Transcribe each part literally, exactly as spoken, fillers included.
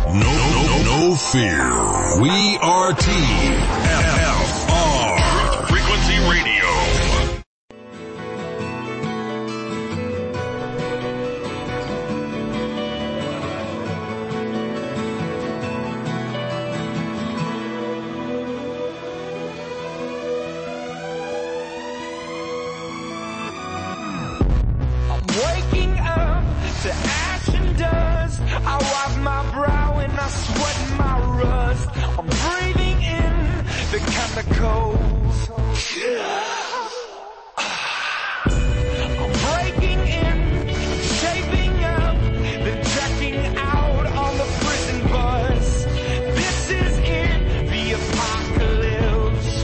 No, no, no fear. We are T F R. Frequency Radio. I wipe my brow and I sweat my rust. I'm breathing in the chemicals. I'm breaking in, shaping up, then checking out on the prison bus. This is it, the apocalypse.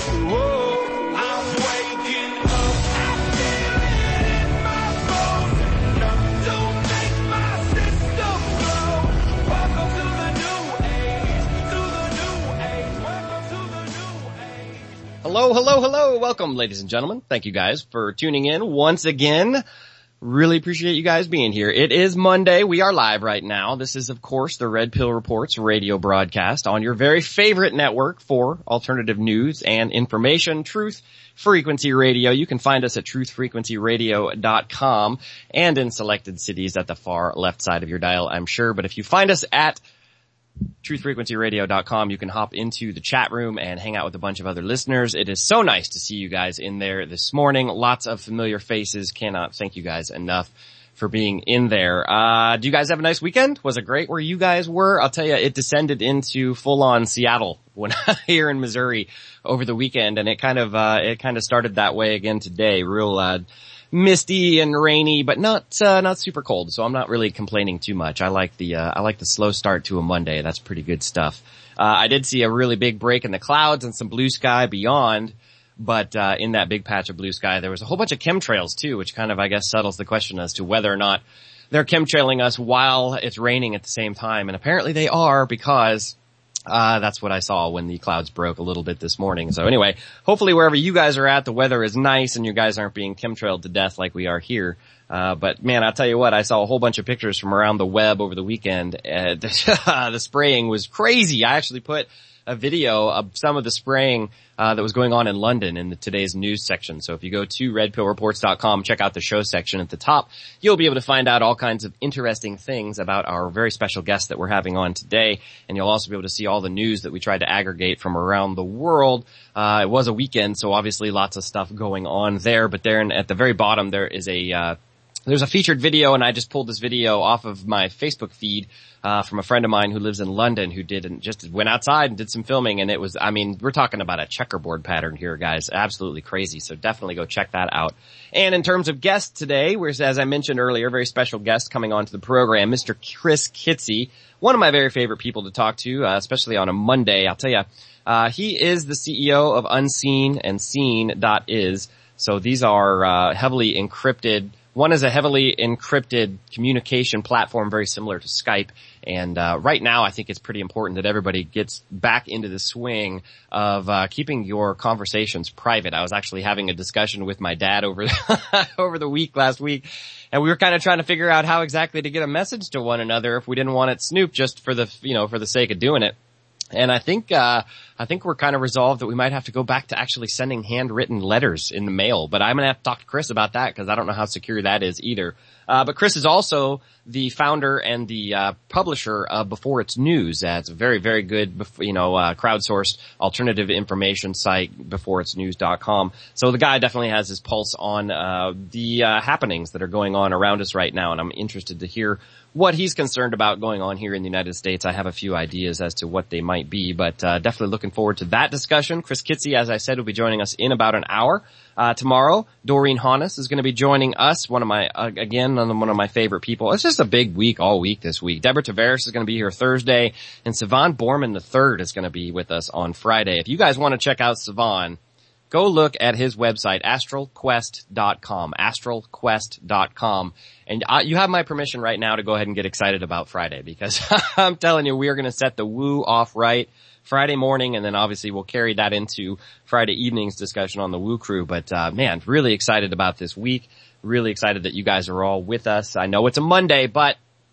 Whoa, I'm waking up. I feel it in my bones. Enough to make my system blow. Welcome to the new age, to the new age. Welcome to the new age. Hello, hello, hello. Welcome, ladies and gentlemen. Thank you guys for tuning in once again. Really appreciate you guys being here. It is Monday. We are live right now. This is, of course, the Red Pill Reports radio broadcast on your very favorite network for alternative news and information, Truth Frequency Radio. You can find us at truth frequency radio dot com and in selected cities at the far left side of your dial, I'm sure. But if you find us at truth frequency radio dot com, you can hop into the chat room and hang out with a bunch of other listeners. It is so nice to see you guys in there this morning. Lots of familiar faces. Cannot thank you guys enough for being in there. Uh, do you guys have a nice weekend? Was it great where you guys were? I'll tell you, it descended into full-on Seattle when here in Missouri over the weekend, and it kind of, uh, it kind of started that way again today. Real, uh, misty and rainy, but not, uh, not super cold. So I'm not really complaining too much. I like the, uh, I like the slow start to a Monday. That's pretty good stuff. Uh, I did see a really big break in the clouds and some blue sky beyond. But, uh, in that big patch of blue sky, there was a whole bunch of chemtrails too, which kind of, I guess, settles the question as to whether or not they're chemtrailing us while it's raining at the same time. And apparently they are, because Uh, that's what I saw when the clouds broke a little bit this morning. So anyway, hopefully wherever you guys are at, the weather is nice and you guys aren't being chemtrailed to death like we are here. Uh, but man, I'll tell you what, I saw a whole bunch of pictures from around the web over the weekend. Uh, the spraying was crazy. I actually put a video of some of the spraying uh that was going on in London in the today's news section. So if you go to red pill reports dot com, check out the show section at the top, you'll be able to find out all kinds of interesting things about our very special guest that we're having on today. And you'll also be able to see all the news that we tried to aggregate from around the world. Uh it was a weekend, so obviously lots of stuff going on there. But there at the very bottom there is a uh there's a featured video, and I just pulled this video off of my Facebook feed uh from a friend of mine who lives in London who did and just went outside and did some filming, and it was, I mean, we're talking about a checkerboard pattern here, guys. Absolutely crazy. So definitely go check that out. And in terms of guests today, we're, as I mentioned earlier, very special guest coming onto the program, Mister Chris Kitsy, one of my very favorite people to talk to, uh, especially on a Monday. I'll tell you, uh he is the C E O of Unseen and Seen dot is. So these are uh heavily encrypted. One is a heavily encrypted communication platform very similar to Skype. And uh right now I think it's pretty important that everybody gets back into the swing of uh keeping your conversations private. I was actually having a discussion with my dad over over the week last week, and we were kind of trying to figure out how exactly to get a message to one another if we didn't want it snooped just for the, you know, for the sake of doing it. And I think, uh, I think we're kind of resolved that we might have to go back to actually sending handwritten letters in the mail. But I'm going to have to talk to Chris about that because I don't know how secure that is either. Uh, but Chris is also the founder and the, uh, publisher of Before It's News. Uh, it's a very, very good, you know, uh, crowdsourced alternative information site, before it's news dot com. So the guy definitely has his pulse on, uh, the, uh, happenings that are going on around us right now. And I'm interested to hear what he's concerned about going on here in the United States. I have a few ideas as to what they might be, but, uh, definitely looking forward to that discussion. Chris Kitsy, as I said, will be joining us in about an hour. Uh, tomorrow, Doreen Honus is going to be joining us, one of my, uh, again, one of my favorite people. It's just a big week all week this week. Deborah Tavares is going to be here Thursday, and Sivan Borman the third is going to be with us on Friday. If you guys want to check out Sivan, go look at his website, astral quest dot com, astral quest dot com. And uh, you have my permission right now to go ahead and get excited about Friday, because I'm telling you, we are going to set the woo off right Friday morning, and then obviously we'll carry that into Friday evening's discussion on the Woo Crew. But, uh, man, really excited about this week. Really excited that you guys are all with us. I know it's a Monday, but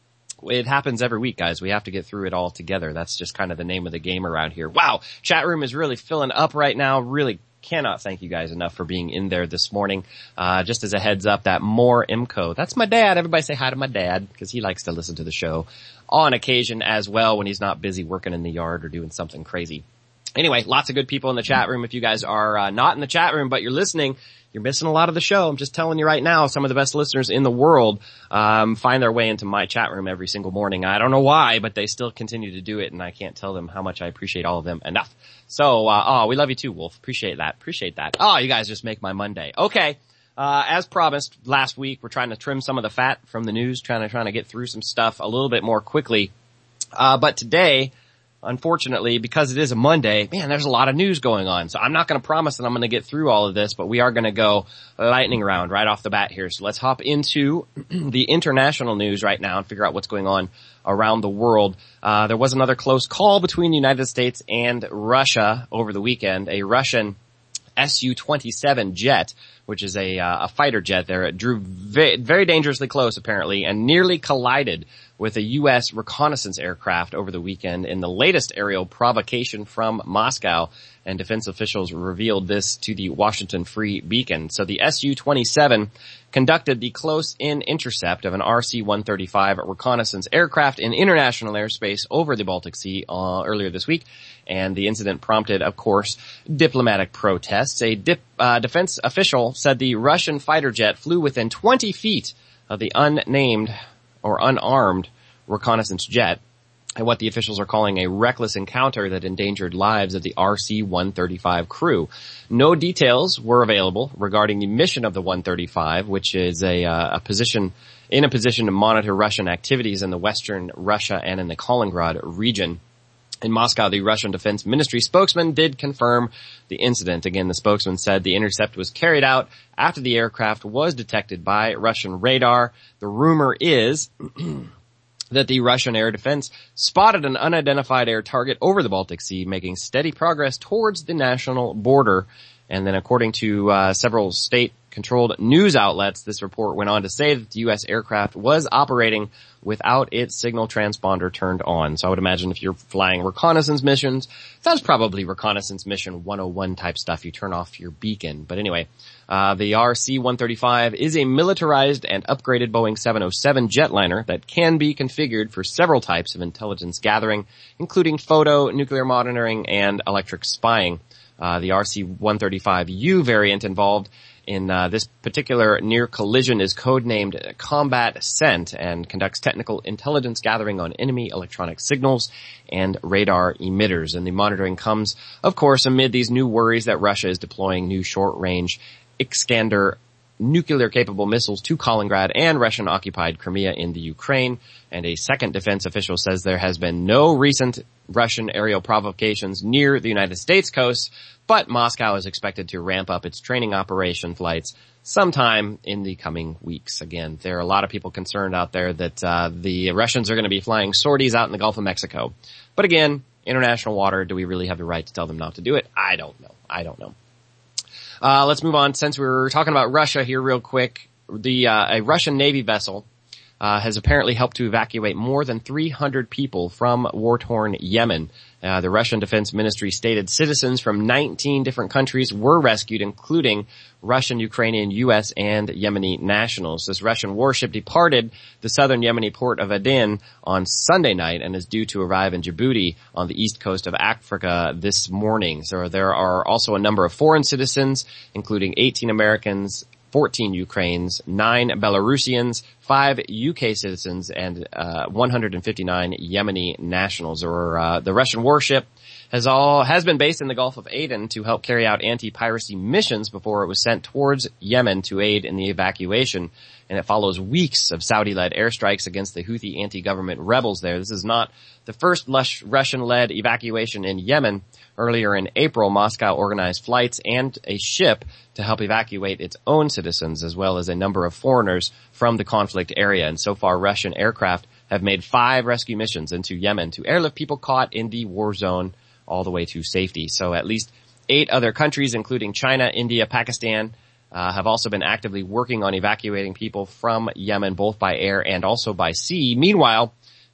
it happens every week, guys. We have to get through it all together. That's just kind of the name of the game around here. Wow. Chat room is really filling up right now. Really cannot thank you guys enough for being in there this morning. Uh, just as a heads up, that More Imco, that's my dad. Everybody say hi to my dad because he likes to listen to the show on occasion as well when he's not busy working in the yard or doing something crazy. Anyway, lots of good people in the chat room. If you guys are uh, not in the chat room but you're listening, you're missing a lot of the show. I'm just telling you right now, some of the best listeners in the world um find their way into my chat room every single morning. I don't know why, but they still continue to do it, and I can't tell them how much I appreciate all of them enough. So, uh, oh, we love you too, Wolf. Appreciate that. Appreciate that. Oh, you guys just make my Monday. Okay. Uh, as promised last week, we're trying to trim some of the fat from the news, trying to, trying to get through some stuff a little bit more quickly. Uh, but today, unfortunately, because it is a Monday, man, there's a lot of news going on. So I'm not going to promise that I'm going to get through all of this, but we are going to go lightning round right off the bat here. So let's hop into the international news right now and figure out what's going on around the world. Uh, there was another close call between the United States and Russia over the weekend. A Russian S U twenty-seven jet, which is a, uh, a fighter jet there, it drew very, very dangerously close apparently and nearly collided with a U S reconnaissance aircraft over the weekend in the latest aerial provocation from Moscow, and defense officials revealed this to the Washington Free Beacon. So the S U twenty-seven conducted the close-in intercept of an R C one thirty-five reconnaissance aircraft in international airspace over the Baltic Sea uh, earlier this week, and the incident prompted, of course, diplomatic protests. A dip, uh, defense official said the Russian fighter jet flew within twenty feet of the unnamed or unarmed reconnaissance jet, and what the officials are calling a reckless encounter that endangered lives of the R C one thirty-five crew. No details were available regarding the mission of the one thirty-five, which is a, uh, a position, in a position to monitor Russian activities in the western Russia and in the Kaliningrad region. In Moscow, the Russian Defense Ministry spokesman did confirm the incident. Again, the spokesman said the intercept was carried out after the aircraft was detected by Russian radar. The rumor is that the Russian air defense spotted an unidentified air target over the Baltic Sea, making steady progress towards the national border. And then according to uh, several state-controlled news outlets, this report went on to say that the U S aircraft was operating without its signal transponder turned on. So I would imagine if you're flying reconnaissance missions, that's probably reconnaissance mission one oh one type stuff. You turn off your beacon. But anyway, uh the R C one thirty-five is a militarized and upgraded Boeing seven oh seven jetliner that can be configured for several types of intelligence gathering, including photo, nuclear monitoring, and electric spying. Uh, the R C one thirty-five U variant involved in uh, this particular near collision is codenamed Combat Scent and conducts technical intelligence gathering on enemy electronic signals and radar emitters. And the monitoring comes, of course, amid these new worries that Russia is deploying new short-range Iskander nuclear-capable missiles to Kaliningrad and Russian-occupied Crimea in the Ukraine. And a second defense official says there has been no recent Russian aerial provocations near the United States coast, but Moscow is expected to ramp up its training operation flights sometime in the coming weeks. Again, there are a lot of people concerned out there that uh, the Russians are going to be flying sorties out in the Gulf of Mexico. But again, international water, do we really have the right to tell them not to do it? I don't know. I don't know. Uh, let's move on. Since we were talking about Russia here real quick, the, uh, a Russian Navy vessel, uh, has apparently helped to evacuate more than three hundred people from war-torn Yemen. Uh, the Russian Defense Ministry stated citizens from nineteen different countries were rescued, including Russian, Ukrainian, U S, and Yemeni nationals. This Russian warship departed the southern Yemeni port of Aden on Sunday night and is due to arrive in Djibouti on the east coast of Africa this morning. So there are also a number of foreign citizens, including eighteen Americans, fourteen Ukrainians, nine Belarusians, five U K citizens, and uh one hundred fifty-nine Yemeni nationals. Or uh, the Russian warship has all has been based in the Gulf of Aden to help carry out anti-piracy missions before it was sent towards Yemen to aid in the evacuation. And it follows weeks of Saudi-led airstrikes against the Houthi anti-government rebels there. This is not the first Russian-led evacuation in Yemen. Earlier in April, Moscow organized flights and a ship to help evacuate its own citizens, as well as a number of foreigners from the conflict area. And so far, Russian aircraft have made five rescue missions into Yemen to airlift people caught in the war zone all the way to safety. So at least eight other countries, including China, India, Pakistan, uh, have also been actively working on evacuating people from Yemen, both by air and also by sea. Meanwhile,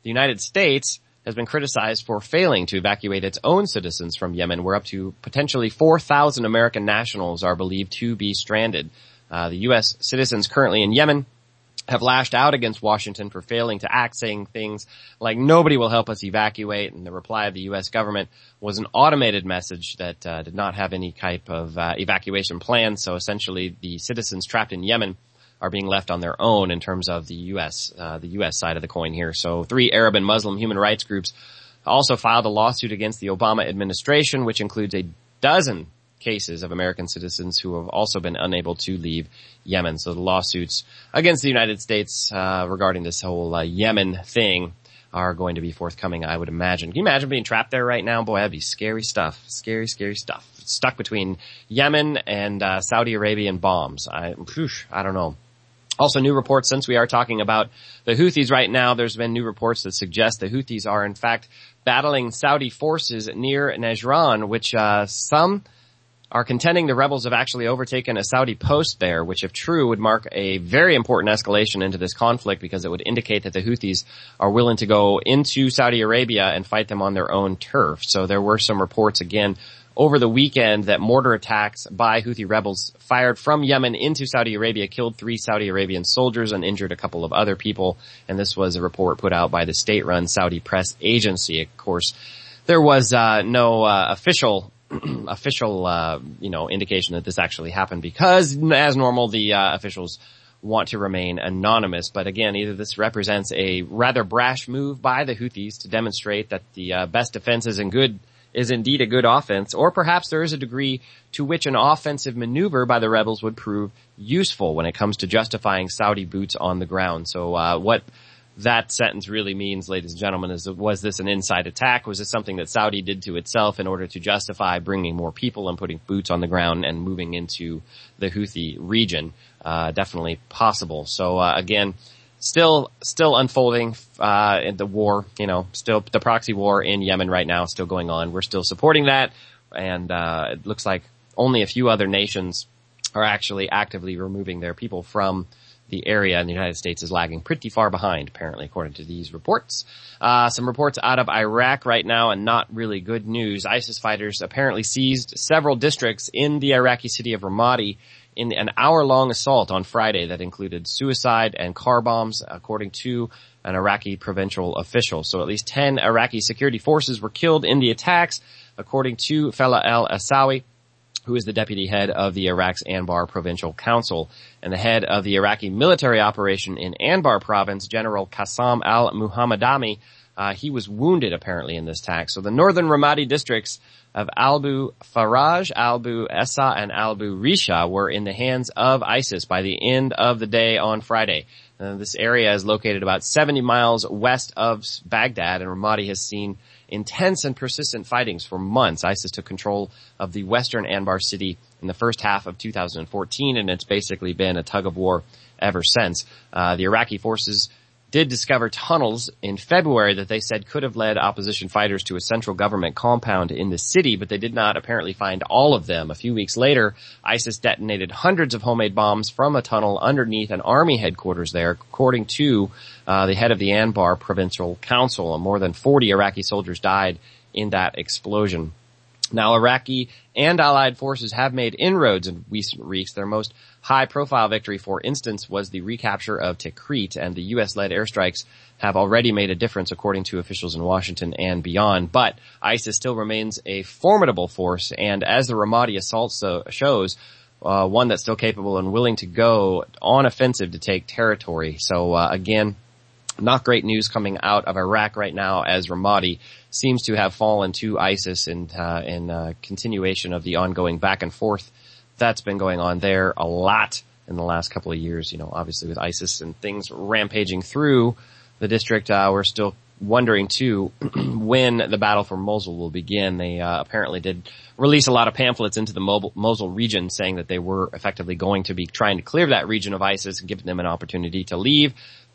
the United States has been criticized for failing to evacuate its own citizens from Yemen, where up to potentially four thousand American nationals are believed to be stranded. Uh, the U S citizens currently in Yemen have lashed out against Washington for failing to act, saying things like nobody will help us evacuate, and the reply of the U S government was an automated message that uh, did not have any type of uh, evacuation plan. So essentially the citizens trapped in Yemen are being left on their own in terms of the U S, uh, the U S side of the coin here. So three Arab and Muslim human rights groups also filed a lawsuit against the Obama administration, which includes a dozen cases of American citizens who have also been unable to leave Yemen. So the lawsuits against the United States uh, regarding this whole uh, Yemen thing are going to be forthcoming, I would imagine. Can you imagine being trapped there right now? Boy, that'd be scary stuff. Scary, scary stuff. Stuck between Yemen and uh, Saudi Arabian bombs. I, whew, I don't know. Also, new reports, since we are talking about the Houthis right now, there's been new reports that suggest the Houthis are in fact battling Saudi forces near Najran, which uh, some are contending the rebels have actually overtaken a Saudi post there, which if true would mark a very important escalation into this conflict, because it would indicate that the Houthis are willing to go into Saudi Arabia and fight them on their own turf. So there were some reports again over the weekend that mortar attacks by Houthi rebels fired from Yemen into Saudi Arabia killed three Saudi Arabian soldiers and injured a couple of other people. And this was a report put out by the state-run Saudi press agency. Of course, there was uh, no uh, official official, uh, you know, indication that this actually happened because, as normal, the uh, officials want to remain anonymous. But again, either this represents a rather brash move by the Houthis to demonstrate that the uh, best defense is in good is indeed a good offense, or perhaps there is a degree to which an offensive maneuver by the rebels would prove useful when it comes to justifying Saudi boots on the ground. So, uh, what that sentence really means, ladies and gentlemen, is was this an inside attack? Was this something that Saudi did to itself in order to justify bringing more people and putting boots on the ground and moving into the Houthi region? Uh, definitely possible. So, uh, again, still, still unfolding, uh, in the war, you know, still the proxy war in Yemen right now still going on. We're still supporting that. And, uh, it looks like only a few other nations are actually actively removing their people from the area, and the United States is lagging pretty far behind, apparently, according to these reports. Uh, some reports out of Iraq right now, and not really good news. ISIS fighters apparently seized several districts in the Iraqi city of Ramadi in an hour-long assault on Friday that included suicide and car bombs, according to an Iraqi provincial official. So at least ten Iraqi security forces were killed in the attacks, according to Fela al-Asawi, who is the deputy head of the Iraq's Anbar Provincial Council, and the head of the Iraqi military operation in Anbar province, General Qassam al-Muhammadami. Uh, he was wounded apparently in this attack. So the northern Ramadi districts of Albu Faraj, Albu Essa, and Albu Risha were in the hands of ISIS by the end of the day on Friday. Uh, this area is located about seventy miles west of Baghdad, and Ramadi has seen intense and persistent fightings for months. ISIS took control of the western Anbar city in the first half of two thousand fourteen, and it's basically been a tug of war ever since. Uh, the Iraqi forces did discover tunnels in February that they said could have led opposition fighters to a central government compound in the city, but they did not apparently find all of them. A few weeks later, ISIS detonated hundreds of homemade bombs from a tunnel underneath an army headquarters there, according to uh, the head of the Anbar Provincial Council. More than forty Iraqi soldiers died in that explosion. Now, Iraqi and allied forces have made inroads in recent weeks. Their most high-profile victory, for instance, was the recapture of Tikrit, and the U S-led airstrikes have already made a difference, according to officials in Washington and beyond. But ISIS still remains a formidable force, and as the Ramadi assault so shows, uh, one that's still capable and willing to go on offensive to take territory. So, uh, again, not great news coming out of Iraq right now, as Ramadi seems to have fallen to ISIS in, uh, in uh, continuation of the ongoing back and forth that's been going on there a lot in the last couple of years. You know, obviously with ISIS and things rampaging through the district, uh, we're still wondering too when the battle for Mosul will begin. They uh, apparently did release a lot of pamphlets into the Mosul region saying that they were effectively going to be trying to clear that region of ISIS and give them an opportunity to leave.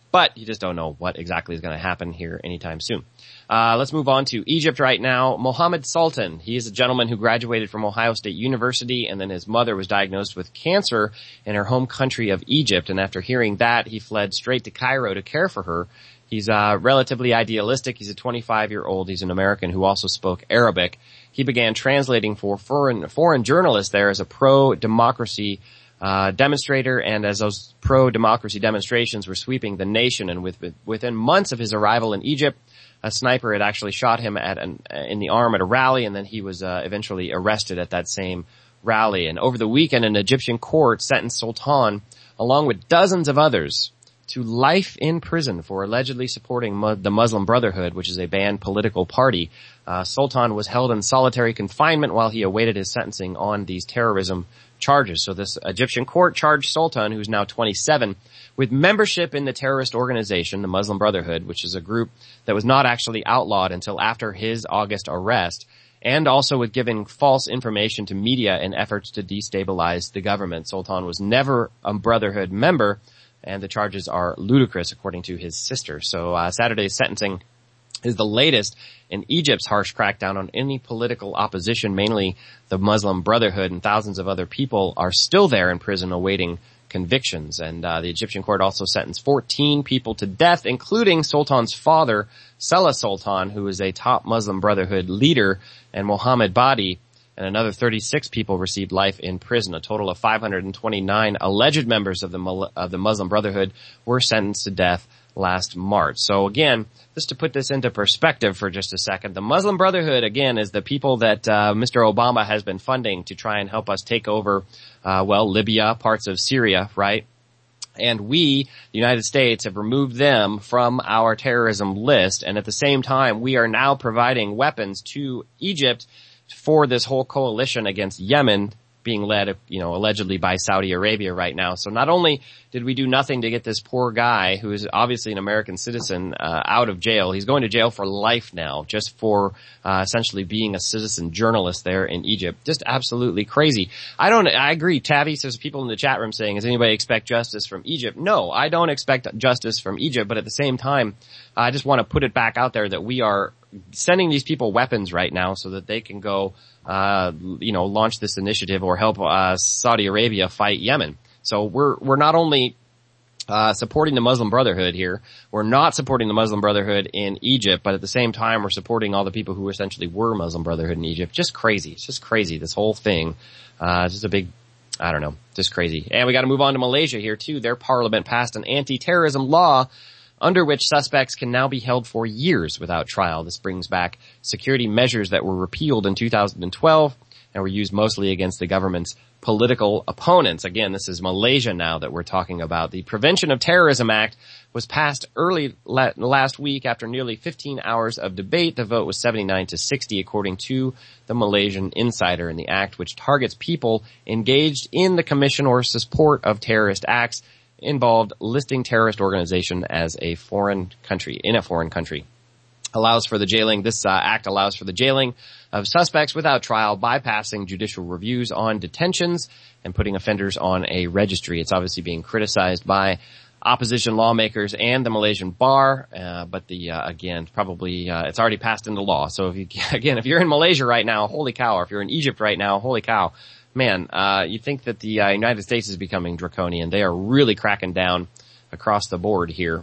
But you just don't know what exactly is going to happen here anytime soon. Uh, let's move on to Egypt right now. Mohammed Sultan, he is a gentleman who graduated from Ohio State University, and then his mother was diagnosed with cancer in her home country of Egypt. And after hearing that, he fled straight to Cairo to care for her. He's uh, relatively idealistic. He's a twenty-five-year-old. He's an American who also spoke Arabic. He began translating for foreign foreign journalists there as a pro-democracy Uh, demonstrator, and as those pro-democracy demonstrations were sweeping the nation, and with, with, within months of his arrival in Egypt, a sniper had actually shot him at an, in the arm at a rally, and then he was uh, eventually arrested at that same rally. And over the weekend, an Egyptian court sentenced Sultan, along with dozens of others, to life in prison for allegedly supporting mu- the Muslim Brotherhood, which is a banned political party. Uh, Sultan was held in solitary confinement while he awaited his sentencing on these terrorism charges. So this Egyptian court charged Sultan, who's now twenty-seven, with membership in the terrorist organization, the Muslim Brotherhood, which is a group that was not actually outlawed until after his August arrest, and also with giving false information to media in efforts to destabilize the government. Sultan was never a Brotherhood member, and the charges are ludicrous, according to his sister. So uh, Saturday's sentencing is the latest in Egypt's harsh crackdown on any political opposition, mainly the Muslim Brotherhood, and thousands of other people are still there in prison awaiting convictions. And uh, the Egyptian court also sentenced fourteen people to death, including Sultan's father, Salah Sultan, who is a top Muslim Brotherhood leader, and Mohammed Badi, and another thirty-six people received life in prison. A total of five hundred twenty-nine alleged members of the of the Muslim Brotherhood were sentenced to death last March. So again, just to put this into perspective for just a second, the Muslim Brotherhood, again, is the people that uh, Mister Obama has been funding to try and help us take over, uh, well, Libya, parts of Syria, right? And we, the United States, have removed them from our terrorism list. And at the same time, we are now providing weapons to Egypt for this whole coalition against Yemen, being led, you know, allegedly by Saudi Arabia right now. So not only did we do nothing to get this poor guy, who is obviously an American citizen, uh, out of jail, he's going to jail for life now, just for uh, essentially being a citizen journalist there in Egypt. Just absolutely crazy. I don't, I agree, Tavi, there's people in the chat room saying, does anybody expect justice from Egypt? No, I don't expect justice from Egypt, but at the same time, I just want to put it back out there that we are sending these people weapons right now so that they can go, uh, you know, launch this initiative or help, uh, Saudi Arabia fight Yemen. So we're, we're not only, uh, supporting the Muslim Brotherhood here, we're not supporting the Muslim Brotherhood in Egypt, but at the same time we're supporting all the people who essentially were Muslim Brotherhood in Egypt. Just crazy. It's just crazy, this whole thing. Uh, just a big, I don't know, just crazy. And we gotta move on to Malaysia here too. Their parliament passed an anti-terrorism law under which suspects can now be held for years without trial. This brings back security measures that were repealed in two thousand twelve and were used mostly against the government's political opponents. Again, this is Malaysia now that we're talking about. The Prevention of Terrorism Act was passed early la- last week after nearly fifteen hours of debate. The vote was seventy-nine to sixty, according to the Malaysian Insider. In the act, which targets people engaged in the commission or support of terrorist acts, involved listing terrorist organization as a foreign country, in a foreign country. Allows for the jailing, this uh, act allows for the jailing of suspects without trial, bypassing judicial reviews on detentions and putting offenders on a registry. It's obviously being criticized by opposition lawmakers and the Malaysian bar, uh, but the, uh, again, probably, uh, it's already passed into law. So if you, again, if you're in Malaysia right now, holy cow, or if you're in Egypt right now, holy cow, man, uh, you think that the uh, United States is becoming draconian. They are really cracking down across the board here.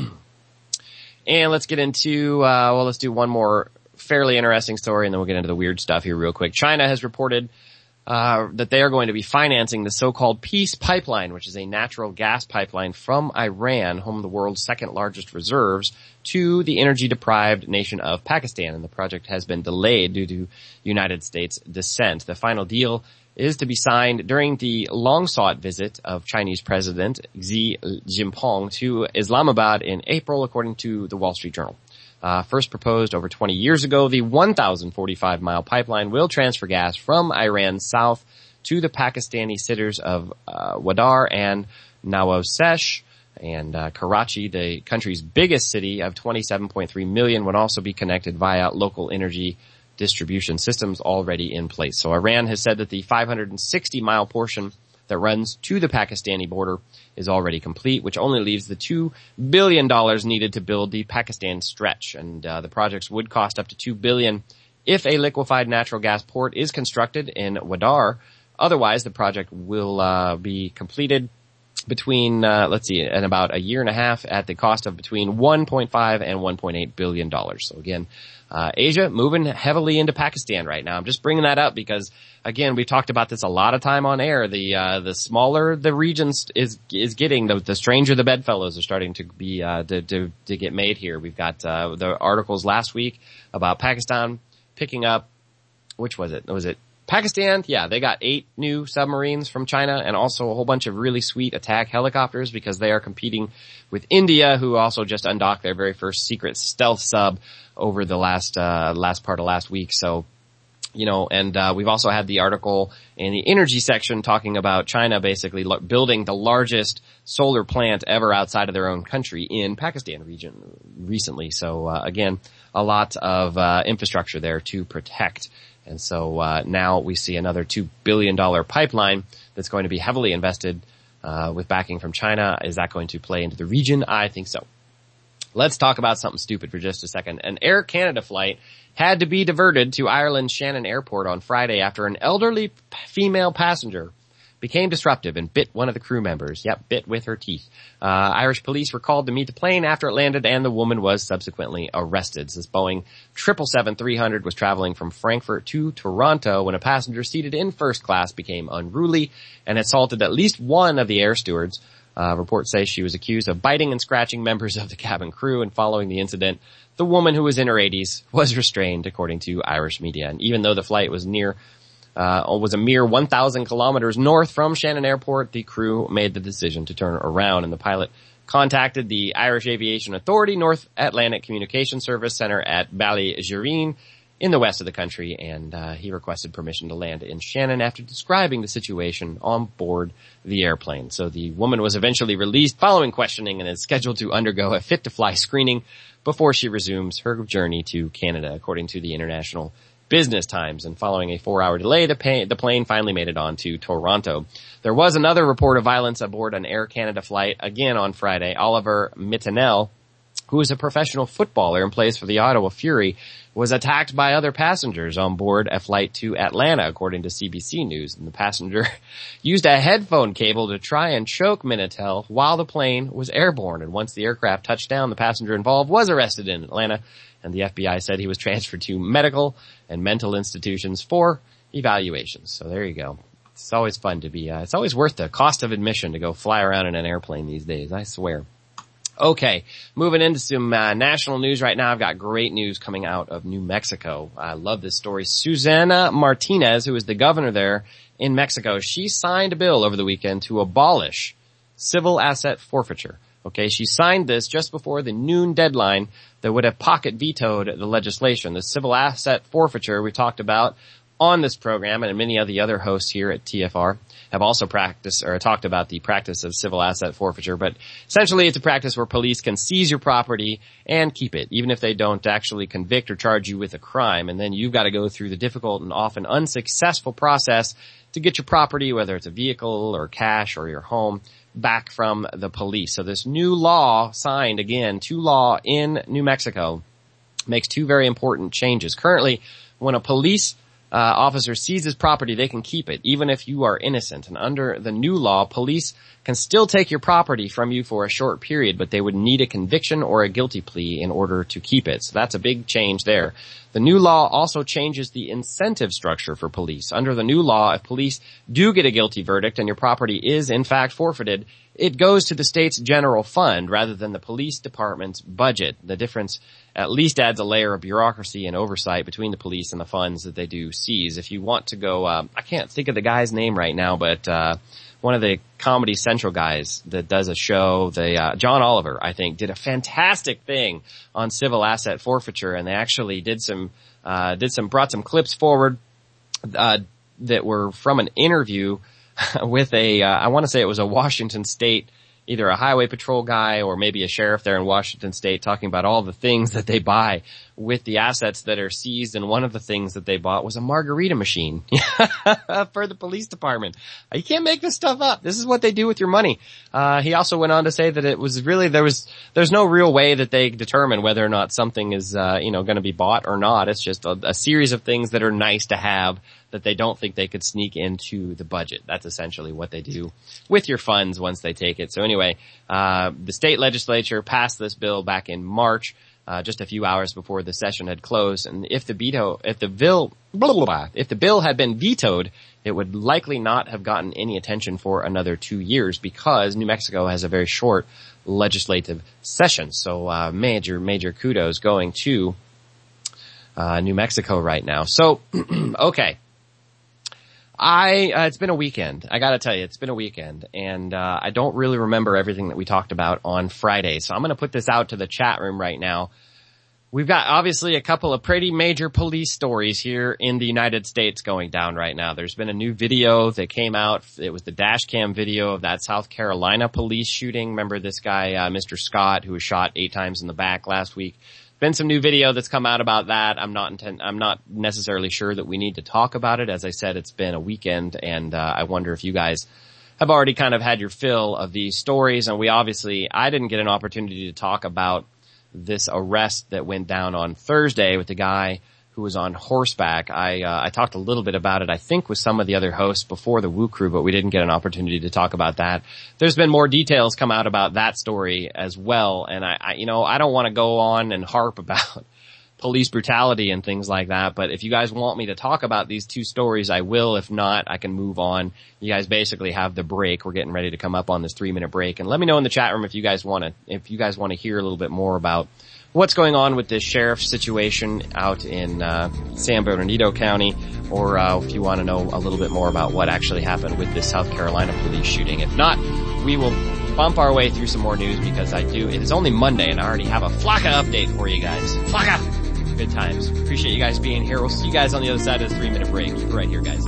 And let's get into, uh, well, let's do one more fairly interesting story, and then we'll get into the weird stuff here real quick. China has reported uh that they are going to be financing the so-called Peace Pipeline, which is a natural gas pipeline from Iran, home of the world's second largest reserves, to the energy-deprived nation of Pakistan. And the project has been delayed due to United States dissent. The final deal is to be signed during the long-sought visit of Chinese President Xi Jinping to Islamabad in April, according to the Wall Street Journal. Uh, first proposed over twenty years ago, the one thousand forty-five mile pipeline will transfer gas from Iran south to the Pakistani cities of uh, Wadar and Nawazseh. And uh, Karachi, the country's biggest city of twenty-seven point three million, would also be connected via local energy distribution systems already in place. So Iran has said that the five hundred sixty mile portion that runs to the Pakistani border is already complete, which only leaves the two billion dollars needed to build the Pakistan stretch. And uh, the projects would cost up to two billion dollars if a liquefied natural gas port is constructed in Wadar. Otherwise, the project will uh, be completed between, uh, let's see, in about a year and a half at the cost of between one point five and one point eight billion dollars. So again, uh, Asia moving heavily into Pakistan right now. I'm just bringing that up because, again, we've talked about this a lot of time on air. The, uh, the smaller the region is, is getting, the, the stranger the bedfellows are starting to be, uh, to, to, to get made here. We've got, uh, the articles last week about Pakistan picking up, which was it? Was it Pakistan? Yeah, they got eight new submarines from China and also a whole bunch of really sweet attack helicopters because they are competing with India, who also just undocked their very first secret stealth sub over the last, uh, last part of last week. So, you know, and, uh, we've also had the article in the energy section talking about China basically lo- building the largest solar plant ever outside of their own country in Pakistan region recently. So, uh, again, a lot of, uh, infrastructure there to protect. And so, uh, now we see another two billion dollars pipeline that's going to be heavily invested, uh, with backing from China. Is that going to play into the region? I think so. Let's talk about something stupid for just a second. An Air Canada flight had to be diverted to Ireland's Shannon Airport on Friday after an elderly female passenger became disruptive and bit one of the crew members. Yep, bit with her teeth. Uh, Irish police were called to meet the plane after it landed, and the woman was subsequently arrested. This Boeing seven seventy-seven three hundred was traveling from Frankfurt to Toronto when a passenger seated in first class became unruly and assaulted at least one of the air stewards. Uh, reports say she was accused of biting and scratching members of the cabin crew, and following the incident, the woman, who was in her eighties, was restrained, according to Irish media. And even though the flight was near, uh, was a mere one thousand kilometers north from Shannon Airport, the crew made the decision to turn around, and the pilot contacted the Irish Aviation Authority North Atlantic Communication Service Center at Ballygirreen in the west of the country, and uh, he requested permission to land in Shannon after describing the situation on board the airplane. So the woman was eventually released following questioning and is scheduled to undergo a fit-to-fly screening before she resumes her journey to Canada, according to the International Business Times. And following a four-hour delay, the, pay- the plane finally made it on to Toronto. There was another report of violence aboard an Air Canada flight again on Friday. Oliver Mittenel, who is a professional footballer and plays for the Ottawa Fury, was attacked by other passengers on board a flight to Atlanta, according to C B C News. And the passenger used a headphone cable to try and choke Minitel while the plane was airborne. And once the aircraft touched down, the passenger involved was arrested in Atlanta, and the F B I said he was transferred to medical and mental institutions for evaluations. So there you go. It's always fun to be, uh, it's always worth the cost of admission to go fly around in an airplane these days, I swear. Okay, moving into some uh, national news right now. I've got great news coming out of New Mexico. I love this story. Susana Martinez, who is the governor there in Mexico, she signed a bill over the weekend to abolish civil asset forfeiture. Okay, she signed this just before the noon deadline that would have pocket vetoed the legislation. The civil asset forfeiture we talked about on this program, and many of the other hosts here at T F R have also practiced or talked about the practice of civil asset forfeiture. But essentially, it's a practice where police can seize your property and keep it, even if they don't actually convict or charge you with a crime. And then you've got to go through the difficult and often unsuccessful process to get your property, whether it's a vehicle or cash or your home, back from the police. So this new law signed, again, to law in New Mexico, makes two very important changes. Currently, when a police Uh, officer seizes property, they can keep it, even if you are innocent. And under the new law, police can still take your property from you for a short period, but they would need a conviction or a guilty plea in order to keep it. So that's a big change there. The new law also changes the incentive structure for police. Under the new law, if police do get a guilty verdict and your property is in fact forfeited, it goes to the state's general fund rather than the police department's budget. The difference at least adds a layer of bureaucracy and oversight between the police and the funds that they do seize. If you want to go, uh, I can't think of the guy's name right now, but uh one of the Comedy Central guys that does a show, the uh, John Oliver, I think, did a fantastic thing on civil asset forfeiture, and they actually did some, uh did some, brought some clips forward uh that were from an interview with a, uh, I want to say it was a Washington State either a highway patrol guy or maybe a sheriff there in Washington State talking about all the things that they buy with the assets that are seized. And one of the things that they bought was a margarita machine for the police department. You can't make this stuff up. This is what they do with your money. Uh, he also went on to say that it was really, there was, there's no real way that they determine whether or not something is, uh, you know, going to be bought or not. It's just a, a series of things that are nice to have that they don't think they could sneak into the budget. That's essentially what they do with your funds once they take it. So anyway, uh, the state legislature passed this bill back in March, uh, just a few hours before the session had closed. And if the veto, if the bill, blah, blah, blah, if the bill had been vetoed, it would likely not have gotten any attention for another two years because New Mexico has a very short legislative session. So, uh, major, major kudos going to, uh, New Mexico right now. So, okay. I, uh, it's been a weekend. I gotta tell you, it's been a weekend and, uh, I don't really remember everything that we talked about on Friday. So I'm gonna put this out to the chat room right now. We've got obviously a couple of pretty major police stories here in the United States going down right now. There's been a new video that came out. It was the dash cam video of that South Carolina police shooting. Remember this guy, uh, Mister Scott, who was shot eight times in the back last week. Been some new video that's come out about that. I'm not intent, I'm not necessarily sure that we need to talk about it. As I said, it's been a weekend and, uh, I wonder if you guys have already kind of had your fill of these stories. And we obviously, I didn't get an opportunity to talk about this arrest that went down on Thursday with the guy who was on horseback. I, uh, I talked a little bit about it, I think, with some of the other hosts before the Woo Crew, but we didn't get an opportunity to talk about that. There's been more details come out about that story as well. And I, I you know, I don't want to go on and harp about police brutality and things like that, but if you guys want me to talk about these two stories, I will. If not, I can move on. You guys basically have the break. We're getting ready to come up on this three minute break. And let me know in the chat room if you guys want to, if you guys want to hear a little bit more about what's going on with this sheriff situation out in uh San Bernardino County, or uh if you want to know a little bit more about what actually happened with this South Carolina police shooting. If not, we will bump our way through some more news because I do, it is only Monday and I already have a Flocka update for you guys. Flocka! Good times. Appreciate you guys being here. We'll see you guys on the other side of this three minute break. Keep it right here, guys.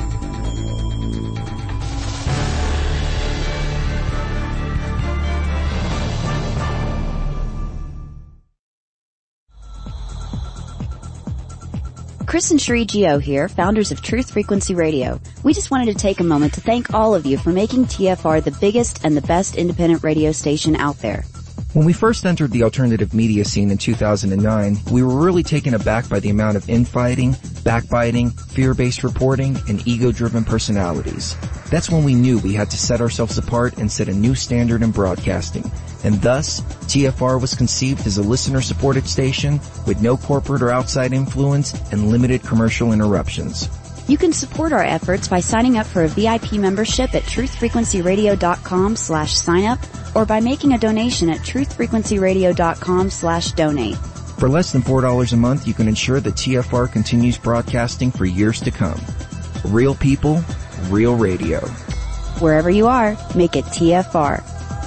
Chris and Sheree Gio here, founders of Truth Frequency Radio. We just wanted to take a moment to thank all of you for making T F R the biggest and the best independent radio station out there. When we first entered the alternative media scene in two thousand nine, we were really taken aback by the amount of infighting, backbiting, fear-based reporting, and ego-driven personalities. That's when we knew we had to set ourselves apart and set a new standard in broadcasting. And thus, T F R was conceived as a listener-supported station with no corporate or outside influence and limited commercial interruptions. You can support our efforts by signing up for a V I P membership at truthfrequencyradio.com slash sign up or by making a donation at truthfrequencyradio.com slash donate. For less than four dollars a month, you can ensure that T F R continues broadcasting for years to come. Real people, real radio. Wherever you are, make it T F R.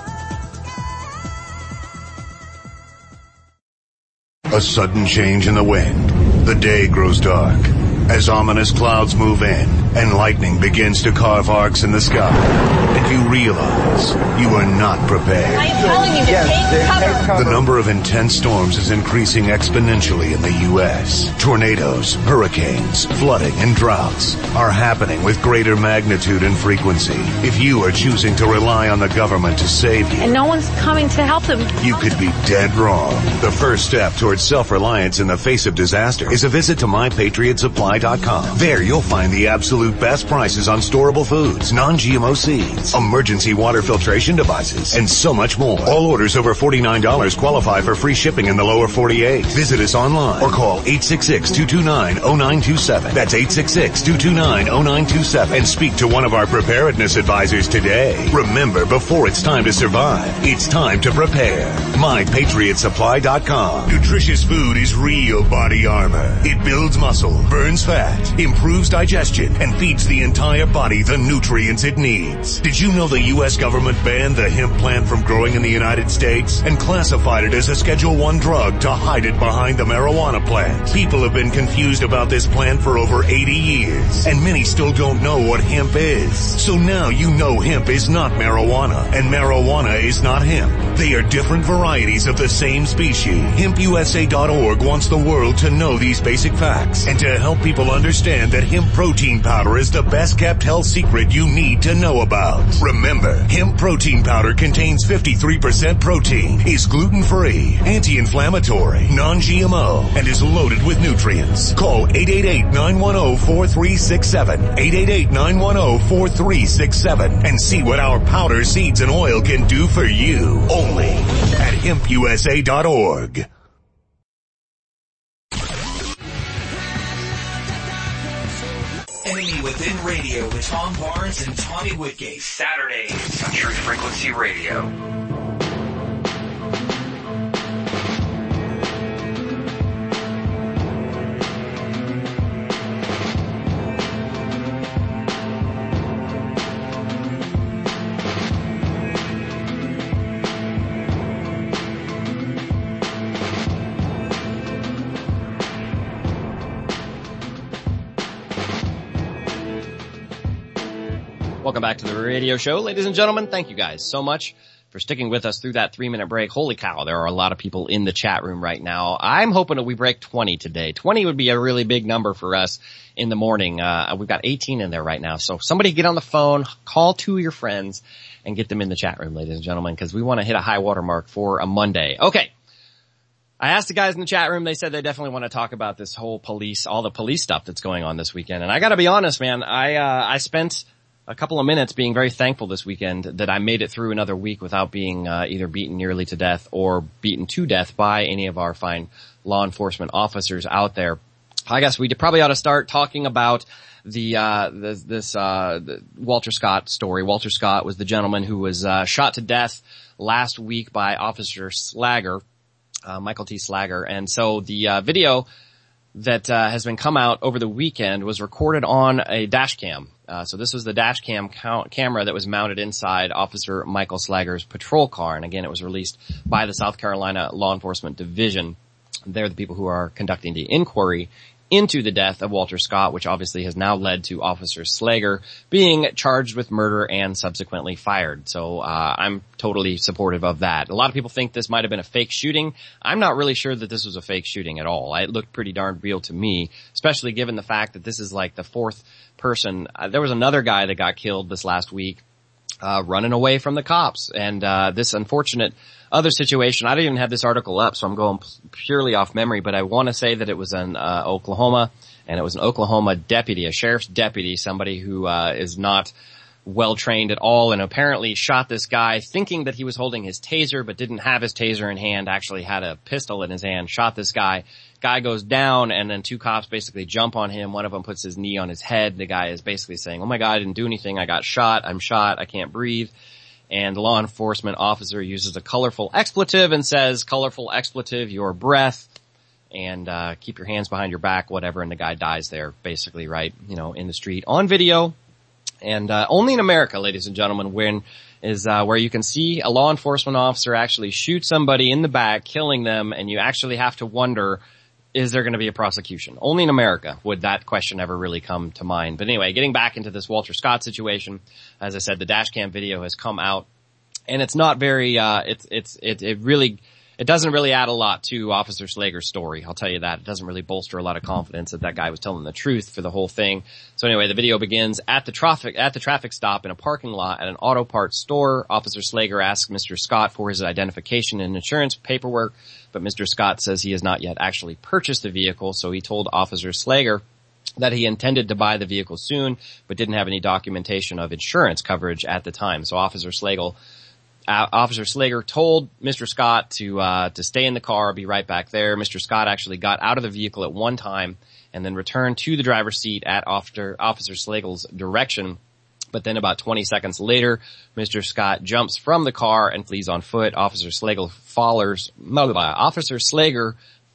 A sudden change in the wind. The day grows dark as ominous clouds move in and lightning begins to carve arcs in the sky. And you realize you are not prepared. I am telling you to yes, take, cover. take cover. The number of intense storms is increasing exponentially in the U S Tornadoes, hurricanes, flooding, and droughts are happening with greater magnitude and frequency. If you are choosing to rely on the government to save you, and no one's coming to help them, you could be dead wrong. The first step towards self-reliance in the face of disaster is a visit to my patriot supply dot com. There you'll find the absolute best prices on storable foods, non-G M O seeds, emergency water filtration devices, and so much more. All orders over forty-nine dollars qualify for free shipping in the lower forty-eight. Visit us online or call eight six six, two two nine, zero nine two seven. That's eight six six, two two nine, zero nine two seven. And speak to one of our preparedness advisors today. Remember, before it's time to survive, it's time to prepare. my patriot supply dot com. Nutritious food is real body armor. It builds muscle, burns burns fat, improves digestion, and feeds the entire body the nutrients it needs. Did you know the U S government banned the hemp plant from growing in the United States and classified it as a Schedule one drug to hide it behind the marijuana plant? People have been confused about this plant for over eighty years, and many still don't know what hemp is. So now you know hemp is not marijuana, and marijuana is not hemp. They are different varieties of the same species. hemp U S A dot org wants the world to know these basic facts and to help people understand that hemp protein powder is the best kept health secret you need to know about. Remember, hemp protein powder contains fifty-three percent protein, is gluten-free, anti-inflammatory, non-G M O, and is loaded with nutrients. Call eight eight eight, nine one zero, four three six seven, eight eight eight, nine one zero, four three six seven, and see what our powder, seeds, and oil can do for you. Only at hemp U S A dot org. Enemy Within Radio with Tom Barnes and Tommy Woodgate. Saturdays on Truth Frequency Radio. Welcome back to the radio show, ladies and gentlemen. Thank you guys so much for sticking with us through that three-minute break. Holy cow, there are a lot of people in the chat room right now. I'm hoping that we break twenty today. twenty would be a really big number for us in the morning. Uh, we've got eighteen in there right now. So somebody get on the phone, call two of your friends, and get them in the chat room, ladies and gentlemen, because we want to hit a high water mark for a Monday. Okay. I asked the guys in the chat room, they said they definitely want to talk about this whole police, all the police stuff that's going on this weekend. And I gotta be honest, man, I, uh, I spent a couple of minutes being very thankful this weekend that I made it through another week without being uh, either beaten nearly to death or beaten to death by any of our fine law enforcement officers out there. I guess we probably ought to start talking about the uh this, this uh the Walter Scott story. Walter Scott was the gentleman who was uh shot to death last week by Officer Slager, uh Michael T. Slager. And so the uh video that uh has been come out over the weekend was recorded on a dash cam. Uh, so this was the dash cam count, camera that was mounted inside Officer Michael Slager's patrol car. And again, it was released by the South Carolina Law Enforcement Division. They're the people who are conducting the inquiry into the death of Walter Scott, which obviously has now led to Officer Slager being charged with murder and subsequently fired. So uh I'm totally supportive of that. A lot of people think this might have been a fake shooting. I'm not really sure that this was a fake shooting at all. It looked pretty darn real to me, especially given the fact that this is like the fourth person. Uh, there was another guy that got killed this last week uh running away from the cops. And uh this unfortunate other situation, I didn't even have this article up, so I'm going purely off memory, but I want to say that it was in uh, Oklahoma, and it was an Oklahoma deputy, a sheriff's deputy, somebody who uh is not well trained at all, and apparently shot this guy thinking that he was holding his taser, but didn't have his taser in hand, actually had a pistol in his hand, shot this guy. Guy goes down, and then two cops basically jump on him. One of them puts his knee on his head. The guy is basically saying, oh my God, I didn't do anything. I got shot. I'm shot. I can't breathe. And the law enforcement officer uses a colorful expletive and says, colorful expletive, your breath, and uh keep your hands behind your back, whatever, and the guy dies there, basically, right, you know, in the street, on video. And uh only in America, ladies and gentlemen, when is uh where you can see a law enforcement officer actually shoot somebody in the back, killing them, and you actually have to wonder, is there going to be a prosecution? Only in America would that question ever really come to mind. But anyway, getting back into this Walter Scott situation, as I said, the dash cam video has come out, and it's not very, uh, it's, it's, it, it really, it doesn't really add a lot to Officer Slager's story. I'll tell you that. It doesn't really bolster a lot of confidence that that guy was telling the truth for the whole thing. So anyway, the video begins at the traffic, at the traffic stop in a parking lot at an auto parts store. Officer Slager asks Mister Scott for his identification and insurance paperwork, but Mister Scott says he has not yet actually purchased the vehicle, so he told Officer Slager that he intended to buy the vehicle soon, but didn't have any documentation of insurance coverage at the time. So Officer Slager, uh, Officer Slager told Mister Scott to, uh, to stay in the car, be right back there. Mister Scott actually got out of the vehicle at one time and then returned to the driver's seat at Officer, Officer Slager's direction. But then about twenty seconds later, Mister Scott jumps from the car and flees on foot. Officer Slager follows, Officer Slager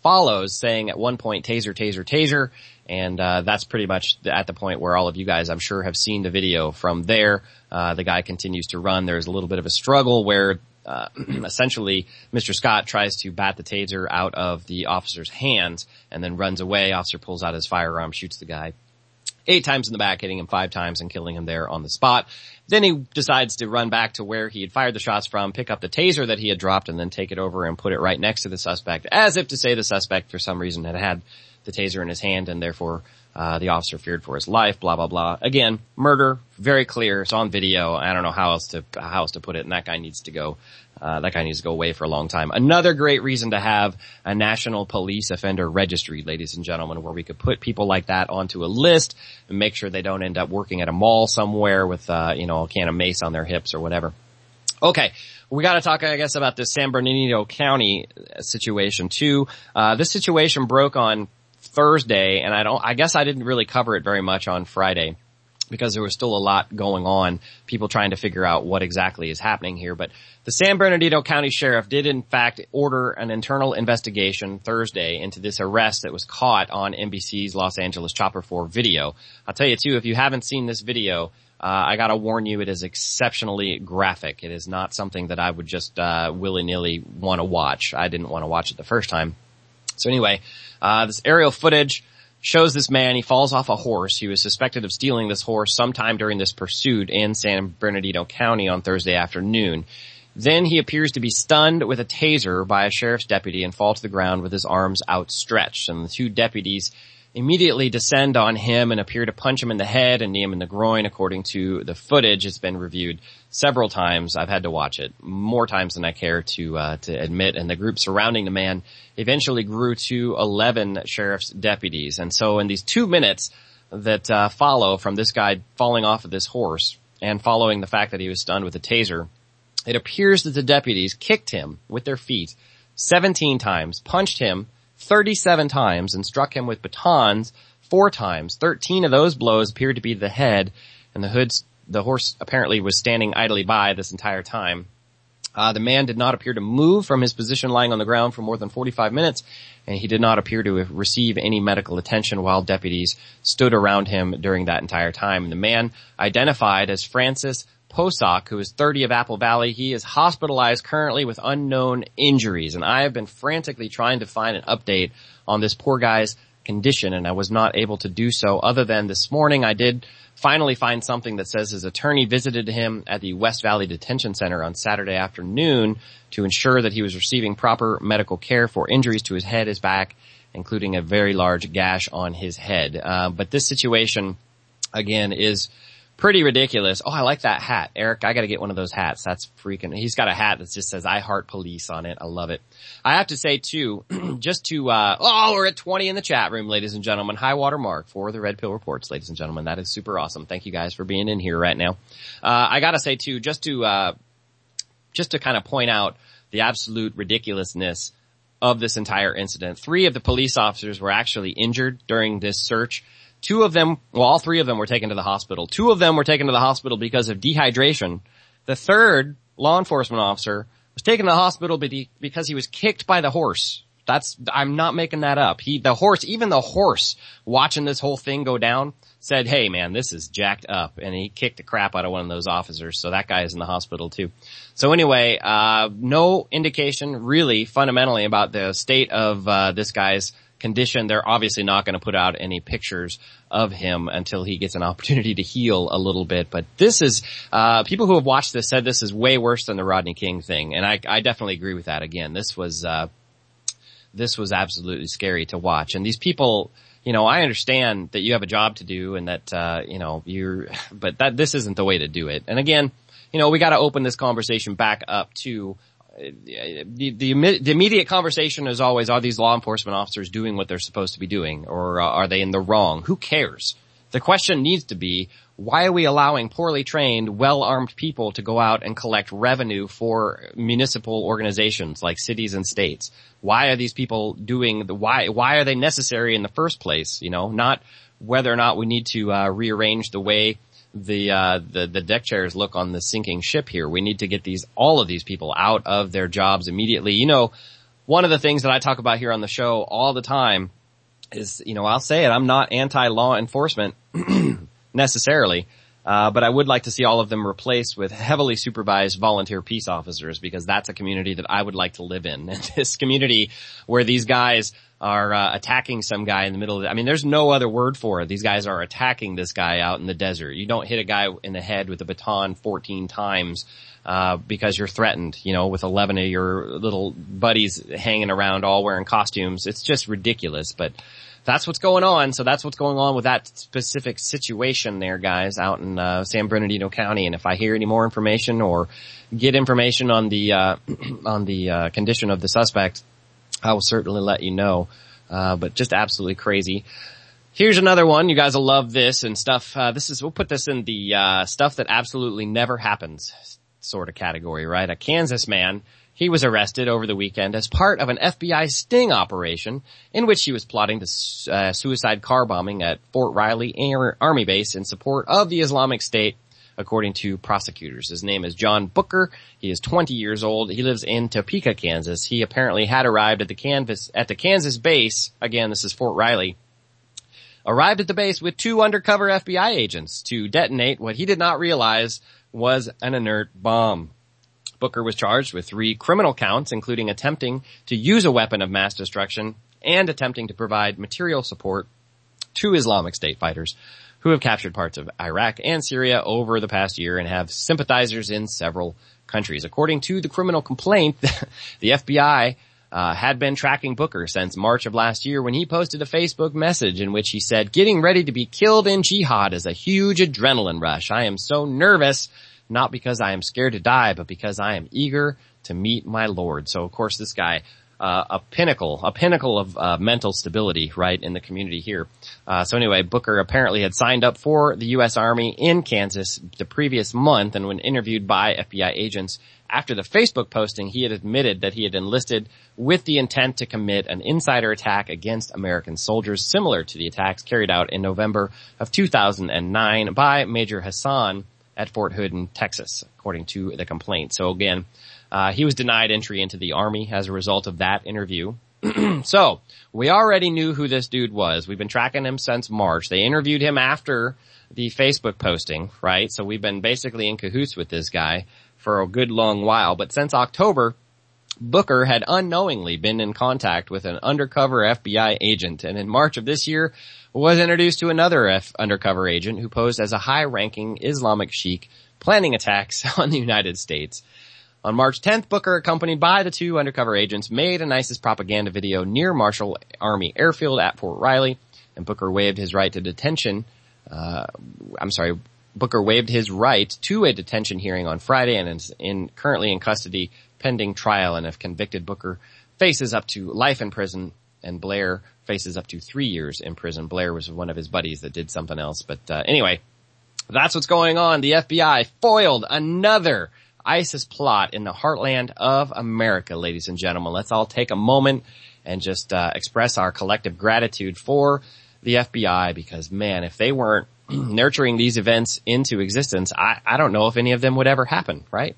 follows saying at one point, taser, taser, taser. And, uh, that's pretty much at the point where all of you guys, I'm sure, have seen the video from there. Uh, the guy continues to run. There's a little bit of a struggle where, uh, essentially Mister Scott tries to bat the taser out of the officer's hands and then runs away. Officer pulls out his firearm, shoots the guy eight times in the back, hitting him five times and killing him there on the spot. Then he decides to run back to where he had fired the shots from, pick up the taser that he had dropped, and then take it over and put it right next to the suspect, as if to say the suspect for some reason had had the taser in his hand and therefore uh the officer feared for his life, blah, blah, blah. Again, murder, very clear. It's on video. I don't know how else to, how else to put it, and that guy needs to go, uh, that guy needs to go away for a long time. Another great reason to have a national police offender registry, ladies and gentlemen, where we could put people like that onto a list and make sure they don't end up working at a mall somewhere with, uh, you know, a can of mace on their hips or whatever. Okay. We gotta talk, I guess, about this San Bernardino County situation too. Uh, this situation broke on Thursday, and I don't, I guess I didn't really cover it very much on Friday because there was still a lot going on, people trying to figure out what exactly is happening here. But the San Bernardino County Sheriff did in fact order an internal investigation Thursday into this arrest that was caught on N B C's Los Angeles Chopper four video. I'll tell you too, if you haven't seen this video, uh, I gotta warn you, it is exceptionally graphic. It is not something that I would just, uh, willy-nilly want to watch. I didn't want to watch it the first time. So anyway, uh, this aerial footage shows this man. He falls off a horse. He was suspected of stealing this horse sometime during this pursuit in San Bernardino County on Thursday afternoon. Then he appears to be stunned with a taser by a sheriff's deputy and fall to the ground with his arms outstretched. And the two deputies immediately descend on him and appear to punch him in the head and knee him in the groin. According to the footage, it's been reviewed several times. I've had to watch it more times than I care to uh, to admit. And the group surrounding the man eventually grew to eleven sheriff's deputies. And so in these two minutes that uh, follow from this guy falling off of this horse and following the fact that he was stunned with a taser, it appears that the deputies kicked him with their feet seventeen times, punched him thirty-seven times, and struck him with batons four times. thirteen of those blows appeared to be to the head, and the hood's, the horse apparently was standing idly by this entire time. Uh, the man did not appear to move from his position lying on the ground for more than forty-five minutes, and he did not appear to receive any medical attention while deputies stood around him during that entire time. The man, identified as Francis Posock, who is thirty, of Apple Valley, he is hospitalized currently with unknown injuries, and I have been frantically trying to find an update on this poor guy's condition, and I was not able to do so other than this morning I did finally find something that says his attorney visited him at the West Valley Detention Center on Saturday afternoon to ensure that he was receiving proper medical care for injuries to his head, his back, including a very large gash on his head. Uh, but this situation, again, is pretty ridiculous. Oh, I like that hat. Eric, I gotta get one of those hats. That's freaking, he's got a hat that just says I Heart Police on it. I love it. I have to say too, just to, uh, oh, we're at twenty in the chat room, ladies and gentlemen. High water mark for the Red Pill Reports, ladies and gentlemen. That is super awesome. Thank you guys for being in here right now. Uh, I gotta say too, just to, uh, just to kind of point out the absolute ridiculousness of this entire incident. Three of the police officers were actually injured during this search. Two of them, well, all three of them were taken to the hospital. Two of them were taken to the hospital because of dehydration. The third law enforcement officer was taken to the hospital because he was kicked by the horse. That's, I'm not making that up. He, the horse, even the horse watching this whole thing go down said, hey man, this is jacked up. And he kicked the crap out of one of those officers. So that guy is in the hospital too. So anyway, uh, no indication really fundamentally about the state of, uh, this guy's condition. They're obviously not going to put out any pictures of him until he gets an opportunity to heal a little bit. But this is, uh, people who have watched this said this is way worse than the Rodney King thing. And I, I definitely agree with that. Again, this was, uh, this was absolutely scary to watch. And these people, you know, I understand that you have a job to do and that, uh, you know, you're, but that, this isn't the way to do it. And again, you know, we got to open this conversation back up to, The, the, the immediate conversation is always, are these law enforcement officers doing what they're supposed to be doing, or uh, are they in the wrong? Who cares? The question needs to be, why are we allowing poorly trained, well-armed people to go out and collect revenue for municipal organizations like cities and states? Why are these people doing the, why, why are they necessary in the first place? You know, not whether or not we need to, uh, rearrange the way the, uh, the, the deck chairs look on the sinking ship here. We need to get these, all of these people out of their jobs immediately. You know, one of the things that I talk about here on the show all the time is, you know, I'll say it, I'm not anti-law enforcement necessarily, uh, but I would like to see all of them replaced with heavily supervised volunteer peace officers, because that's a community that I would like to live in. This community where these guys are uh, attacking some guy in the middle of the, I mean, there's no other word for it. These guys are attacking this guy out in the desert. You don't hit a guy in the head with a baton fourteen times uh because you're threatened, you know, with eleven of your little buddies hanging around all wearing costumes. It's just ridiculous, but that's what's going on. So that's what's going on with that specific situation there, guys, out in uh San Bernardino County. And if I hear any more information or get information on the uh on the uh condition of the suspect, I will certainly let you know. Uh but just absolutely crazy. Here's another one. You guys will love this and stuff. Uh this is, we'll put this in the uh stuff that absolutely never happens sort of category, right? A Kansas man, he was arrested over the weekend as part of an F B I sting operation in which he was plotting the uh, suicide car bombing at Fort Riley Air Army Base in support of the Islamic State, according to prosecutors. His name is John Booker. He is twenty years old. He lives in Topeka, Kansas. He apparently had arrived at the Kansas, at the Kansas base. Again, this is Fort Riley. Arrived at the base with two undercover F B I agents to detonate what he did not realize was an inert bomb. Booker was charged with three criminal counts, including attempting to use a weapon of mass destruction and attempting to provide material support to Islamic State fighters who have captured parts of Iraq and Syria over the past year and have sympathizers in several countries. According to the criminal complaint, the F B I uh, had been tracking Booker since March of last year when he posted a Facebook message in which he said, "Getting ready to be killed in jihad is a huge adrenaline rush. I am so nervous, not because I am scared to die, but because I am eager to meet my Lord." So, of course, this guy, uh, a pinnacle, a pinnacle of uh, mental stability, right, in the community here. Uh, so anyway, Booker apparently had signed up for the U S Army in Kansas the previous month, and when interviewed by F B I agents after the Facebook posting, he had admitted that he had enlisted with the intent to commit an insider attack against American soldiers, similar to the attacks carried out in November of two thousand nine by Major Hassan at Fort Hood in Texas, according to the complaint. So again, uh, he was denied entry into the Army as a result of that interview. So, we already knew who this dude was. We've been tracking him since March. They interviewed him after the Facebook posting, right? So we've been basically in cahoots with this guy for a good long while. But since October, Booker had unknowingly been in contact with an undercover F B I agent, and in March of this year was introduced to another F undercover agent who posed as a high-ranking Islamic sheikh planning attacks on the United States. On March tenth, Booker, accompanied by the two undercover agents, made an ISIS propaganda video near Marshall Army Airfield at Fort Riley, and Booker waived his right to detention. Uh, I'm sorry, Booker waived his right to a detention hearing on Friday and is in, currently in custody pending trial. And if convicted, Booker faces up to life in prison, and Blair faces up to three years in prison. Blair was one of his buddies that did something else. But uh, anyway, that's what's going on. The F B I foiled another ISIS plot in the heartland of America, ladies and gentlemen. Let's all take a moment and just uh, express our collective gratitude for the F B I, because, man, if they weren't nurturing these events into existence, I, I don't know if any of them would ever happen, right?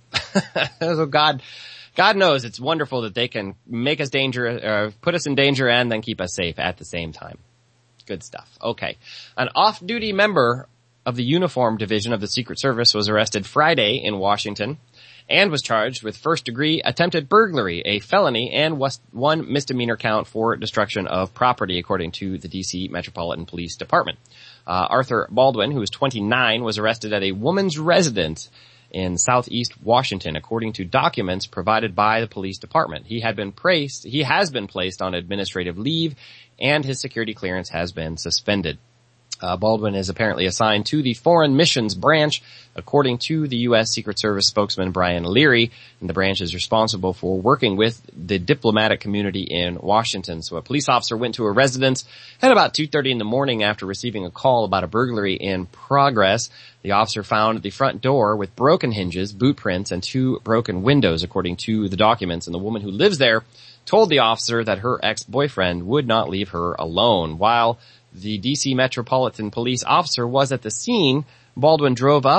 So God, God knows it's wonderful that they can make us danger, uh, put us in danger and then keep us safe at the same time. Good stuff. Okay. An off-duty member of the Uniform Division of the Secret Service was arrested Friday in Washington and was charged with first-degree attempted burglary, a felony, and was one misdemeanor count for destruction of property, according to the D C Metropolitan Police Department. Uh, Arthur Baldwin, who was twenty-nine, was arrested at a woman's residence in southeast Washington, according to documents provided by the police department. He had been placed, he has been placed on administrative leave, and his security clearance has been suspended. Uh, Baldwin is apparently assigned to the Foreign Missions Branch, according to the U S Secret Service spokesman Brian Leary, and the branch is responsible for working with the diplomatic community in Washington. So a police officer went to a residence at about two thirty in the morning after receiving a call about a burglary in progress. The officer found the front door with broken hinges, boot prints, and two broken windows, according to the documents, and the woman who lives there told the officer that her ex-boyfriend would not leave her alone. While the D C Metropolitan Police officer was at the scene, Baldwin drove up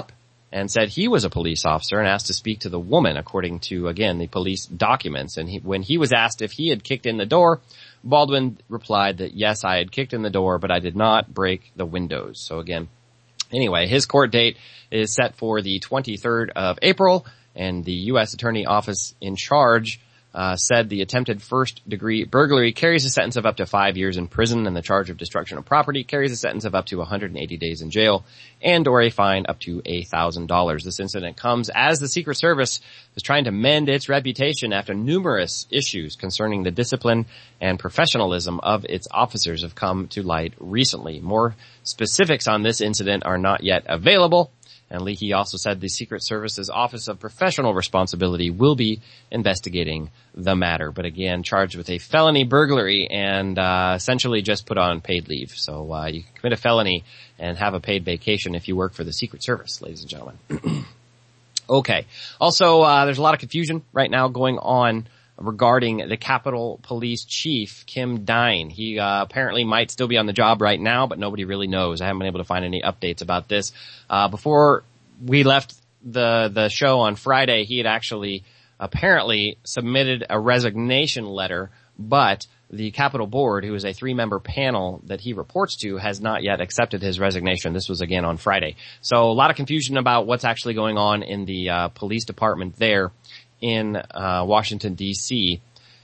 and said he was a police officer and asked to speak to the woman, according to, again, the police documents. And he, when he was asked if he had kicked in the door, Baldwin replied that, yes, I had kicked in the door, but I did not break the windows. So again, anyway, his court date is set for the twenty-third of April, and the U S Attorney Office in charge uh said the attempted first-degree burglary carries a sentence of up to five years in prison, and the charge of destruction of property carries a sentence of up to one hundred eighty days in jail and or a fine up to one thousand dollars. This incident comes as the Secret Service is trying to mend its reputation after numerous issues concerning the discipline and professionalism of its officers have come to light recently. More specifics on this incident are not yet available. And Leahy also said the Secret Service's Office of Professional Responsibility will be investigating the matter. But again, charged with a felony burglary and uh essentially just put on paid leave. So uh you can commit a felony and have a paid vacation if you work for the Secret Service, ladies and gentlemen. Okay. Also, uh there's a lot of confusion right now going on regarding the Capitol Police Chief, Kim Dine. He uh, apparently might still be on the job right now, but nobody really knows. I haven't been able to find any updates about this. Uh, before we left the the show on Friday, he had actually apparently submitted a resignation letter, but the Capitol Board, who is a three-member panel that he reports to, has not yet accepted his resignation. This was again on Friday. So a lot of confusion about what's actually going on in the uh, police department there in uh Washington, D C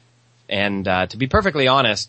And uh to be perfectly honest,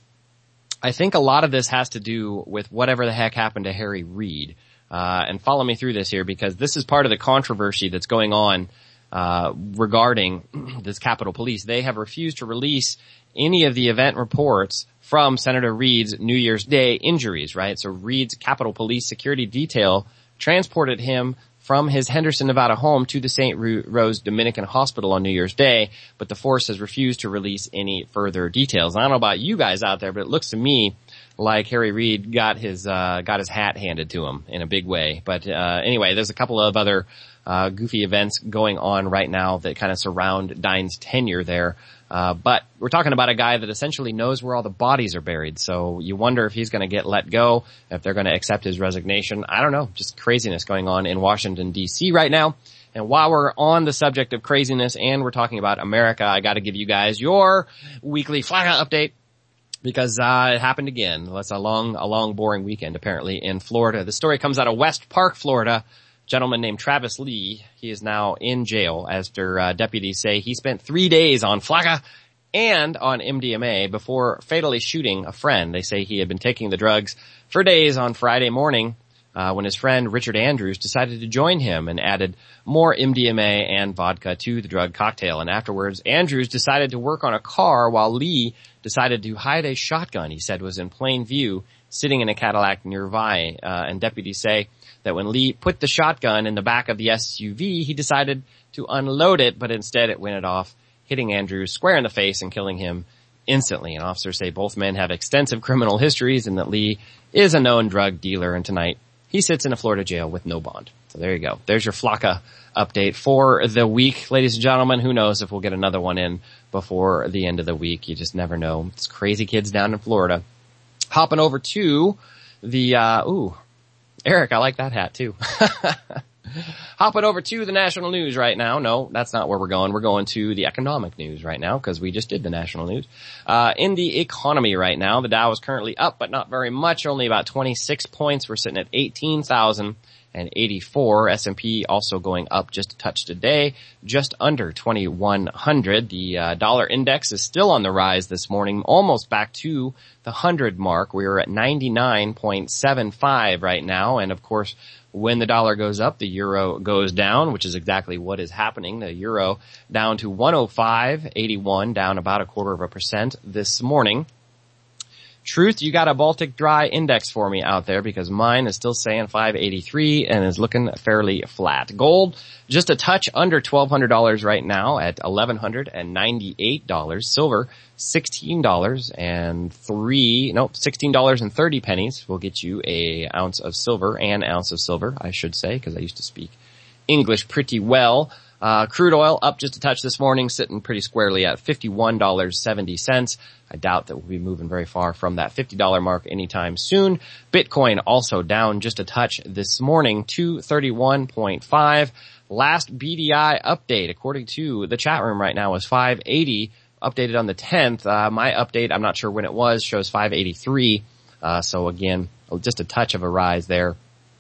I think a lot of this has to do with whatever the heck happened to Harry Reid. Uh and follow me through this here, because this is part of the controversy that's going on uh regarding this Capitol Police. They have refused to release any of the event reports from Senator Reid's New Year's Day injuries, right? So Reid's Capitol Police security detail transported him from his Henderson, Nevada home to the Saint Rose Dominican Hospital on New Year's Day, but the force has refused to release any further details. I don't know about you guys out there, but it looks to me like Harry Reid got his, uh, got his hat handed to him in a big way. But, uh, anyway, there's a couple of other, uh, goofy events going on right now that kind of surround Dine's tenure there. Uh, but we're talking about a guy that essentially knows where all the bodies are buried. So you wonder if he's going to get let go, if they're going to accept his resignation. I don't know. Just craziness going on in Washington, D C right now. And while we're on the subject of craziness and we're talking about America, I got to give you guys your weekly Flagga update, because uh it happened again. That's a long, a long, boring weekend apparently in Florida. The story comes out of West Park, Florida. Gentleman named Travis Lee. He is now in jail after uh, deputies say he spent three days on Flagga and on M D M A before fatally shooting a friend. They say he had been taking the drugs for days on Friday morning uh, when his friend Richard Andrews decided to join him and added more M D M A and vodka to the drug cocktail. And afterwards, Andrews decided to work on a car while Lee decided to hide a shotgun he said was in plain view sitting in a Cadillac nearby. Uh, and deputies say that when Lee put the shotgun in the back of the S U V, he decided to unload it, but instead it went off, hitting Andrews square in the face and killing him instantly. And officers say both men have extensive criminal histories and that Lee is a known drug dealer, and tonight he sits in a Florida jail with no bond. So there you go. There's your Flocka update for the week. Ladies and gentlemen, who knows if we'll get another one in before the end of the week. You just never know. It's crazy kids down in Florida. Hopping over to the, uh, ooh, Eric, I like that hat too. Hopping over to the national news right now. No, that's not where we're going. We're going to the economic news right now because we just did the national news. Uh, in the economy right now, the Dow is currently up, but not very much, only about twenty-six points. We're sitting at eighteen thousand eighty-four. S and P also going up just a touch today, just under twenty-one hundred. The uh, dollar index is still on the rise this morning, almost back to the one hundred mark. We are at ninety-nine point seven five right now. And of course, when the dollar goes up, the euro goes down, which is exactly what is happening. The euro down to one oh five eighty-one, down about a quarter of a percent this morning. Truth, you got a Baltic Dry index for me out there because mine is still saying five eighty-three and is looking fairly flat. Gold, just a touch under twelve hundred dollars right now at eleven ninety-eight dollars. Silver, sixteen dollars and three, no, sixteen dollars and thirty pennies will get you a ounce of silver, an ounce of silver, I should say, because I used to speak English pretty well. Uh, crude oil up just a touch this morning, sitting pretty squarely at fifty-one dollars and seventy cents. I doubt that we'll be moving very far from that fifty dollars mark anytime soon. Bitcoin also down just a touch this morning, two thirty-one point five. Last B D I update, according to the chat room right now, is five eighty, updated on the tenth. Uh, my update, I'm not sure when it was, shows five eighty-three. Uh, so again, just a touch of a rise there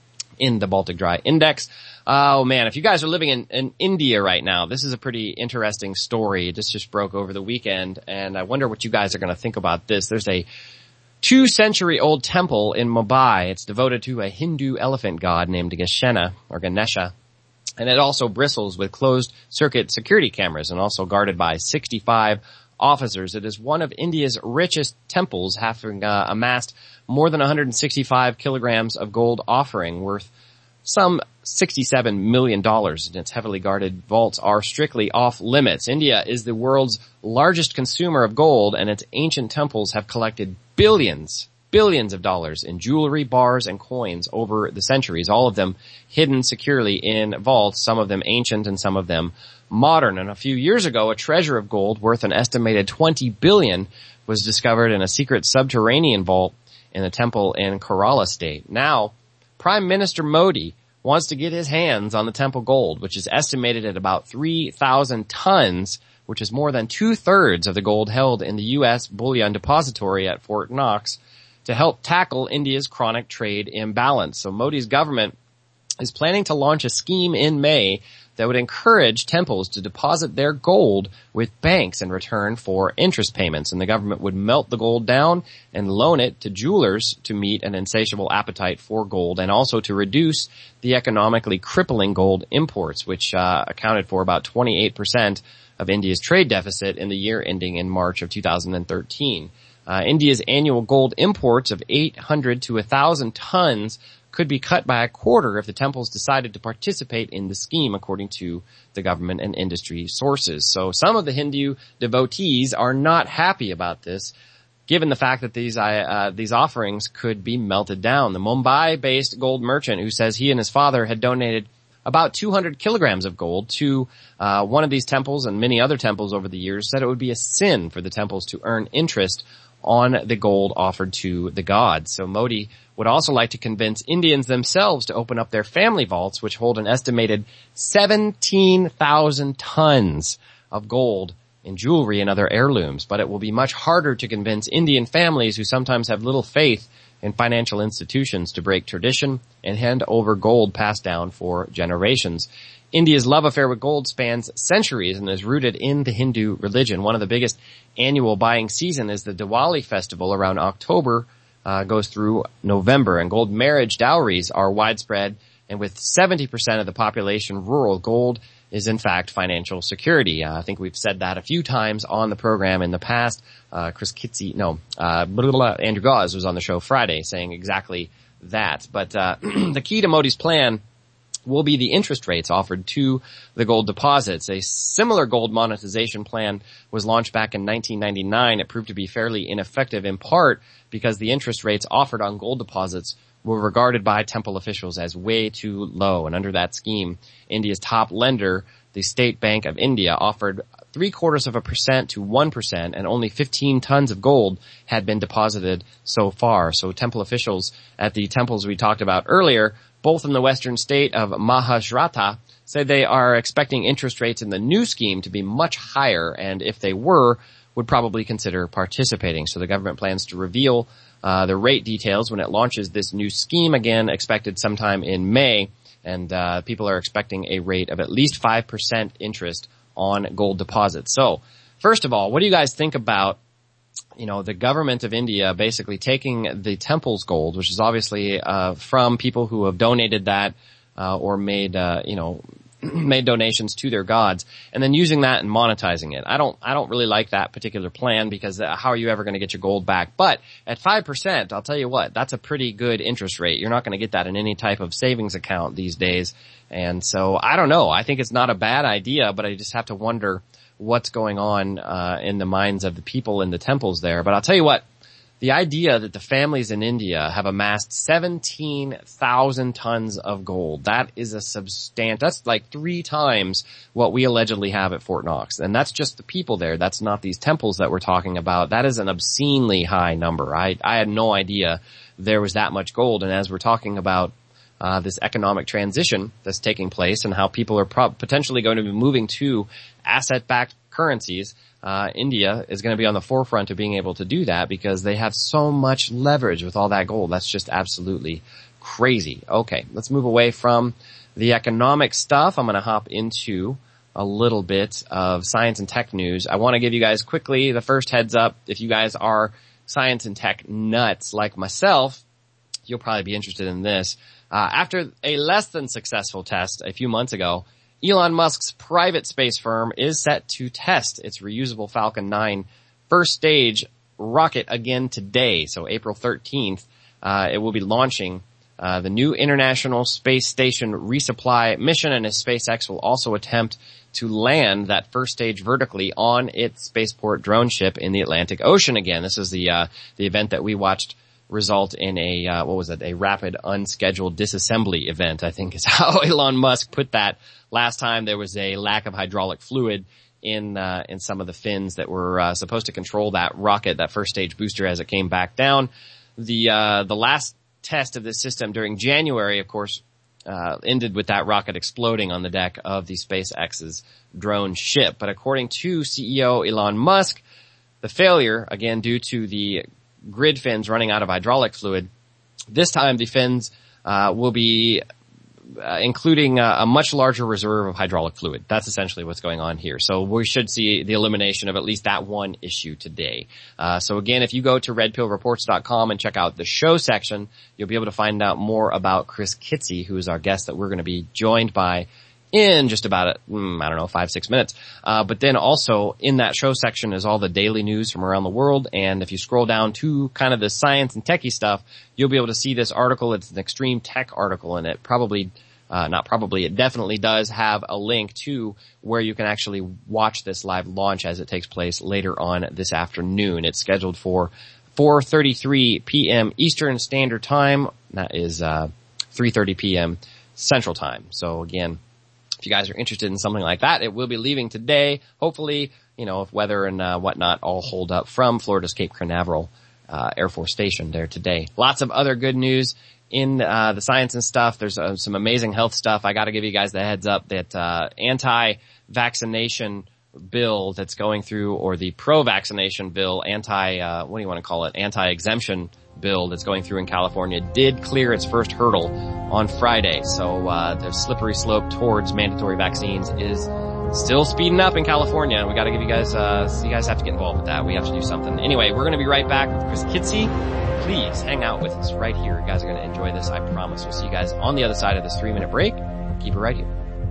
in the Baltic Dry Index. Oh man, if you guys are living in, in India right now, this is a pretty interesting story. It just, just broke over the weekend, and I wonder what you guys are going to think about this. There's a two century old temple in Mumbai. It's devoted to a Hindu elephant god named Gashena, or Ganesha. And it also bristles with closed circuit security cameras and also guarded by sixty-five officers. It is one of India's richest temples, having uh, amassed more than one hundred sixty-five kilograms of gold offering worth some sixty-seven million dollars, and its heavily guarded vaults are strictly off limits. India is the world's largest consumer of gold, and its ancient temples have collected billions, billions of dollars in jewelry, bars, and coins over the centuries, all of them hidden securely in vaults, some of them ancient and some of them modern. And a few years ago, a treasure of gold worth an estimated twenty billion dollars was discovered in a secret subterranean vault in a temple in Kerala state. Now, Prime Minister Modi wants to get his hands on the temple gold, which is estimated at about three thousand tons, which is more than two-thirds of the gold held in the U S bullion depository at Fort Knox, to help tackle India's chronic trade imbalance. So Modi's government is planning to launch a scheme in May that would encourage temples to deposit their gold with banks in return for interest payments. And the government would melt the gold down and loan it to jewelers to meet an insatiable appetite for gold, and also to reduce the economically crippling gold imports, which uh, accounted for about twenty-eight percent of India's trade deficit in the year ending in March of two thousand thirteen. Uh, India's annual gold imports of eight hundred to one thousand tons could be cut by a quarter if the temples decided to participate in the scheme, according to the government and industry sources. So some of the Hindu devotees are not happy about this, given the fact that these uh, these offerings could be melted down. The Mumbai-based gold merchant, who says he and his father had donated about two hundred kilograms of gold to uh, one of these temples and many other temples over the years, said it would be a sin for the temples to earn interest on the gold offered to the gods. So Modi would also like to convince Indians themselves to open up their family vaults, which hold an estimated seventeen thousand tons of gold in jewelry and other heirlooms. But it will be much harder to convince Indian families, who sometimes have little faith in financial institutions, to break tradition and hand over gold passed down for generations. India's love affair with gold spans centuries and is rooted in the Hindu religion. One of the biggest annual buying season is the Diwali festival around October, uh, goes through November, and gold marriage dowries are widespread, and with seventy percent of the population rural, gold is in fact financial security. Uh, I think we've said that a few times on the program in the past. Uh, Chris Kitsi, no, uh, blah, blah, blah, Andrew Gause was on the show Friday saying exactly that. But, uh, the key to Modi's plan will be the interest rates offered to the gold deposits. A similar gold monetization plan was launched back in nineteen ninety-nine. It proved to be fairly ineffective, in part because the interest rates offered on gold deposits were regarded by temple officials as way too low. And under that scheme, India's top lender, the State Bank of India, offered three quarters of a percent to one percent, and only fifteen tons of gold had been deposited so far. So temple officials at the temples we talked about earlier, both in the western state of Maharashtra, say they are expecting interest rates in the new scheme to be much higher, and if they were, would probably consider participating. So the government plans to reveal uh, the rate details when it launches this new scheme, again expected sometime in May, and uh, people are expecting a rate of at least five percent interest on gold deposits. So, first of all, what do you guys think about, you know, the government of India basically taking the temple's gold, which is obviously uh from people who have donated that uh or made uh you know made donations to their gods, and then using that and monetizing it? I don't I don't really like that particular plan, because uh, how are you ever going to get your gold back? But at five percent, I'll tell you what, that's a pretty good interest rate. You're not going to get that in any type of savings account these days. And so I don't know. I think it's not a bad idea, but I just have to wonder what's going on uh in the minds of the people in the temples there. But I'll tell you what, the idea that the families in India have amassed seventeen thousand tons of gold, that is a substantial, that's like three times what we allegedly have at Fort Knox. And that's just the people there. That's not these temples that we're talking about. That is an obscenely high number. I, I had no idea there was that much gold. And as we're talking about uh, this economic transition that's taking place and how people are pro- potentially going to be moving to asset-backed currencies, Uh, India is going to be on the forefront of being able to do that because they have so much leverage with all that gold. That's just absolutely crazy. Okay, let's move away from the economic stuff. I'm going to hop into a little bit of science and tech news. I want to give you guys quickly the first heads up. If you guys are science and tech nuts like myself, you'll probably be interested in this. Uh, after a less than successful test a few months ago, Elon Musk's private space firm is set to test its reusable Falcon nine first stage rocket again today. So April thirteenth, uh, it will be launching uh, the new International Space Station resupply mission, and SpaceX will also attempt to land that first stage vertically on its spaceport drone ship in the Atlantic Ocean again. This is the uh, the event that we watched result in a, uh, what was it, a rapid unscheduled disassembly event, I think is how Elon Musk put that. Last time there was a lack of hydraulic fluid in, uh, in some of the fins that were, uh, supposed to control that rocket, that first stage booster as it came back down. The, uh, the last test of this system during January, of course, uh, ended with that rocket exploding on the deck of the SpaceX's drone ship. But according to C E O Elon Musk, the failure, again, due to the grid fins running out of hydraulic fluid. This time the fins uh, will be uh, including uh, a much larger reserve of hydraulic fluid. That's essentially what's going on here. So we should see the elimination of at least that one issue today. Uh, so again, if you go to red pill reports dot com and check out the show section, you'll be able to find out more about Chris Kitsy, who is our guest that we're going to be joined by in just about, mm, I don't know, five, six minutes. Uh, but then also in that show section is all the daily news from around the world. And if you scroll down to kind of the science and techie stuff, you'll be able to see this article. It's an extreme tech article, and it probably, uh, not probably, it definitely does have a link to where you can actually watch this live launch as it takes place later on this afternoon. It's scheduled for four thirty-three p.m. Eastern Standard Time. That is, uh, three thirty p.m. Central Time. So again, if you guys are interested in something like that, it will be leaving today. Hopefully, you know, if weather and uh, whatnot all hold up from Florida's Cape Canaveral uh, Air Force Station there today. Lots of other good news in uh, the science and stuff. There's uh, some amazing health stuff. I got to give you guys the heads up that uh, anti-vaccination bill that's going through, or the pro-vaccination bill, anti, uh, what do you want to call it, anti-exemption bill that's going through in California did clear its first hurdle on Friday. So uh the slippery slope towards mandatory vaccines is still speeding up in California, and we got to give you guys uh so you guys have to get involved with that. We have to do something. Anyway, we're going to be right back with Chris Kitsy. Please hang out with us right here. You guys are going to enjoy this, I promise. We'll see you guys on the other side of this three minute break. Keep it right here.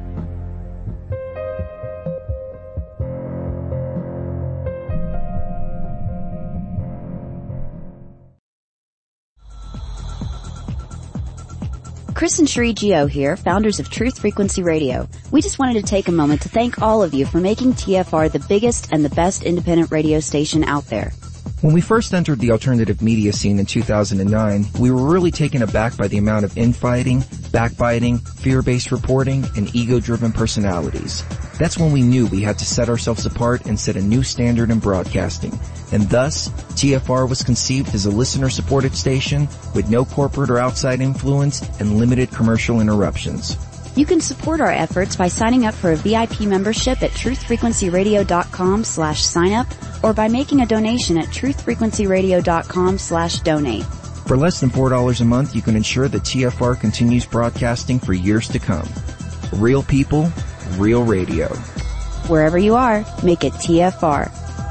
Chris and Sheree Gio here, founders of Truth Frequency Radio. We just wanted to take a moment to thank all of you for making T F R the biggest and the best independent radio station out there. When we first entered the alternative media scene in two thousand nine, we were really taken aback by the amount of infighting, backbiting, fear-based reporting, and ego-driven personalities. That's when we knew we had to set ourselves apart and set a new standard in broadcasting. And thus, T F R was conceived as a listener-supported station with no corporate or outside influence and limited commercial interruptions. You can support our efforts by signing up for a V I P membership at truth frequency radio dot com slash sign up, or by making a donation at truth frequency radio dot com slash donate. For less than four dollars a month, you can ensure that T F R continues broadcasting for years to come. Real people, real radio. Wherever you are, make it T F R.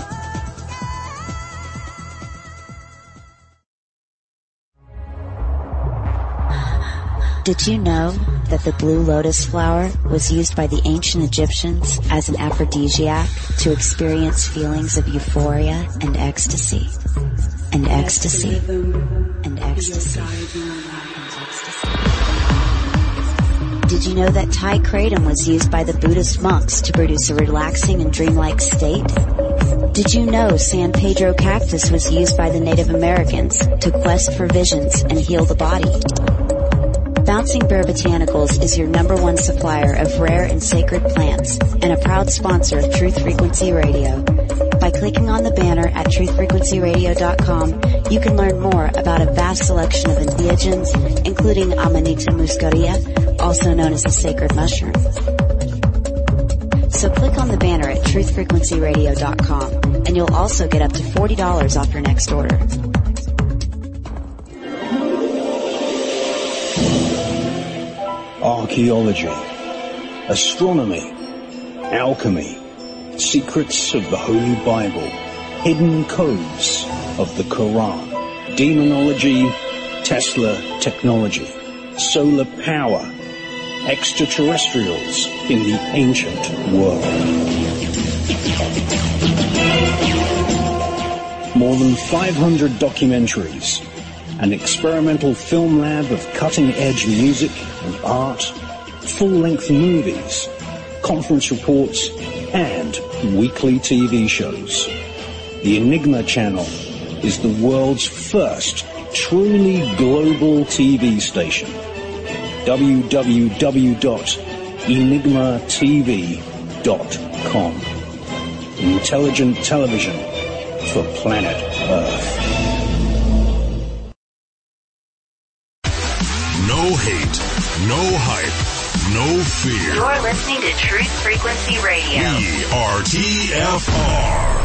Did you know that the blue lotus flower was used by the ancient Egyptians as an aphrodisiac to experience feelings of euphoria and ecstasy? And ecstasy. And ecstasy. Did you know that Thai kratom was used by the Buddhist monks to produce a relaxing and dreamlike state? Did you know San Pedro cactus was used by the Native Americans to quest for visions and heal the body? Bouncing Bear Botanicals is your number one supplier of rare and sacred plants and a proud sponsor of Truth Frequency Radio. By clicking on the banner at truth frequency radio dot com, you can learn more about a vast selection of entheogens, including Amanita muscaria, also known as the sacred mushroom. So click on the banner at truth frequency radio dot com, and you'll also get up to forty dollars off your next order. Archaeology, astronomy, alchemy, secrets of the Holy Bible, hidden codes of the Quran, demonology, Tesla technology, solar power, extraterrestrials in the ancient world. More than five hundred documentaries, an experimental film lab of cutting-edge music and art, full-length movies, conference reports, and weekly T V shows. The Enigma Channel is the world's first truly global T V station. w w w dot enigma t v dot com. Intelligent television for planet Earth. No hate, no hype, no fear. You're listening to Truth Frequency Radio. We are T F R.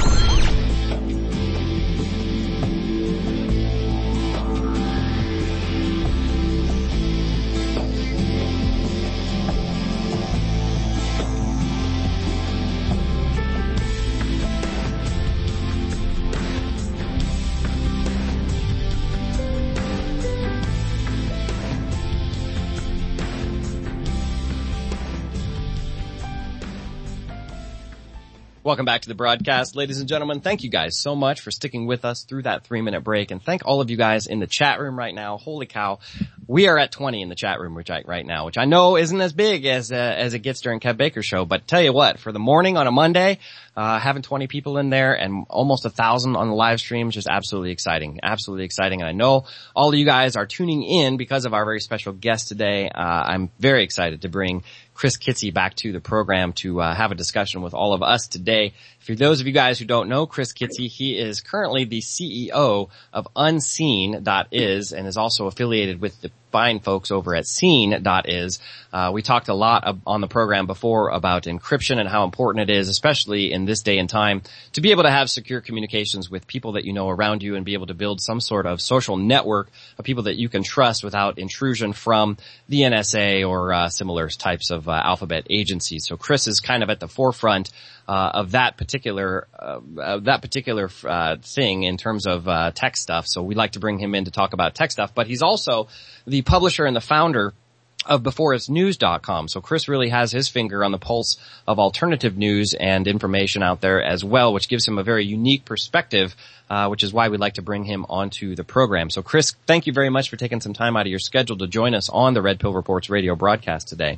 Welcome back to the broadcast, ladies and gentlemen. Thank you guys so much for sticking with us through that three-minute break, and thank all of you guys in the chat room right now. Holy cow, we are at twenty in the chat room right now, which I know isn't as big as uh, as it gets during Kev Baker's show, but tell you what, for the morning on a Monday, uh having twenty people in there and almost a thousand on the live stream is just absolutely exciting, absolutely exciting. And I know all of you guys are tuning in because of our very special guest today. Uh I'm very excited to bring Chris Kitsy back to the program to uh, have a discussion with all of us today. For those of you guys who don't know Chris Kitsy, he is currently the C E O of unseen dot is and is also affiliated with the fine folks over at seen dot is. Uh, we talked a lot on the program before about encryption and how important it is, especially in this day and time, to be able to have secure communications with people that you know around you and be able to build some sort of social network of people that you can trust without intrusion from the N S A or uh, similar types of uh, alphabet agencies. So Chris is kind of at the forefront uh, of that particular uh, uh, that particular uh, thing in terms of uh, tech stuff. So we'd like to bring him in to talk about tech stuff, but he's also the publisher and the founder of before it's news dot com. So Chris really has his finger on the pulse of alternative news and information out there as well, which gives him a very unique perspective, uh, which is why we'd like to bring him onto the program. So Chris, thank you very much for taking some time out of your schedule to join us on the Red Pill Reports radio broadcast today.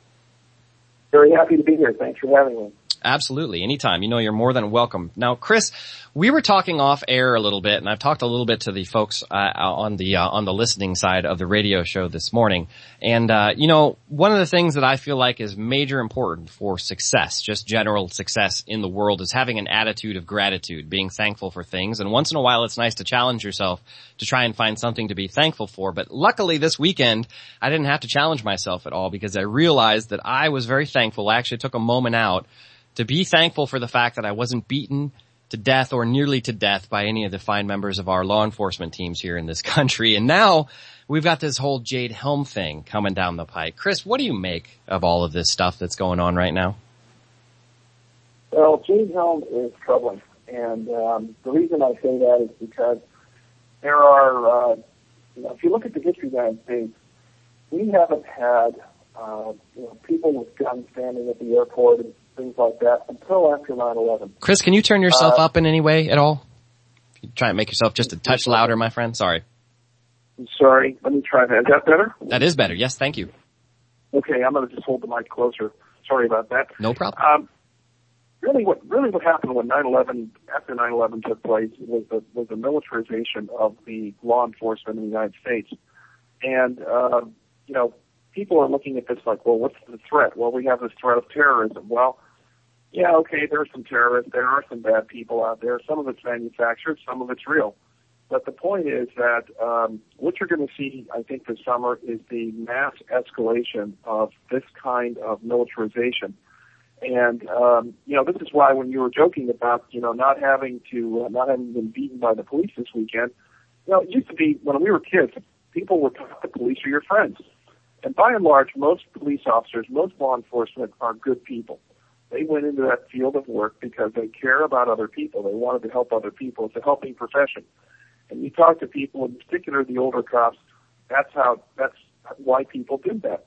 Very happy to be here. Thanks for having me. Absolutely. Anytime. You know, you're more than welcome. Now, Chris, we were talking off air a little bit, and I've talked a little bit to the folks uh, on the uh, on the listening side of the radio show this morning. And, uh, you know, one of the things that I feel like is major important for success, just general success in the world, is having an attitude of gratitude, being thankful for things. And once in a while, it's nice to challenge yourself to try and find something to be thankful for. But luckily, this weekend, I didn't have to challenge myself at all because I realized that I was very thankful. I actually took a moment out to be thankful for the fact that I wasn't beaten to death or nearly to death by any of the fine members of our law enforcement teams here in this country. And now we've got this whole Jade Helm thing coming down the pike. Chris, what do you make of all of this stuff that's going on right now? Well, Jade Helm is troubling. And um, the reason I say that is because there are, uh, you know, if you look at the history of the United States, we haven't had uh, you know, people with guns standing at the airport and things like that until after nine eleven. Chris, can you turn yourself uh, up in any way at all? You try and make yourself just a touch louder, my friend. Sorry. I'm sorry. Let me try that. Is that better? That is better. Yes, thank you. Okay, I'm going to just hold the mic closer. Sorry about that. No problem. Um, really what really what happened when nine eleven, after nine eleven took place, was the was the militarization of the law enforcement in the United States. And uh, you know, people are looking at this like, well, what's the threat? Well, we have this threat of terrorism. Well, yeah, okay, there are some terrorists, there are some bad people out there. Some of it's manufactured, some of it's real. But the point is that um, what you're going to see, I think, this summer is the mass escalation of this kind of militarization. And, um, you know, this is why when you were joking about, you know, not having to, uh, not having been beaten by the police this weekend, you know, it used to be when we were kids, people were taught the police are your friends. And by and large, most police officers, most law enforcement are good people. They went into that field of work because they care about other people. They wanted to help other people. It's a helping profession. And you talk to people, in particular the older cops, that's how, that's why people did that.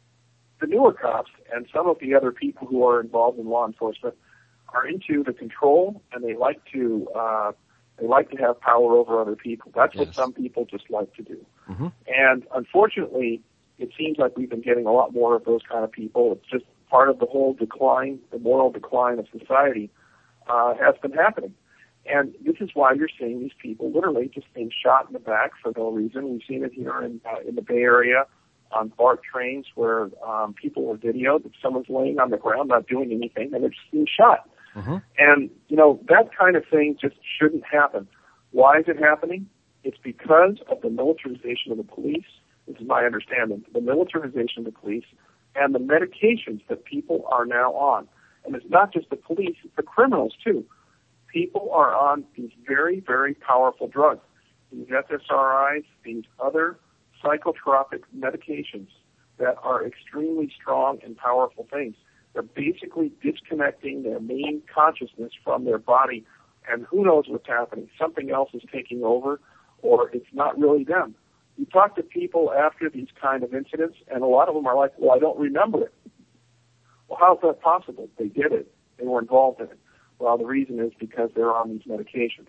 The newer cops and some of the other people who are involved in law enforcement are into the control, and they like to, uh, they like to have power over other people. That's yes. what some people just like to do. Mm-hmm. And unfortunately, it seems like we've been getting a lot more of those kind of people. It's just part of the whole decline, the moral decline of society, uh, has been happening. And this is why you're seeing these people literally just being shot in the back for no reason. We've seen it here in, uh, in the Bay Area on BART trains where um, people were videoed that someone's laying on the ground not doing anything and they're just being shot. Mm-hmm. And, you know, that kind of thing just shouldn't happen. Why is it happening? It's because of the militarization of the police. This is my understanding. The militarization of the police and the medications that people are now on. And it's not just the police, it's the criminals too. People are on these very, very powerful drugs, these S S R Is, these other psychotropic medications that are extremely strong and powerful things. They're basically disconnecting their main consciousness from their body, and who knows what's happening. Something else is taking over, or it's not really them. You talk to people after these kind of incidents, and a lot of them are like, well, I don't remember it. Well, how's that possible? They did it. They were involved in it. Well, the reason is because they're on these medications.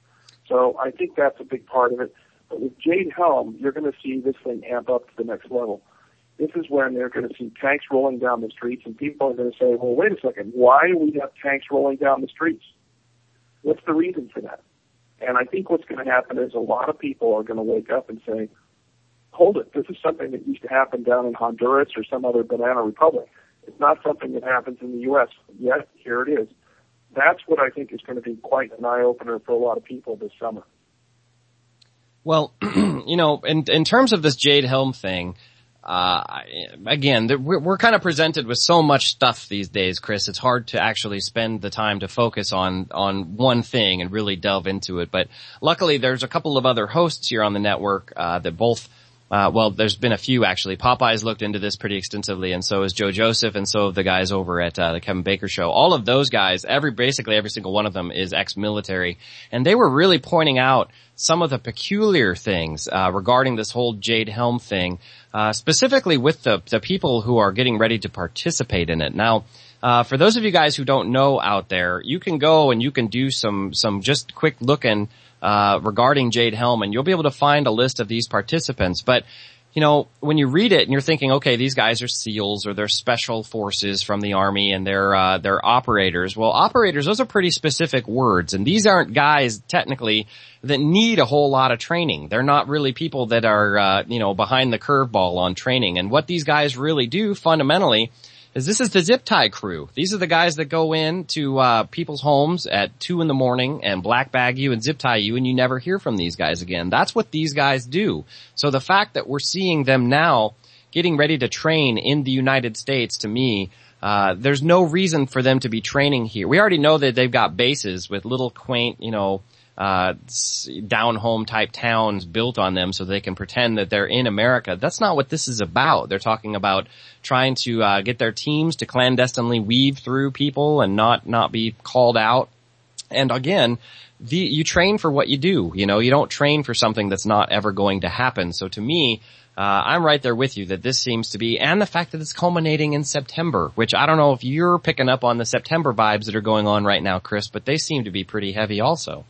So I think that's a big part of it. But with Jade Helm, you're going to see this thing amp up to the next level. This is when they're going to see tanks rolling down the streets, and people are going to say, well, wait a second, why do we have tanks rolling down the streets? What's the reason for that? And I think what's going to happen is a lot of people are going to wake up and say, hold it, this is something that used to happen down in Honduras or some other banana republic. It's not something that happens in the U S Yet, here it is. That's what I think is going to be quite an eye-opener for a lot of people this summer. Well, you know, in, in terms of this Jade Helm thing, uh, again, we're, we're kind of presented with so much stuff these days, Chris. It's hard to actually spend the time to focus on, on one thing and really delve into it. But luckily, there's a couple of other hosts here on the network, uh, that both Uh, well, there's been a few actually. Popeye's looked into this pretty extensively, and so has Joe Joseph, and so have the guys over at uh, the Kevin Baker Show. All of those guys, every basically every single one of them is ex-military, and they were really pointing out some of the peculiar things uh, regarding this whole Jade Helm thing, uh, specifically with the the people who are getting ready to participate in it. Now, uh, for those of you guys who don't know out there, you can go and you can do some some just quick looking. Uh, regarding Jade Helm, and you'll be able to find a list of these participants. But, you know, when you read it and you're thinking, okay, these guys are SEALs or they're special forces from the Army and they're, uh, they're operators. Well, operators, those are pretty specific words, and these aren't guys technically that need a whole lot of training. They're not really people that are, uh, you know, behind the curveball on training. And what these guys really do fundamentally is this is the zip tie crew. These are the guys that go in to uh people's homes at two in the morning and black bag you and zip tie you, and you never hear from these guys again. That's what these guys do. So the fact that we're seeing them now getting ready to train in the United States, to me, uh there's no reason for them to be training here. We already know that they've got bases with little quaint, you know, uh down home type towns built on them so they can pretend that they're in America. That's not what this is about. They're talking about trying to uh get their teams to clandestinely weave through people and not not be called out. And again, the you train for what you do. You know, you don't train for something that's not ever going to happen. So to me, uh I'm right there with you that this seems to be, and the fact that it's culminating in September, which I don't know if you're picking up on the September vibes that are going on right now, Chris, but they seem to be pretty heavy also.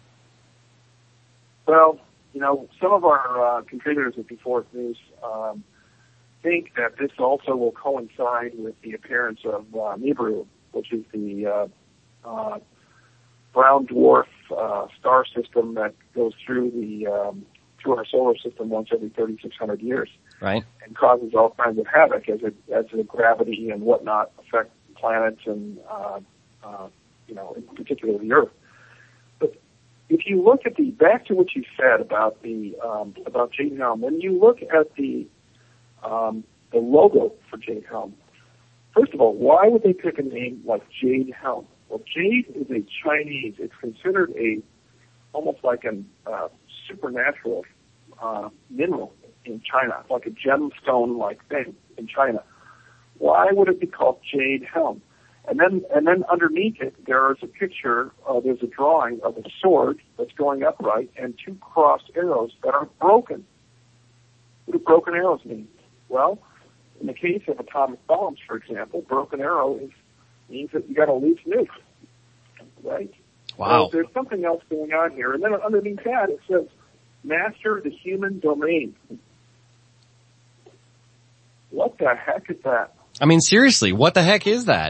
Well, you know, some of our uh, contributors at Before News um, think that this also will coincide with the appearance of uh, Nibiru, which is the uh, uh, brown dwarf uh, star system that goes through the um, through our solar system once every thirty-six hundred years, right? And causes all kinds of havoc as it as the gravity and whatnot affect planets and uh, uh, you know, in particular the Earth. But if you look at the back to what you said about the um, about Jade Helm, when you look at the um, the logo for Jade Helm, first of all, why would they pick a name like Jade Helm? Well, jade is a Chinese. It's considered a almost like an uh, supernatural uh, mineral in China, like a gemstone-like thing in China. Why would it be called Jade Helm? And then, and then underneath it, there is a picture. Uh, there's a drawing of a sword that's going upright and two crossed arrows that are broken. What do broken arrows mean? Well, in the case of atomic bombs, for example, broken arrow is, means that you got a loose nuke, right? Wow. So there's something else going on here. And then underneath that, it says, master the human domain. What the heck is that? I mean, seriously, what the heck is that?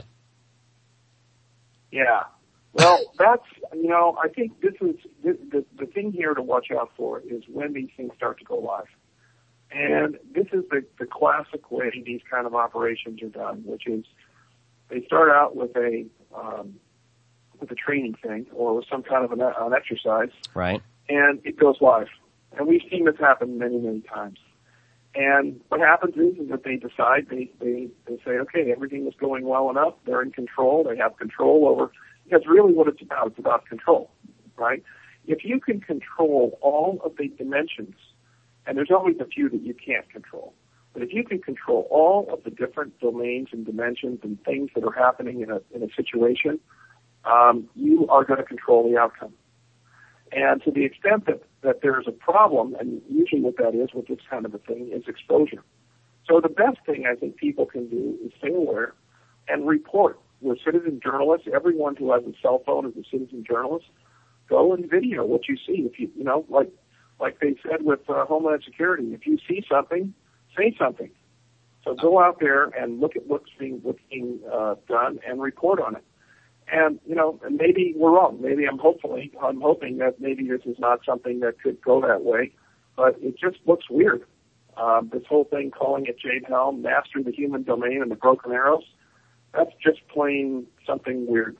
Yeah. Well, that's, you know, I think this is, the, the, the thing here to watch out for is when these things start to go live. And this is the, the classic way these kind of operations are done, which is they start out with a, um, with a training thing or with some kind of an, an exercise. Right. And it goes live. And we've seen this happen many, many times. And what happens is, is that they decide, they, they, they say, okay, everything is going well enough. They're in control. They have control over, because really what it's about, it's about control, right? If you can control all of the dimensions, and there's always a few that you can't control, but if you can control all of the different domains and dimensions and things that are happening in a, in a situation, um, you are going to control the outcome. And to the extent that, that there's a problem, and usually what that is with this kind of a thing, is exposure. So the best thing I think people can do is stay aware and report. We're citizen journalists. Everyone who has a cell phone is a citizen journalist. Go and video what you see. If you, you know, like like they said with uh, Homeland Security, if you see something, say something. So go out there and look at what's being what's being uh, done and report on it. And, you know, maybe we're wrong. Maybe I'm hopefully, I'm hoping that maybe this is not something that could go that way, but it just looks weird. Um, this whole thing calling it Jade Helm, master the human domain and the broken arrows, that's just plain something weird.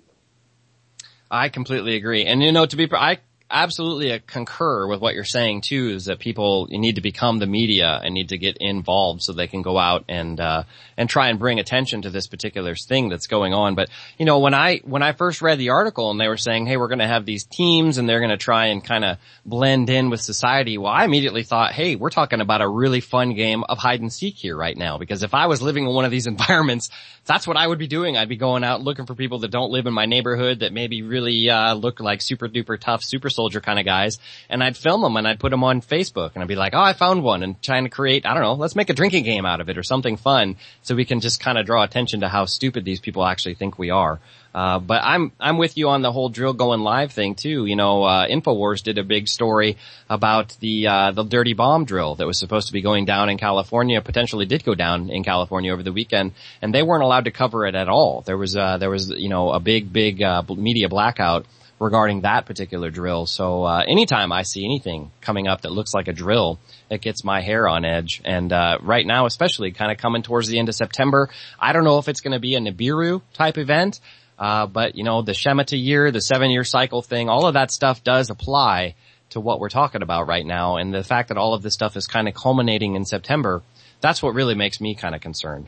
I completely agree. And, you know, to be, I absolutely concur with what you're saying too, is that people need to become the media and need to get involved so they can go out and, uh, and try and bring attention to this particular thing that's going on. But, you know, when I, when I first read the article and they were saying, hey, we're going to have these teams and they're going to try and kind of blend in with society. Well, I immediately thought, hey, we're talking about a really fun game of hide and seek here right now, because if I was living in one of these environments, that's what I would be doing. I'd be going out looking for people that don't live in my neighborhood that maybe really, uh, look like super duper tough super soldier kind of guys, and I'd film them and I'd put them on Facebook and I'd be like, oh, I found one, and trying to create, I don't know, let's make a drinking game out of it or something fun so we can just kind of draw attention to how stupid these people actually think we are. Uh, but I'm, I'm with you on the whole drill going live thing too. You know, uh, InfoWars did a big story about the, uh, the dirty bomb drill that was supposed to be going down in California, potentially did go down in California over the weekend, and they weren't allowed to cover it at all. There was, uh, there was, you know, a big, big, uh, media blackout regarding that particular drill. So, uh, anytime I see anything coming up that looks like a drill, it gets my hair on edge. And, uh, right now, especially kind of coming towards the end of September, I don't know if it's going to be a Nibiru type event. Uh, but you know, the Shemitah year, the seven year cycle thing, all of that stuff does apply to what we're talking about right now. And the fact that all of this stuff is kind of culminating in September, that's what really makes me kind of concerned.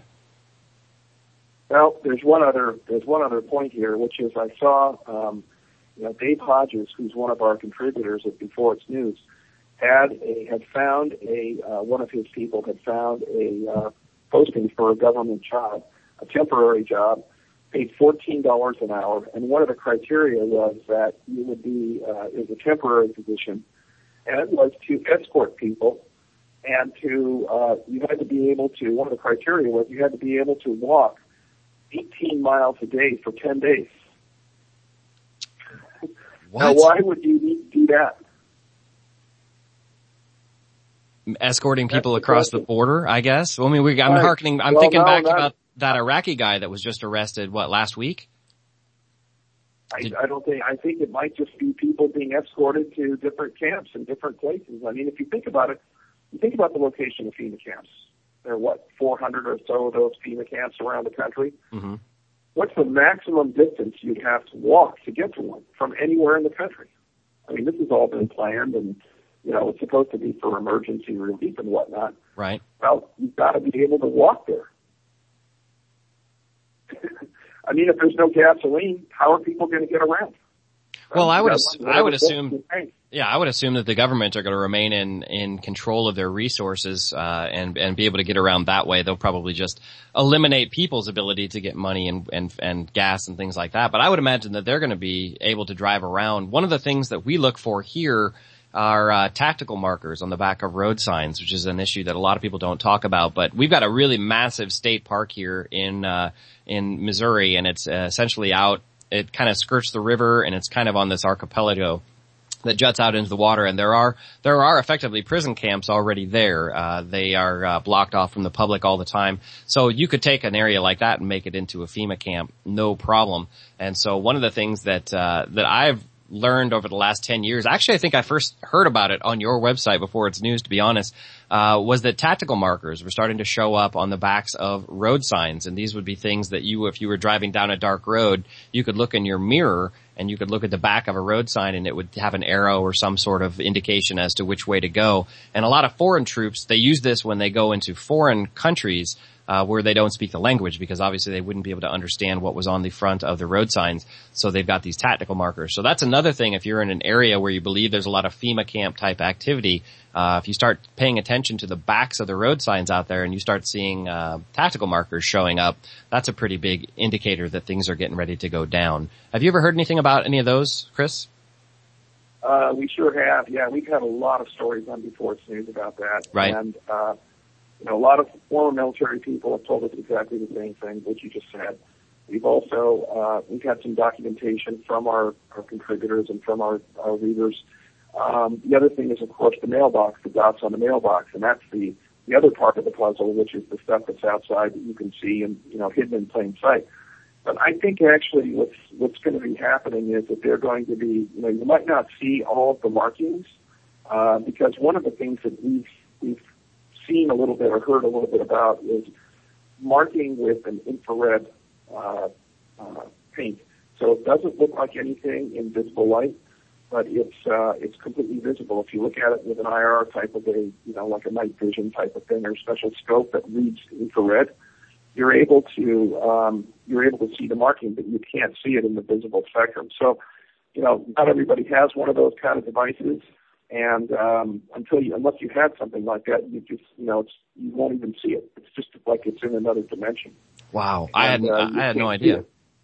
Well, there's one other, there's one other point here, which is I saw, um, you know, Dave Hodges, who's one of our contributors at Before It's News, had a, had found a, uh, one of his people had found a, uh, posting for a government job, a temporary job, paid fourteen dollars an hour, and one of the criteria was that you would be, uh, is a temporary position, and it was to escort people, and to, uh, you had to be able to, one of the criteria was you had to be able to walk eighteen miles a day for ten days. What? Now, why would you need to do that? Escorting people That's across the, the border, I guess. Well, I mean, we, I'm right. harkening, I'm well, thinking no, back not, about that Iraqi guy that was just arrested, what, last week? I, I don't think, I think it might just be people being escorted to different camps in different places. I mean, if you think about it, you think about the location of FEMA camps. There are, what, four hundred or so of those FEMA camps around the country? Mm-hmm. What's the maximum distance you'd have to walk to get to one from anywhere in the country? I mean, this has all been planned, and, you know, it's supposed to be for emergency relief and whatnot. Right. Well, you've got to be able to walk there. I mean, if there's no gasoline, how are people going to get around? Well, I would, Um, ass- you I would know, assume, yeah, I would assume that the government are going to remain in, in control of their resources, uh, and, and be able to get around that way. They'll probably just eliminate people's ability to get money and, and, and gas and things like that. But I would imagine that they're going to be able to drive around. One of the things that we look for here are uh, tactical markers on the back of road signs, which is an issue that a lot of people don't talk about. But we've got a really massive state park here in uh, in Missouri, and it's uh, essentially out. It kind of skirts the river, and it's kind of on this archipelago that juts out into the water. And there are there are effectively prison camps already there. Uh, they are uh, blocked off from the public all the time. So you could take an area like that and make it into a FEMA camp, no problem. And so one of the things that uh, that I've learned over the last ten years, actually I think I first heard about it on your website before it's news, to be honest, uh, was that tactical markers were starting to show up on the backs of road signs. And these would be things that you, if you were driving down a dark road, you could look in your mirror and you could look at the back of a road sign and it would have an arrow or some sort of indication as to which way to go. And a lot of foreign troops, they use this when they go into foreign countries Uh, where they don't speak the language, because obviously they wouldn't be able to understand what was on the front of the road signs. So they've got these tactical markers. So that's another thing. If you're in an area where you believe there's a lot of FEMA camp type activity, uh, if you start paying attention to the backs of the road signs out there and you start seeing uh, tactical markers showing up, that's a pretty big indicator that things are getting ready to go down. Have you ever heard anything about any of those, Chris? Uh, we sure have. Yeah, we've had a lot of stories on Before It's News about that. Right. And, uh, you know, a lot of former military people have told us exactly the same thing, what you just said. We've also, uh, we've had some documentation from our, our contributors and from our, our readers. Um, the other thing is, of course, the mailbox, the dots on the mailbox, and that's the, the other part of the puzzle, which is the stuff that's outside that you can see and, you know, hidden in plain sight. But I think actually what's, what's going to be happening is that they're going to be, you know, you might not see all of the markings, uh, because one of the things that we've, we've seen a little bit or heard a little bit about is marking with an infrared uh, uh, paint. So it doesn't look like anything in visible light, but it's uh, it's completely visible. If you look at it with an I R type of a, you know, like a night vision type of thing or a special scope that reads infrared, you're able to um, you're able to see the marking, but you can't see it in the visible spectrum. So, you know, not everybody has one of those kind of devices. And um, until you, unless you had something like that, you just, you know, it's, you won't even see it. It's just like it's in another dimension. Wow, And, I had uh, I had no idea.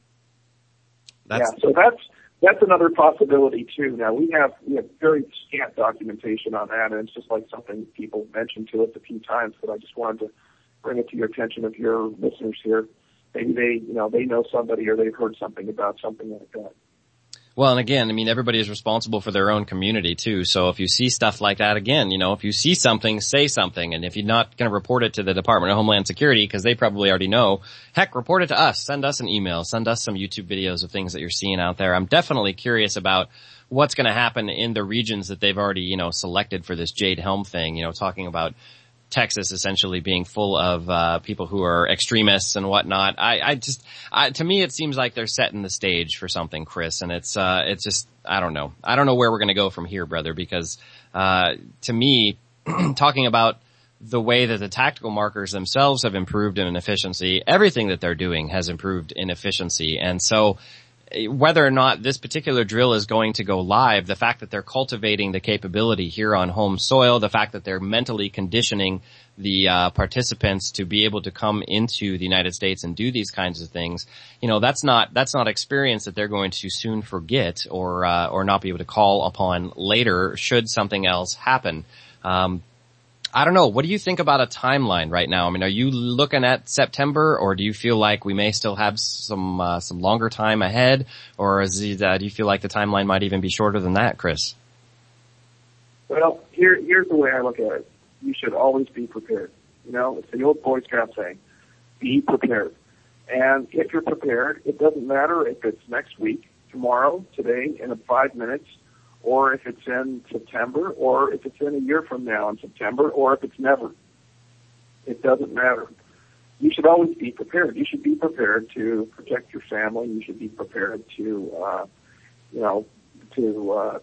That's, yeah, so that's that's another possibility too. Now we have we have very scant documentation on that, and it's just like something people mentioned to us a few times. But I just wanted to bring it to your attention of your listeners here. Maybe they, you know, they know somebody or they've heard something about something like that. Well, and again, I mean, everybody is responsible for their own community too. So if you see stuff like that, again, you know, if you see something, say something. And if you're not going to report it to the Department of Homeland Security, because they probably already know, heck, report it to us. Send us an email. Send us some YouTube videos of things that you're seeing out there. I'm definitely curious about what's going to happen in the regions that they've already, you know, selected for this Jade Helm thing, you know, talking about Texas essentially being full of uh people who are extremists and whatnot. I, I just, I, to me, it seems like they're setting the stage for something, Chris. And it's, uh, it's just, I don't know. I don't know where we're going to go from here, brother, because, uh, to me, talking about the way that the tactical markers themselves have improved in efficiency, everything that they're doing has improved in efficiency. And so, whether or not this particular drill is going to go live, the fact that they're cultivating the capability here on home soil, the fact that they're mentally conditioning the uh participants to be able to come into the United States and do these kinds of things, you know, that's not that's not experience that they're going to soon forget or uh or not be able to call upon later should something else happen. Um I don't know. What do you think about a timeline right now? I mean, are you looking at September, or do you feel like we may still have some uh, some longer time ahead, or is it, uh, do you feel like the timeline might even be shorter than that, Chris? Well, here here's the way I look at it. You should always be prepared. You know, it's the old Boy Scout saying, be prepared. And if you're prepared, it doesn't matter if it's next week, tomorrow, today, in five minutes, or if it's in September, or if it's in a year from now in September, or if it's never. It doesn't matter. You should always be prepared. You should be prepared to protect your family. You should be prepared to, uh, you know, to uh,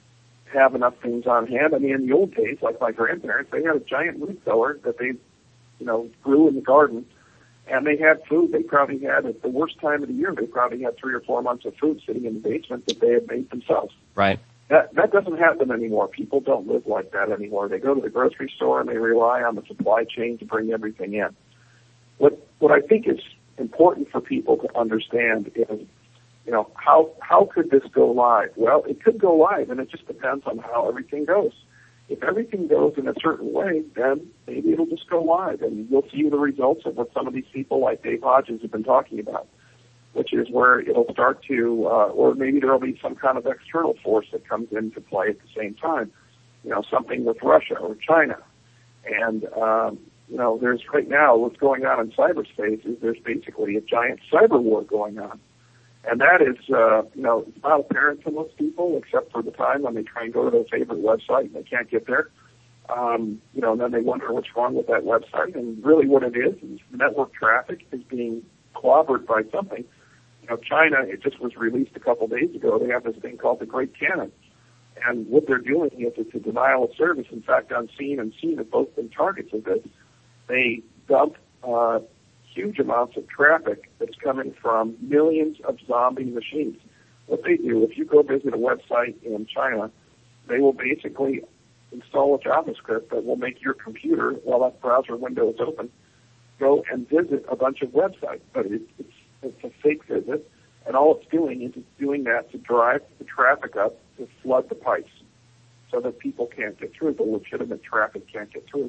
have enough things on hand. I mean, in the old days, like my grandparents, they had a giant root cellar that they, you know, grew in the garden. And they had food. They probably had, at the worst time of the year, they probably had three or four months of food sitting in the basement that they had made themselves. Right. That that doesn't happen anymore. People don't live like that anymore. They go to the grocery store and they rely on the supply chain to bring everything in. What what I think is important for people to understand is, you know, how how could this go live? Well, it could go live, and it just depends on how everything goes. If everything goes in a certain way, then maybe it'll just go live, and you'll see the results of what some of these people like Dave Hodges have been talking about, which is where it'll start to, uh, or maybe there'll be some kind of external force that comes into play at the same time, you know, something with Russia or China. And, um, you know, there's right now what's going on in cyberspace is there's basically a giant cyber war going on. And that is, uh, you know, it's not apparent to most people, except for the time when they try and go to their favorite website and they can't get there. Um, you know, and then they wonder what's wrong with that website. And really what it is is network traffic is being clobbered by something. You know, China, it just was released a couple days ago. They have this thing called the Great Cannon. And what they're doing is it's a denial of service. In fact, Unseen and Seen have both been targets of this. They dump uh, huge amounts of traffic that's coming from millions of zombie machines. What they do, if you go visit a website in China, they will basically install a JavaScript that will make your computer, while that browser window is open, go and visit a bunch of websites. But it, it's, it's a fake visit, and all it's doing is it's doing that to drive the traffic up to flood the pipes so that people can't get through, the legitimate traffic can't get through.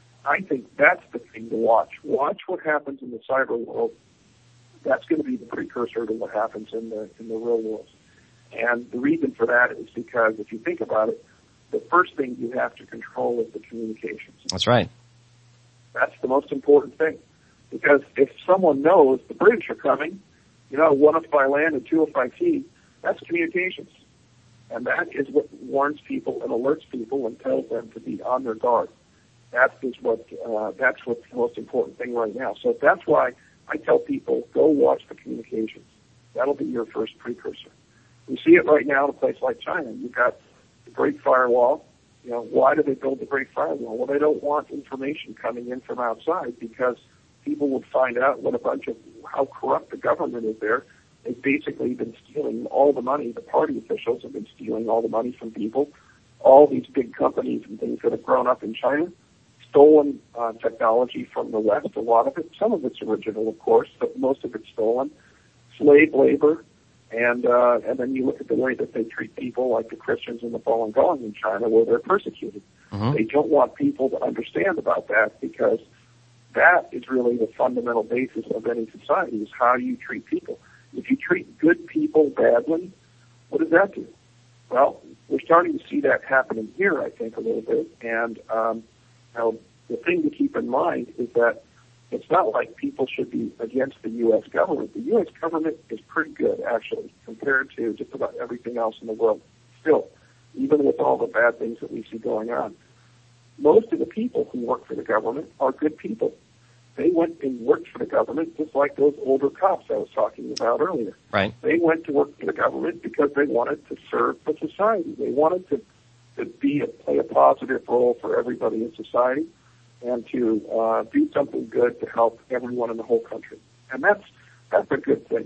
I think that's the thing to watch. Watch what happens in the cyber world. That's going to be the precursor to what happens in the in the real world. And the reason for that is because if you think about it, the first thing you have to control is the communications. That's right. That's the most important thing. Because if someone knows the British are coming, you know, one if by land and two if by sea, that's communications. And that is what warns people and alerts people and tells them to be on their guard. That is what, uh, that's what's the most important thing right now. So that's why I tell people, go watch the communications. That'll be your first precursor. We see it right now in a place like China. You've got the Great Firewall. You know, why do they build the Great Firewall? Well, they don't want information coming in from outside because people would find out what a bunch of, how corrupt the government is there. They've basically been stealing all the money. The party officials have been stealing all the money from people. All these big companies and things that have grown up in China, stolen uh, technology from the West, a lot of it. Some of it's original, of course, but most of it's stolen. Slave labor, and uh, and then you look at the way that they treat people like the Christians in the Falun Gong in China, where they're persecuted. Mm-hmm. They don't want people to understand about that because that is really the fundamental basis of any society, is how you treat people. If you treat good people badly, what does that do? Well, we're starting to see that happening here, I think, a little bit, and um, Now, the thing to keep in mind is that it's not like people should be against the U S government. The U S government is pretty good, actually, compared to just about everything else in the world. Still, even with all the bad things that we see going on, most of the people who work for the government are good people. They went and worked for the government just like those older cops I was talking about earlier. Right. They went to work for the government because they wanted to serve the society. They wanted to to be a, play a positive role for everybody in society and to uh, do something good to help everyone in the whole country. And that's that's a good thing.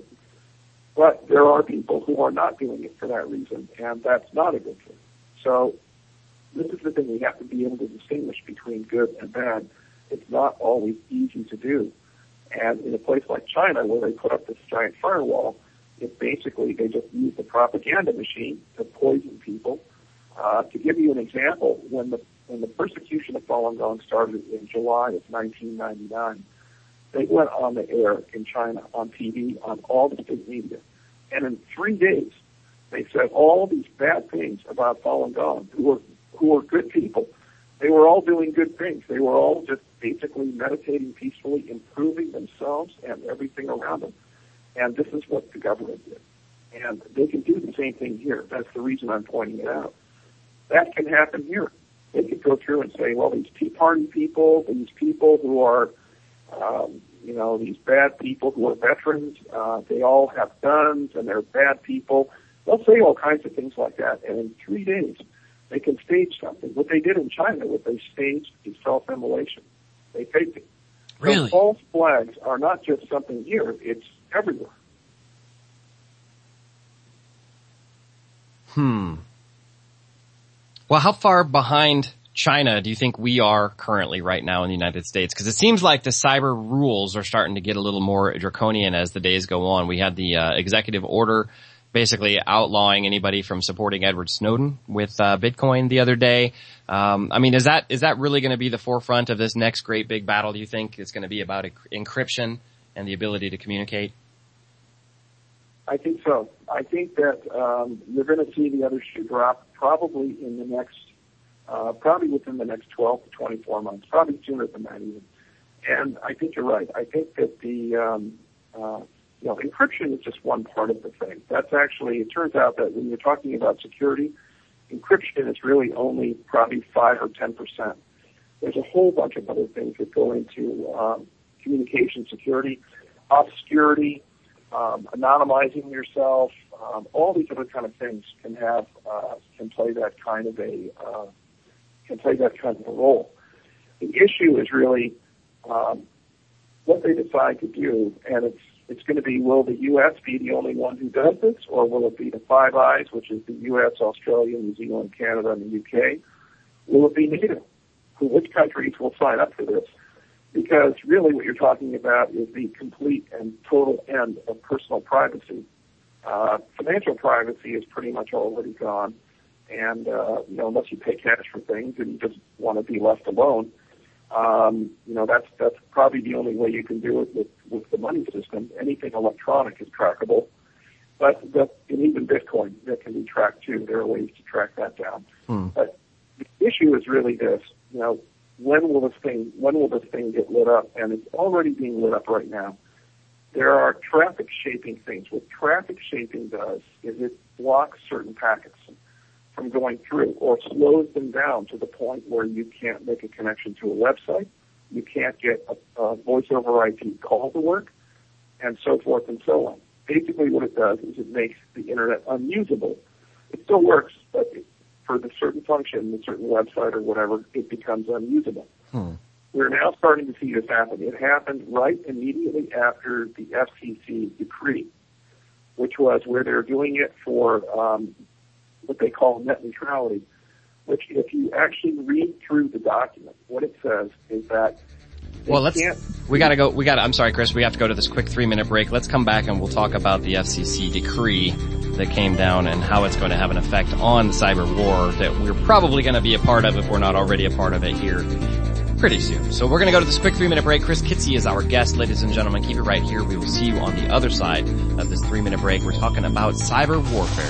But there are people who are not doing it for that reason, and that's not a good thing. So this is the thing. We have to be able to distinguish between good and bad. It's not always easy to do. And in a place like China, where they put up this giant firewall, it basically, they just use the propaganda machine to poison people. Uh, to give you an example, when the when the persecution of Falun Gong started in July of nineteen ninety-nine, they went on the air in China, on T V, on all the state media. And in three days, they said all these bad things about Falun Gong, who were, who were good people. They were all doing good things. They were all just basically meditating peacefully, improving themselves and everything around them. And this is what the government did. And they can do the same thing here. That's the reason I'm pointing it out. That can happen here. They could go through and say, well, these Tea Party people, these people who are, um, you know, these bad people who are veterans, uh, they all have guns and they're bad people. They'll say all kinds of things like that, and in three days they can stage something. What they did in China was they staged a self-immolation. They faked it. Really? So false flags are not just something here, it's everywhere. Hmm. Well, how far behind China do you think we are currently right now in the United States? Because it seems like the cyber rules are starting to get a little more draconian as the days go on. We had the uh, executive order basically outlawing anybody from supporting Edward Snowden with uh, Bitcoin the other day. Um, I mean, is that is that really going to be the forefront of this next great big battle, do you think? It's going to be about encryption and the ability to communicate? I think so. I think that um, you're going to see the other shoe drop probably in the next, uh, probably within the next twelve to twenty-four months, probably sooner than that even. And I think you're right. I think that the, um, uh, you know, encryption is just one part of the thing. That's actually, it turns out that when you're talking about security, encryption is really only probably five or ten percent. There's a whole bunch of other things that go into um, communication security, obscurity, Um, anonymizing yourself, um, all these other kind of things can have uh, can play that kind of a uh, can play that kind of a role. The issue is really um, what they decide to do, and it's it's going to be: will the U S be the only one who does this, or will it be the Five Eyes, which is the U S, Australia, New Zealand, Canada, and the U K? Will it be NATO? Who, which countries will sign up for this? Because really what you're talking about is the complete and total end of personal privacy. Uh, financial privacy is pretty much already gone. And, uh, you know, unless you pay cash for things and you just want to be left alone, um, you know, that's that's probably the only way you can do it with, with the money system. Anything electronic is trackable. But the, and even Bitcoin, that can be tracked too. There are ways to track that down. Hmm. But the issue is really this, you know, When will this thing, when will this thing get lit up? And it's already being lit up right now. There are traffic shaping things. What traffic shaping does is it blocks certain packets from going through or slows them down to the point where you can't make a connection to a website, you can't get a, a voice over I P call to work, and so forth and so on. Basically what it does is it makes the internet unusable. It still works, but it, for the certain function, the certain website or whatever, it becomes unusable. Hmm. We're now starting to see this happen. It happened right immediately after the F C C decree, which was where they're doing it for um, what they call net neutrality, which if you actually read through the document, what it says is that well, let's, we gotta go, we gotta, I'm sorry, Chris, we have to go to this quick three minute break. Let's come back and we'll talk about the F C C decree that came down and how it's going to have an effect on cyber war that we're probably going to be a part of if we're not already a part of it here pretty soon. So we're going to go to this quick three minute break. Chris Kitsy is our guest, ladies and gentlemen. Keep it right here. We will see you on the other side of this three minute break. We're talking about cyber warfare.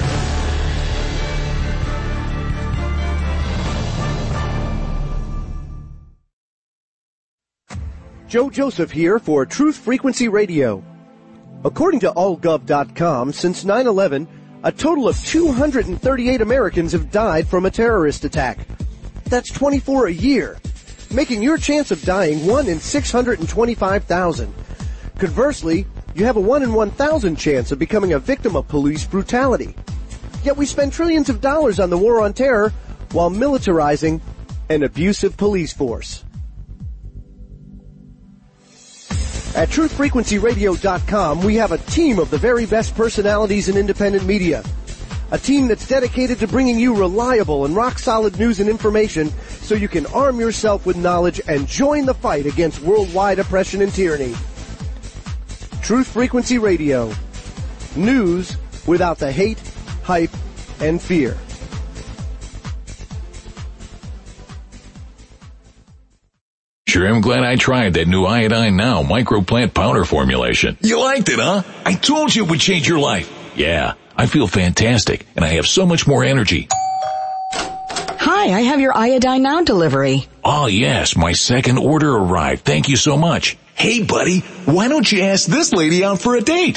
Joe Joseph here for Truth Frequency Radio. According to all gov dot com, since nine eleven, a total of two hundred thirty-eight Americans have died from a terrorist attack. That's twenty-four a year, making your chance of dying one in six hundred twenty-five thousand. Conversely, you have a one in one thousand chance of becoming a victim of police brutality. Yet we spend trillions of dollars on the war on terror while militarizing an abusive police force. At truth frequency radio dot com, we have a team of the very best personalities in independent media. A team that's dedicated to bringing you reliable and rock-solid news and information so you can arm yourself with knowledge and join the fight against worldwide oppression and tyranny. Truth Frequency Radio. News without the hate, hype, and fear. Sure, I'm glad I tried that new Iodine Now microplant powder formulation. You liked it, huh? I told you it would change your life. Yeah, I feel fantastic, and I have so much more energy. Hi, I have your Iodine Now delivery. Oh, yes, my second order arrived. Thank you so much. Hey, buddy, why don't you ask this lady out for a date?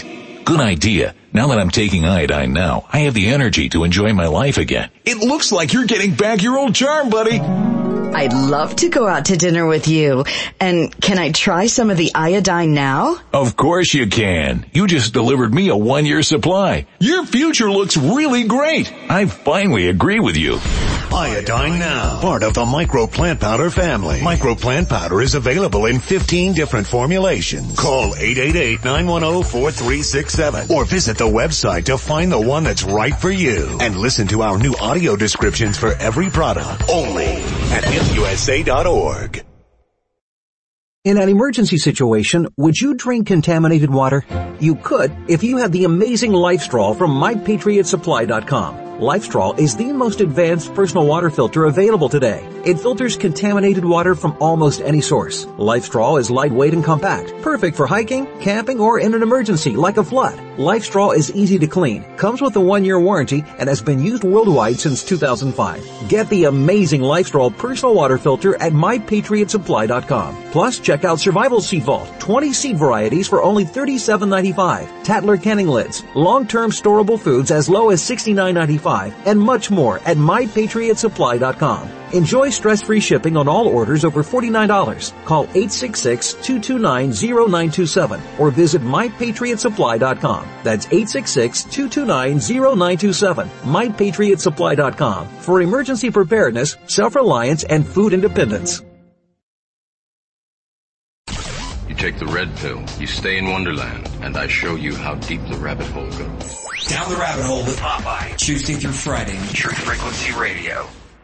Good idea. Now that I'm taking iodine now, I have the energy to enjoy my life again. It looks like you're getting back your old charm, buddy. I'd love to go out to dinner with you. And can I try some of the iodine now? Of course you can. You just delivered me a one-year supply. Your future looks really great. I finally agree with you. Iodine Now, part of the Micro Plant Powder family. Micro Plant Powder is available in fifteen different formulations. Call eight eight eight, nine one zero, four three six seven or visit the website to find the one that's right for you. And listen to our new audio descriptions for every product only at M U S A dot org. In an emergency situation, would you drink contaminated water? You could if you had the amazing LifeStraw from my patriot supply dot com. LifeStraw is the most advanced personal water filter available today. It filters contaminated water from almost any source. LifeStraw is lightweight and compact, perfect for hiking, camping, or in an emergency like a flood. LifeStraw is easy to clean, comes with a one-year warranty, and has been used worldwide since two thousand five. Get the amazing LifeStraw personal water filter at my patriot supply dot com. Plus, check out Survival Seed Vault, twenty seed varieties for only thirty-seven ninety-five. Tattler canning lids, long-term storable foods as low as sixty-nine ninety-five. And much more at my patriot supply dot com. Enjoy stress-free shipping on all orders over forty-nine dollars. Call eight six six, two two nine, zero nine two seven or visit my patriot supply dot com. That's eight six six, two two nine, zero nine two seven. my patriot supply dot com for emergency preparedness, self-reliance, and food independence. You take the red pill, you stay in Wonderland, and I show you how deep the rabbit hole goes. Down the rabbit hole with Popeye, Tuesday through Friday, Truth Frequency Radio.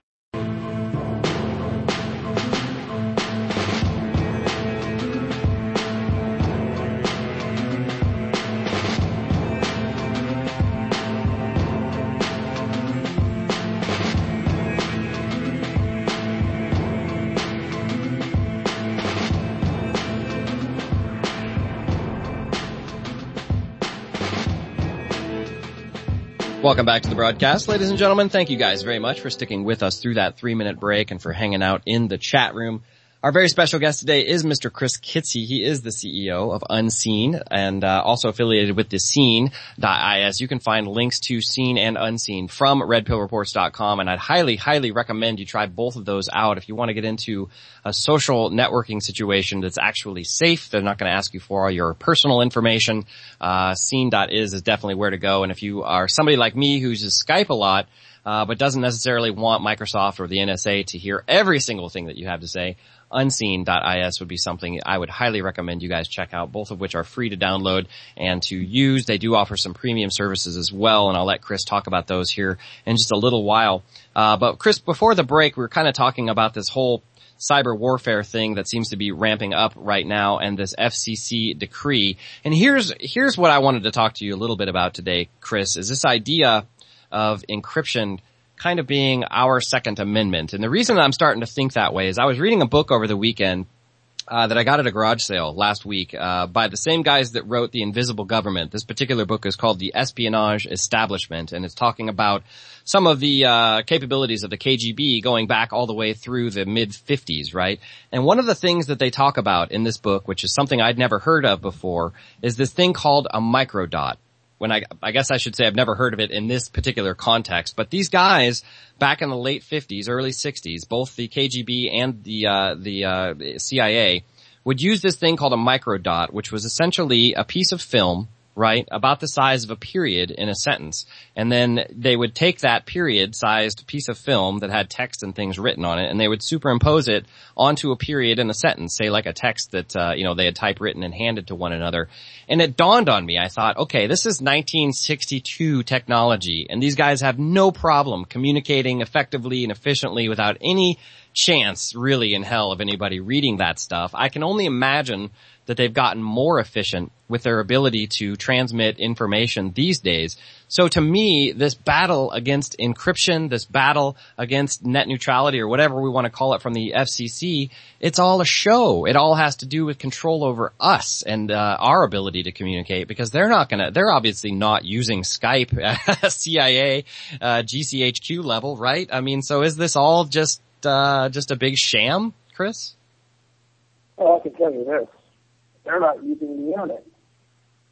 Welcome back to the broadcast, ladies and gentlemen. Thank you guys very much for sticking with us through that three-minute break and for hanging out in the chat room. Our very special guest today is Mister Chris Kitsy. He is the C E O of Unseen and uh, also affiliated with the Scene dot I S. You can find links to Seen and Unseen from red pill reports dot com, and I'd highly, highly recommend you try both of those out if you want to get into a social networking situation that's actually safe. They're not going to ask you for all your personal information. Uh, Scene dot I S is definitely where to go, and if you are somebody like me who uses Skype a lot, uh, but doesn't necessarily want Microsoft or the N S A to hear every single thing that you have to say, Unseen dot I S would be something I would highly recommend you guys check out, both of which are free to download and to use. They do offer some premium services as well, and I'll let Chris talk about those here in just a little while. Uh, but Chris, before the break, we were kind of talking about this whole cyber warfare thing that seems to be ramping up right now and this F C C decree. And here's, here's what I wanted to talk to you a little bit about today, Chris, is this idea of encryption kind of being our Second Amendment. And the reason I'm starting to think that way is I was reading a book over the weekend uh that I got at a garage sale last week uh by the same guys that wrote The Invisible Government. This particular book is called The Espionage Establishment, and it's talking about some of the uh capabilities of the K G B going back all the way through the mid fifties, right? And one of the things that they talk about in this book, which is something I'd never heard of before, is this thing called a microdot. When I, I guess I should say I've never heard of it in this particular context, but these guys back in the late fifties, early sixties, both the K G B and the, uh, the, uh, C I A would use this thing called a microdot, which was essentially a piece of film, right, about the size of a period in a sentence. And then they would take that period-sized piece of film that had text and things written on it, and they would superimpose it onto a period in a sentence, say like a text that, uh, you know, they had typewritten and handed to one another. And it dawned on me, I thought, okay, this is nineteen sixty-two technology, and these guys have no problem communicating effectively and efficiently without any chance, really, in hell of anybody reading that stuff. I can only imagine that they've gotten more efficient with their ability to transmit information these days. So to me, this battle against encryption, this battle against net neutrality or whatever we want to call it from the F C C, it's all a show. It all has to do with control over us and uh, our ability to communicate, because they're not gonna, they're obviously not using Skype, C I A, uh, G C H Q level, right? I mean, so is this all just, uh, just a big sham, Chris? Well, I can tell you this. They're not using the internet.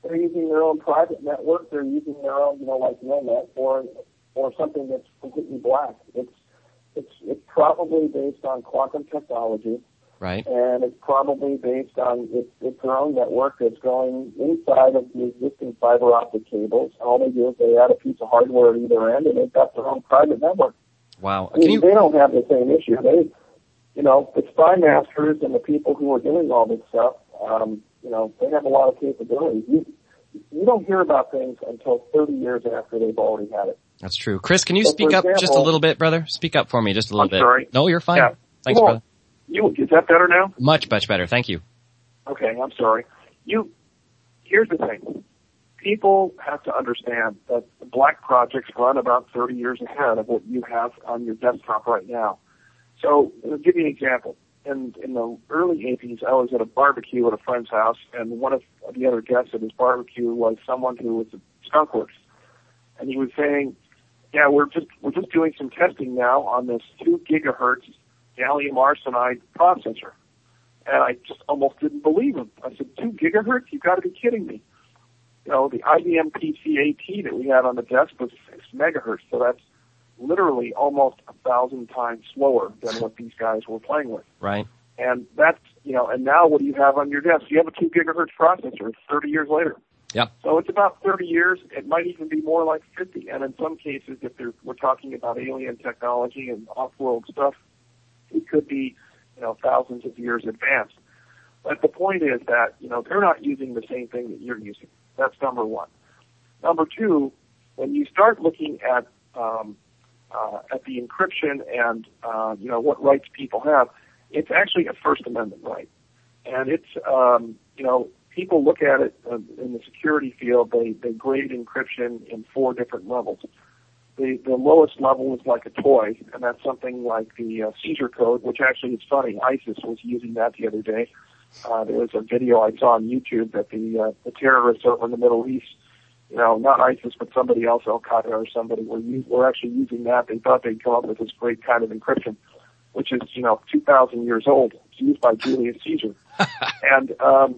they're using their own private network. They're using their own, you know, like NetNet or or something that's completely black. It's it's it's probably based on quantum technology. Right. And it's probably based on it's, it's their own network that's going inside of the existing fiber optic cables. All they do is they add a piece of hardware at either end, and they've got their own private network. Wow. I mean, you... they don't have the same issue. They, you know, the spy masters and the people who are doing all this stuff, um, you know, they have a lot of capabilities. You, you don't hear about things until thirty years after they've already had it. That's true. Chris, can you so speak example, up just a little bit, brother? Speak up for me just a little I'm bit. Sorry. No, you're fine. Yeah. Thanks, Well, brother. You, is that better now? Much, much better. Thank you. Okay, I'm sorry. You, here's the thing. People have to understand that the black projects run about thirty years ahead of what you have on your desktop right now. So, I'll give you an example. In, in the early eighties, I was at a barbecue at a friend's house, and one of the other guests at his barbecue was someone who was at Skunkworks. And he was saying, yeah, we're just, we're just doing some testing now on this two gigahertz gallium arsenide processor. And I just almost didn't believe him. I said, two gigahertz? You've got to be kidding me. You know, the I B M P C eighteen that we had on the desk was six megahertz, so that's literally almost a thousand times slower than what these guys were playing with. Right. And that's, you know, and now what do you have on your desk? You have a two gigahertz processor. It's thirty years later. Yep. So it's about thirty years. It might even be more like fifty. And in some cases, if they're, we're talking about alien technology and off-world stuff, it could be, you know, thousands of years advanced. But the point is that, you know, they're not using the same thing that you're using. That's number one. Number two, when you start looking at um, uh, at the encryption and, uh, you know, what rights people have, it's actually a First Amendment right. And it's, um, you know, people look at it uh, in the security field, they, they grade encryption in four different levels. The, the lowest level is like a toy, and that's something like the uh, seizure code, which actually is funny. ISIS was using that the other day. Uh, there was a video I saw on YouTube that the, uh, the terrorists over in the Middle East, you know, not ISIS, but somebody else, Al-Qaeda or somebody, were, use, were actually using that. They thought they'd come up with this great kind of encryption, which is, you know, two thousand years old. It's used by Julius Caesar. and, um,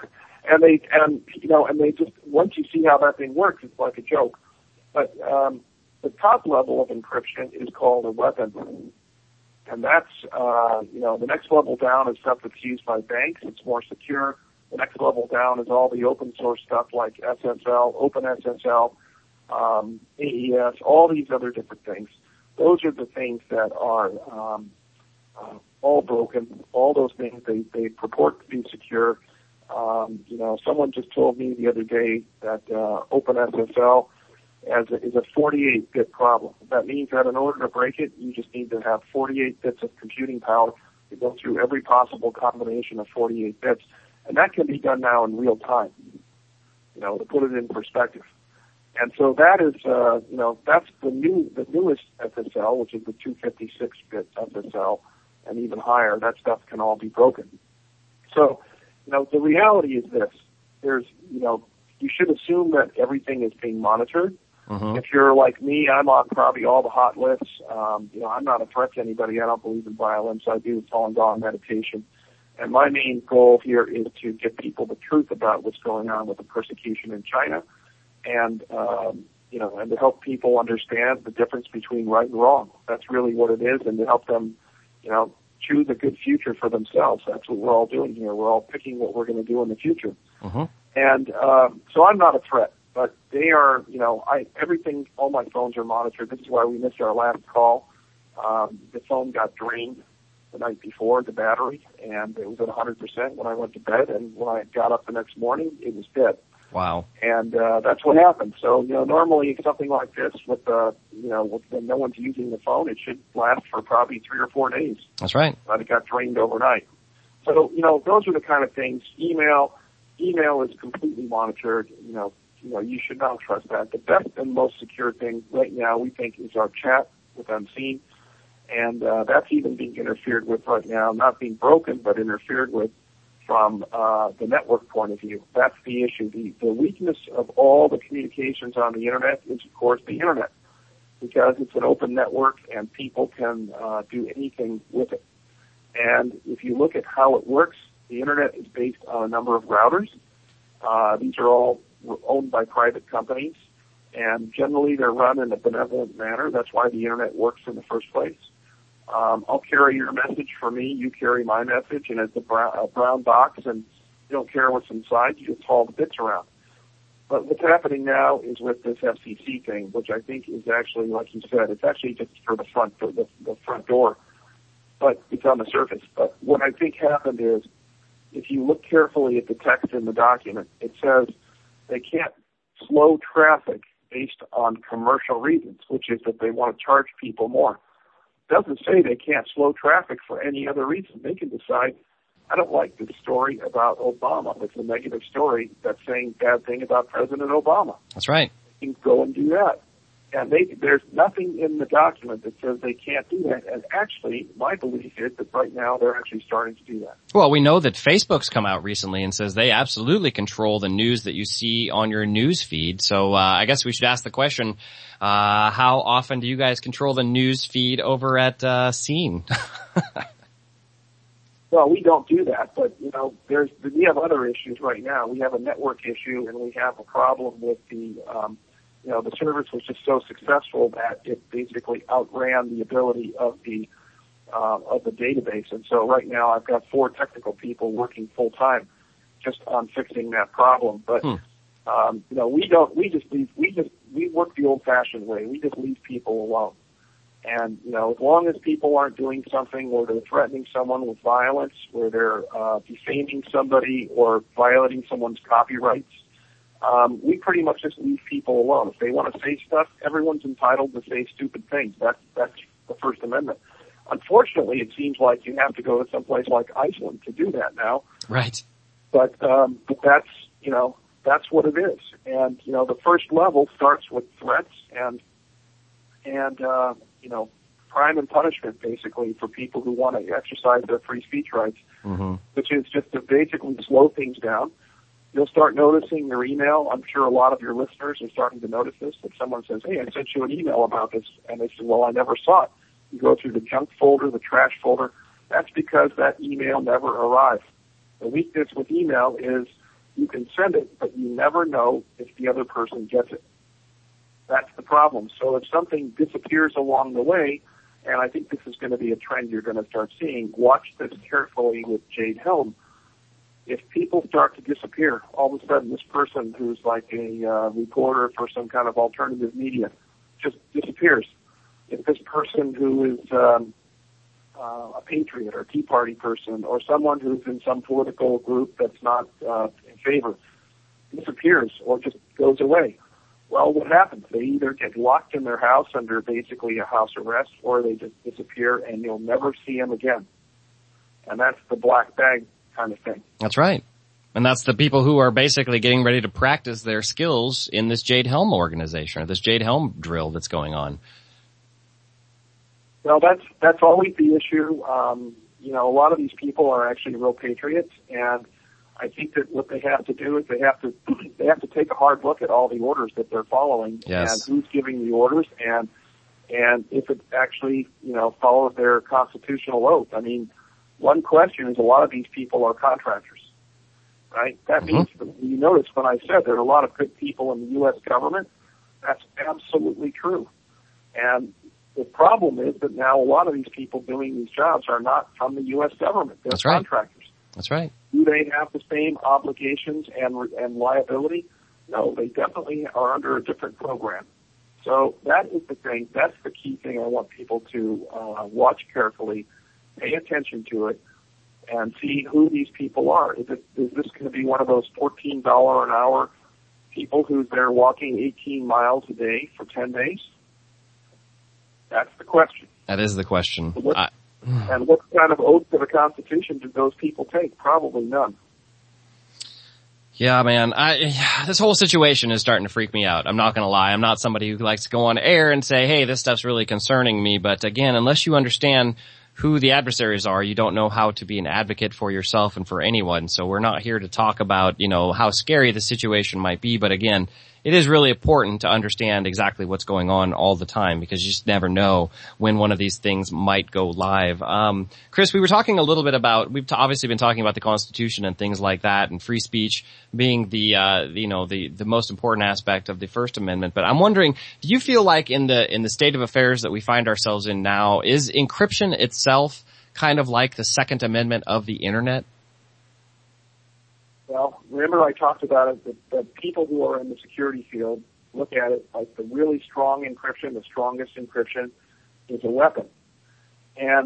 and they, and, you know, and they just, once you see how that thing works, it's like a joke. But, um, the top level of encryption is called a weapon. And that's, uh, you know, the next level down is stuff that's used by banks. It's more secure. The next level down is all the open source stuff like S S L, OpenSSL, um, A E S, all these other different things. Those are the things that are um, uh, all broken. All those things, they, they purport to be secure. Um, you know, someone just told me the other day that uh, OpenSSL as a, is a forty-eight bit problem. That means that in order to break it, you just need to have forty-eight bits of computing power to go through every possible combination of forty-eight bits. And that can be done now in real time, you know, to put it in perspective. And so that is, uh, you know, that's the new, the newest S S L, which is the two fifty-six bit S S L, and even higher. That stuff can all be broken. So, you know, the reality is this. There's, you know, you should assume that everything is being monitored. Mm-hmm. If you're like me, I'm on probably all the hot lists. Um, you know, I'm not a threat to anybody. I don't believe in violence. I do Falun Gong meditation. And my main goal here is to get people the truth about what's going on with the persecution in China, and um, you know, and to help people understand the difference between right and wrong. That's really what it is, and to help them, you know, choose a good future for themselves. That's what we're all doing here. We're all picking what we're going to do in the future. Mm-hmm. And um, so I'm not a threat, but they are. You know, I everything. All my phones are monitored. This is why we missed our last call. Um, the phone got drained the night before, the battery, and it was at one hundred percent when I went to bed, and when I got up the next morning, it was dead. Wow. And uh, that's what happened. So, you know, normally something like this with, uh, you know, with, when no one's using the phone, it should last for probably three or four days. That's right. But it got drained overnight. So, you know, those are the kind of things. Email, email is completely monitored. You know, you know, you should not trust that. The best and most secure thing right now, we think, is our chat with Unseen. And uh, that's even being interfered with right now, not being broken, but interfered with from uh, the network point of view. That's the issue. The, the weakness of all the communications on the Internet is, of course, the Internet, because it's an open network and people can uh, do anything with it. And if you look at how it works, the Internet is based on a number of routers. Uh, these are all owned by private companies, and generally they're run in a benevolent manner. That's why the internet works in the first place. Um, I'll carry your message for me, you carry my message, and it's a brown, a brown box, and you don't care what's inside, you just haul the bits around. But what's happening now is with this F C C thing, which I think is actually, like you said, it's actually just for the front, for the, the front door, but it's on the surface. But what I think happened is, if you look carefully at the text in the document, it says they can't slow traffic based on commercial reasons, which is that they want to charge people more. It doesn't say they can't slow traffic for any other reason. They can decide, I don't like this story about Obama. It's a negative story that's saying bad thing about President Obama. That's right. They can go and do that. And they, there's nothing in the document that says they can't do that. And actually, my belief is that right now they're actually starting to do that. Well, we know that Facebook's come out recently and says they absolutely control the news that you see on your news feed. So uh, I guess we should ask the question, uh, how often do you guys control the news feed over at uh, Scene? Well, we don't do that, but, you know, there's we have other issues right now. We have a network issue, and we have a problem with the um you know, the service was just so successful that it basically outran the ability of the uh, of the database. And so right now I've got four technical people working full time just on fixing that problem. But hmm. um, you know, we don't. We just leave. We just we work the old-fashioned way. We just leave people alone. And you know, as long as people aren't doing something where they're threatening someone with violence, where they're uh, defaming somebody or violating someone's copyrights. Um, we pretty much just leave people alone. If they want to say stuff, everyone's entitled to say stupid things. That's, that's the First Amendment. Unfortunately, it seems like you have to go to someplace like Iceland to do that now. Right. But, um, but that's, you know, that's what it is. And, you know, the first level starts with threats and, and, uh, you know, crime and punishment basically for people who want to exercise their free speech rights, mm-hmm. which is just to basically slow things down. You'll start noticing your email. I'm sure a lot of your listeners are starting to notice this, that someone says, hey, I sent you an email about this. And they say, well, I never saw it. You go through the junk folder, the trash folder. That's because that email never arrived. The weakness with email is you can send it, but you never know if the other person gets it. That's the problem. So if something disappears along the way, and I think this is going to be a trend you're going to start seeing, watch this carefully with Jade Helm. If people start to disappear, all of a sudden this person who's like a uh, reporter for some kind of alternative media just disappears. If this person who is um, uh, a patriot or Tea Party person or someone who's in some political group that's not uh, in favor disappears or just goes away, well, what happens? They either get locked in their house under basically a house arrest or they just disappear and you'll never see them again. And that's the black bag kind of thing. That's right. And that's the people who are basically getting ready to practice their skills in this Jade Helm organization or this Jade Helm drill that's going on. Well, that's that's always the issue. Um, you know, a lot of these people are actually real patriots, and I think that what they have to do is they have to they have to take a hard look at all the orders that they're following yes. and who's giving the orders and and if it actually, you know, follows their constitutional oath. I mean, one question is a lot of these people are contractors, right? That mm-hmm. means, you notice when I said there are a lot of good people in the U S government, that's absolutely true. And the problem is that now a lot of these people doing these jobs are not from the U S government. They're that's right. contractors. That's right. Do they have the same obligations and and liability? No, they definitely are under a different program. So that is the thing. That's the key thing I want people to uh, watch carefully, pay attention to it, and see who these people are. Is, it, is this going to be one of those fourteen dollars an hour people who's there walking eighteen miles a day for ten days? That's the question. That is the question. What, I... And what kind of oath to the Constitution did those people take? Probably none. Yeah, man, I, this whole situation is starting to freak me out. I'm not gonna lie. I'm not somebody who likes to go on air and say, hey, this stuff's really concerning me. But again, unless you understand who the adversaries are, you don't know how to be an advocate for yourself and for anyone. So we're not here to talk about, you know, how scary the situation might be. But again, it is really important to understand exactly what's going on all the time, because you just never know when one of these things might go live. Um, Chris, we were talking a little bit about, we've t- obviously been talking about the Constitution and things like that, and free speech being the, uh, you know, the, the most important aspect of the First Amendment. But I'm wondering, do you feel like in the, in the state of affairs that we find ourselves in now, is encryption itself kind of like the Second Amendment of the Internet? Well, remember I talked about it, that, that people who are in the security field look at it like the really strong encryption, the strongest encryption is a weapon. And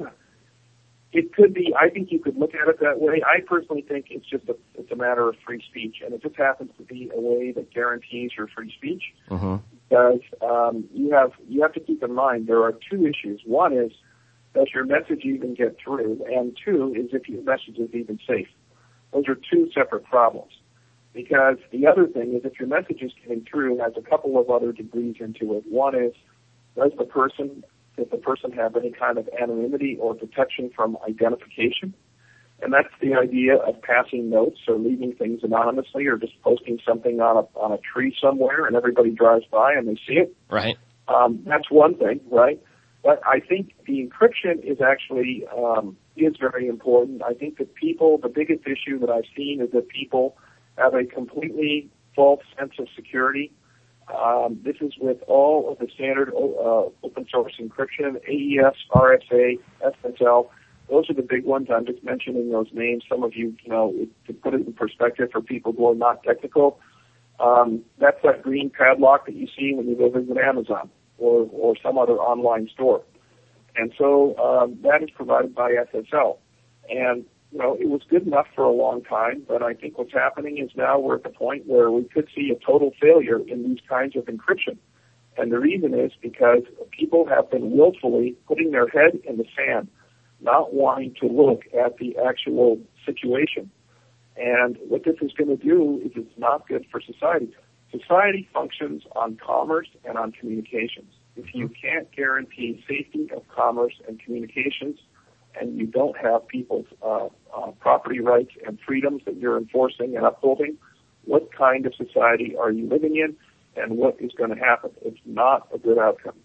it could be, I think you could look at it that way. I personally think it's just a, it's a matter of free speech, and it just happens to be a way that guarantees your free speech. Mm-hmm. Because um, you have you have to keep in mind there are two issues. One is, does your message even get through? And two is if your message is even safe. Those are two separate problems. Because the other thing is if your message is getting through, it has a couple of other degrees into it. One is, does the person, does the person have any kind of anonymity or protection from identification? And that's the idea of passing notes or leaving things anonymously or just posting something on a, on a tree somewhere and everybody drives by and they see it. Right. Um, that's one thing, right? But I think the encryption is actually, um, is very important. I think that people, the biggest issue that I've seen is that people have a completely false sense of security. Um, this is with all of the standard uh, open source encryption, A E S, R S A, S S L. Those are the big ones. I'm just mentioning those names. Some of you, you know, to put it in perspective for people who are not technical, um, that's that green padlock that you see when you go visit Amazon or, or some other online store. And so um, that is provided by S S L. And, you know, it was good enough for a long time, but I think what's happening is now we're at the point where we could see a total failure in these kinds of encryption. And the reason is because people have been willfully putting their head in the sand, not wanting to look at the actual situation. And what this is going to do is it's not good for society. Society functions on commerce and on communications. If you can't guarantee safety of commerce and communications, and you don't have people's uh, uh, property rights and freedoms that you're enforcing and upholding, what kind of society are you living in, and what is going to happen? It's not a good outcome.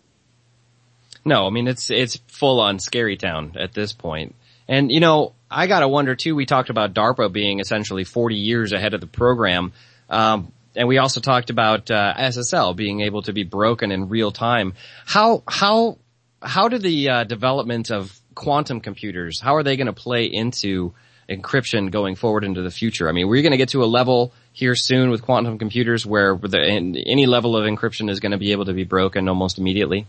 No, I mean, it's it's full on scary town at this point. And, you know, I gotta wonder, too, we talked about DARPA being essentially forty years ahead of the program. Um, And we also talked about uh, S S L being able to be broken in real time. How how how do the uh, development of quantum computers, how are they going to play into encryption going forward into the future? I mean, we're going to get to a level here soon with quantum computers where the, any level of encryption is going to be able to be broken almost immediately.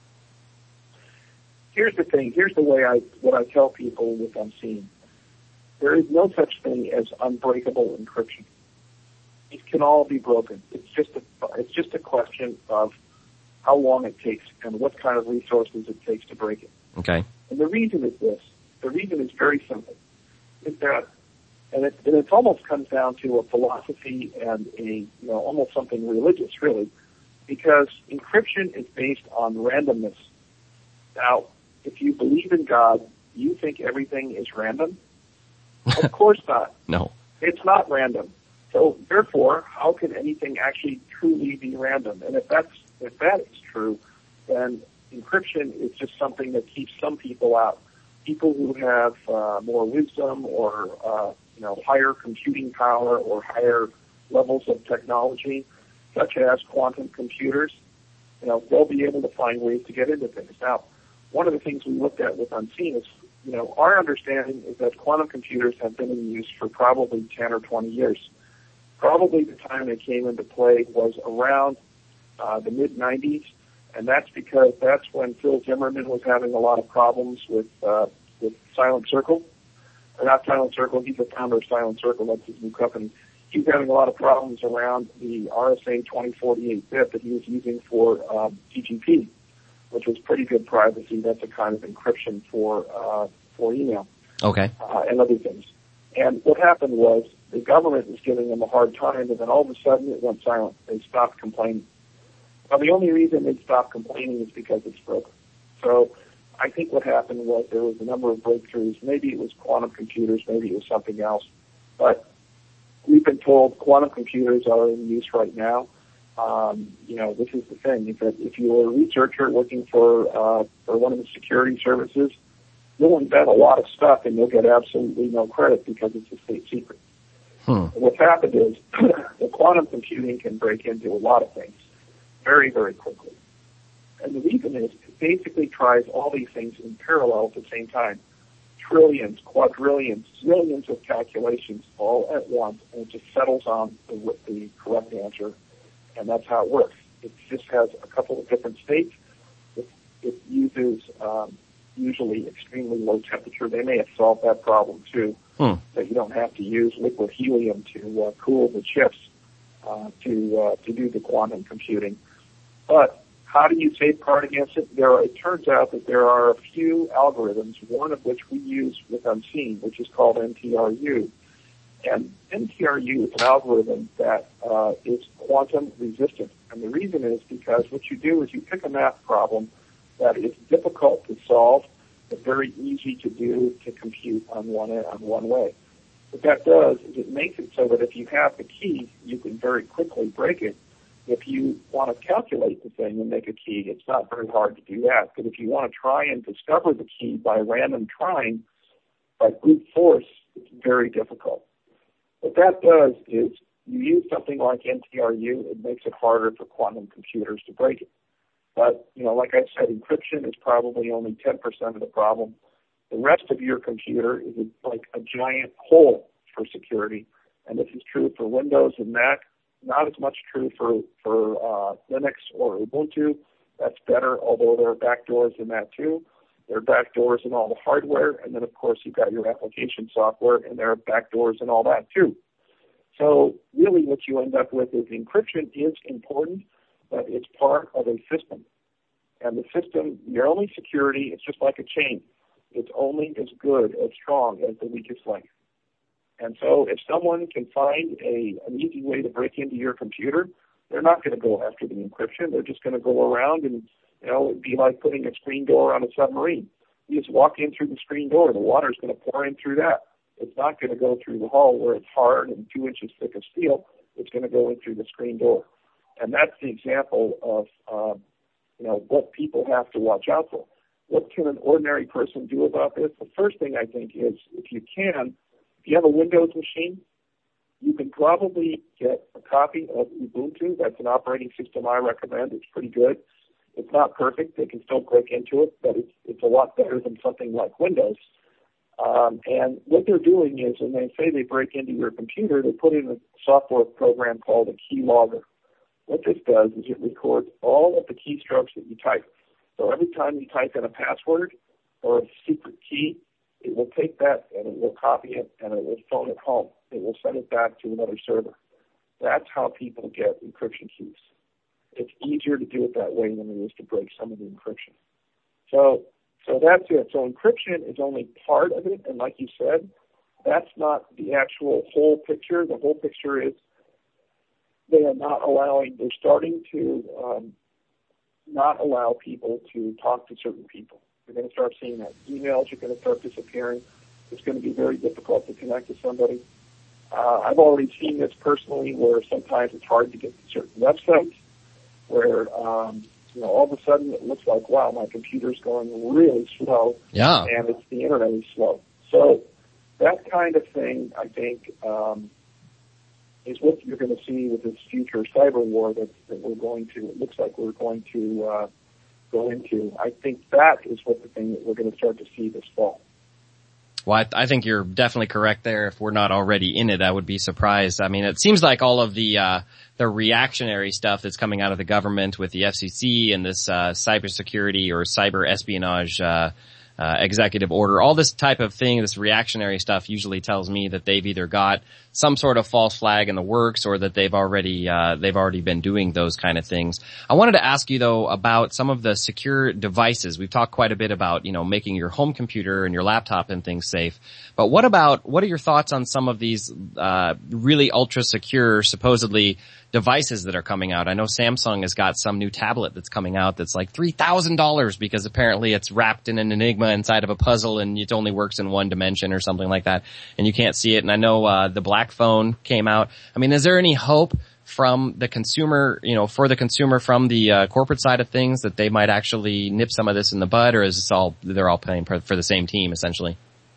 Here's the thing. Here's the way I what I tell people with Unseen. There is no such thing as unbreakable encryption. It can all be broken. It's just a, it's just a question of how long it takes and what kind of resources it takes to break it. Okay. And the reason is this. The reason is very simple. Is that, and it, and it almost comes down to a philosophy and a, you know, almost something religious, really, because encryption is based on randomness. Now, if you believe in God, you think everything is random? Of course not. No. It's not random. So therefore, how can anything actually truly be random? And if that's if that is true, then encryption is just something that keeps some people out. People who have uh, more wisdom or uh, you know higher computing power or higher levels of technology, such as quantum computers, you know they'll be able to find ways to get into things. Now, one of the things we looked at with Unseen is, you know, our understanding is that quantum computers have been in use for probably ten or twenty years. Probably the time they came into play was around uh, the mid nineties, and that's because that's when Phil Zimmermann was having a lot of problems with uh, with Silent Circle. Or not Silent Circle, he's the founder of Silent Circle, that's his new company. He was having a lot of problems around the R S A twenty forty-eight bit that he was using for um, P G P, which was pretty good privacy. That's a kind of encryption for uh, for email. Okay. Uh, and other things. And what happened was the government was giving them a hard time, and then all of a sudden it went silent. They stopped complaining. Well, the only reason they stopped complaining is because it's broken. So I think what happened was there was a number of breakthroughs. Maybe it was quantum computers, maybe it was something else. But we've been told quantum computers are in use right now, Um, you know, this is the thing, is that if you're a researcher working for, uh, for one of the security services, you'll invent a lot of stuff and you'll get absolutely no credit because it's a state secret. Hmm. What's happened is the quantum computing can break into a lot of things very, very quickly. And the reason is it basically tries all these things in parallel at the same time. Trillions, quadrillions, zillions of calculations all at once, and it just settles on the, the correct answer, and that's how it works. It just has a couple of different states. It, it uses um, usually extremely low temperature. They may have solved that problem too, hmm. that you don't have to use liquid helium to uh, cool the chips uh, to uh, to do the quantum computing. But how do you safeguard against it? There are, it turns out that there are a few algorithms, one of which we use with Unseen, which is called N T R U. And N T R U is an algorithm that uh, is quantum resistant. And the reason is because what you do is you pick a math problem that is difficult to solve, but very easy to do to compute on one on one way. What that does is it makes it so that if you have the key, you can very quickly break it. If you want to calculate the thing and make a key, it's not very hard to do that. But if you want to try and discover the key by random trying, by brute force, it's very difficult. What that does is you use something like N T R U, it makes it harder for quantum computers to break it. But, you know, like I said, encryption is probably only ten percent of the problem. The rest of your computer is a, like a giant hole for security. And this is true for Windows and Mac. Not as much true for, for uh, Linux or Ubuntu. That's better, although there are backdoors in that too. There are backdoors in all the hardware, and then of course you've got your application software, and there are backdoors in all that too. So really what you end up with is encryption is important, but it's part of a system. And the system, your only security, it's just like a chain. It's only as good, as strong as the weakest link. And so if someone can find a, an easy way to break into your computer, they're not going to go after the encryption. They're just going to go around and, you know, it'd be like putting a screen door on a submarine. You just walk in through the screen door. The water's going to pour in through that. It's not going to go through the hull where it's hard and two inches thick of steel. It's going to go in through the screen door. And that's the example of, uh, you know, what people have to watch out for. What can an ordinary person do about this? The first thing I think is, if you can, if you have a Windows machine, you can probably get a copy of Ubuntu. That's an operating system I recommend. It's pretty good. It's not perfect. They can still break into it, but it's, it's a lot better than something like Windows. Um, and what they're doing is, when they say they break into your computer, they put in a software program called a keylogger. What this does is it records all of the keystrokes that you type. So every time you type in a password or a secret key, it will take that and it will copy it and it will phone it home. It will send it back to another server. That's how people get encryption keys. It's easier to do it that way than it is to break some of the encryption. So, so that's it. So encryption is only part of it, and like you said, that's not the actual whole picture. The whole picture is they are not allowing, they're starting to um, not allow people to talk to certain people. You're going to start seeing that. Emails are going to start disappearing. It's going to be very difficult to connect to somebody. Uh, I've already seen this personally, where sometimes it's hard to get to certain websites, where um, you know, all of a sudden it looks like, wow, my computer's going really slow, yeah, and it's the internet is slow. So that kind of thing, I think, um, is what you're going to see with this future cyber war that, that we're going to. It looks like we're going to. Uh, go into. I think that is what the thing that we're going to start to see this fall. Well, I, th- I think you're definitely correct there. If we're not already in it, I would be surprised. I mean, it seems like all of the uh the reactionary stuff that's coming out of the government with the F C C and this uh cybersecurity or cyber espionage uh uh executive order, all this type of thing, this reactionary stuff usually tells me that they've either got some sort of false flag in the works or that they've already uh they've already been doing those kind of things. I wanted to ask you though about some of the secure devices. We've talked quite a bit about, you know, making your home computer and your laptop and things safe. But what about, what are your thoughts on some of these uh really ultra secure, supposedly devices that are coming out? I know Samsung has got some new tablet that's coming out that's like three thousand dollars because apparently it's wrapped in an enigma inside of a puzzle and it only works in one dimension or something like that, and you can't see it. And I know uh the Black Phone came out. I mean, is there any hope from the consumer, you know, for the consumer from the uh, corporate side of things, that they might actually nip some of this in the bud, or is this all, they're all playing for the same team essentially?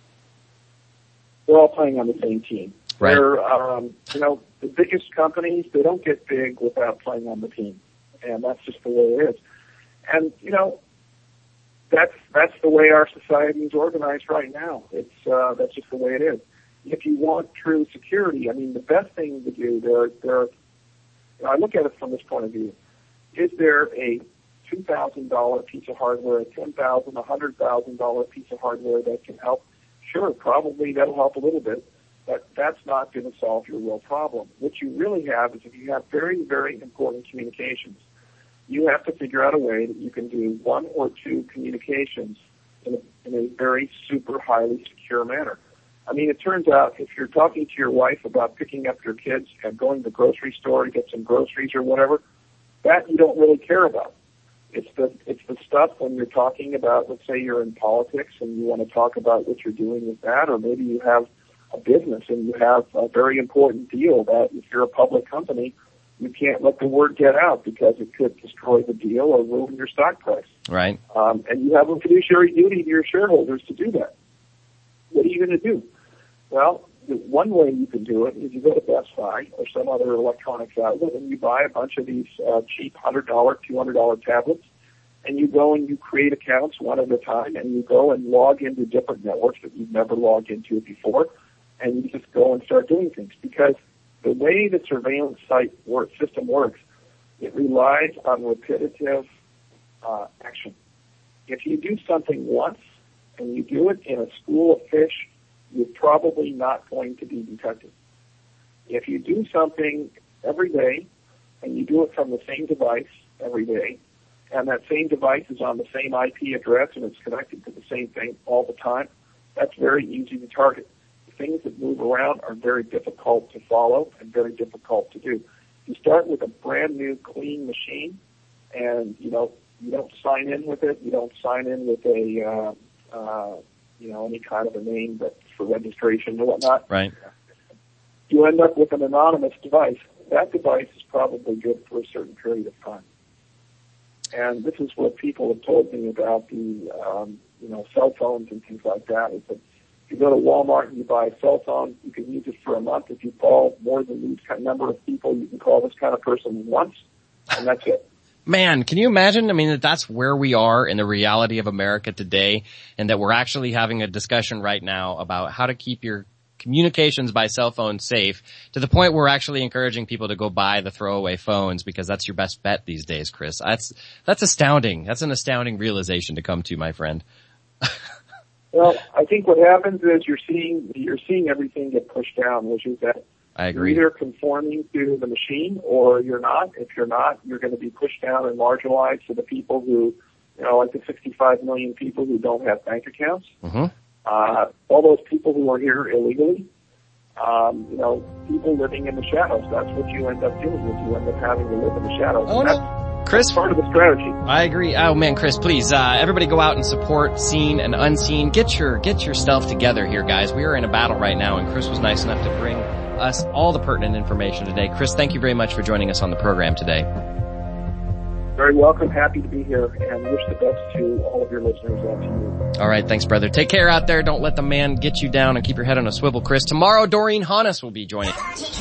They're all playing on the same team. Right. They're, um, you know, the biggest companies, they don't get big without playing on the team. And that's just the way it is. And, you know, that's, that's the way our society is organized right now. It's, uh, that's just the way it is. If you want true security, I mean, the best thing to do, there, there, you know, I look at it from this point of view. Is there a two thousand dollars piece of hardware, a ten thousand dollars, a one hundred thousand dollars piece of hardware that can help? Sure, probably that'll help a little bit. But that's not going to solve your real problem. What you really have is if you have very, very important communications, you have to figure out a way that you can do one or two communications in a, in a very super highly secure manner. I mean, it turns out if you're talking to your wife about picking up your kids and going to the grocery store to get some groceries or whatever, that you don't really care about. It's the it's the stuff when you're talking about, let's say you're in politics and you want to talk about what you're doing with that, or maybe you have a business and you have a very important deal that if you're a public company, you can't let the word get out because it could destroy the deal or ruin your stock price. Right. Um, and you have a fiduciary duty to your shareholders to do that. What are you going to do? Well, the one way you can do it is you go to Best Buy or some other electronics outlet and you buy a bunch of these uh, cheap one hundred dollars, two hundred dollars tablets, and you go and you create accounts one at a time, and you go and log into different networks that you've never logged into before, and you just go and start doing things. Because the way the surveillance site work, system works, it relies on repetitive uh, action. If you do something once and you do it in a school of fish, you're probably not going to be detected. If you do something every day and you do it from the same device every day, and that same device is on the same I P address and it's connected to the same thing all the time, that's very easy to target. Things that move around are very difficult to follow and very difficult to do. You start with a brand new clean machine and, you know, you don't sign in with it. You don't sign in with a, uh, uh, you know, any kind of a name that's for registration or whatnot. Right. You end up with an anonymous device. That device is probably good for a certain period of time. And this is what people have told me about the, um, you know, cell phones and things like that, is that if you go to Walmart and you buy a cell phone, you can use it for a month. If you call more than these kind of number of people, you can call this kind of person once, and that's it. Man, can you imagine? I mean, that that's where we are in the reality of America today, and that we're actually having a discussion right now about how to keep your communications by cell phone safe, to the point where we're actually encouraging people to go buy the throwaway phones because that's your best bet these days, Chris. That's, that's astounding. That's an astounding realization to come to, my friend. Well, I think what happens is you're seeing you're seeing everything get pushed down, which is that I agree. You're either conforming to the machine or you're not. If you're not, you're going to be pushed down and marginalized to the people who, you know, like the sixty-five million people who don't have bank accounts. Mm-hmm. Uh, all those people who are here illegally, um, you know, people living in the shadows. That's what you end up doing, is you end up having to live in the shadows. Oh, and that's, no. Chris, part of the strategy. I agree. Oh man, Chris, please, uh, everybody go out and support seen and unseen. Get your, get your stuff together here, guys. We are in a battle right now, and Chris was nice enough to bring us all the pertinent information today. Chris, thank you very much for joining us on the program today. Very welcome. Happy to be here, and wish the best to all of your listeners and to you. All right. Thanks, brother. Take care out there. Don't let the man get you down, and keep your head on a swivel, Chris. Tomorrow, Doreen Hannes will be joining.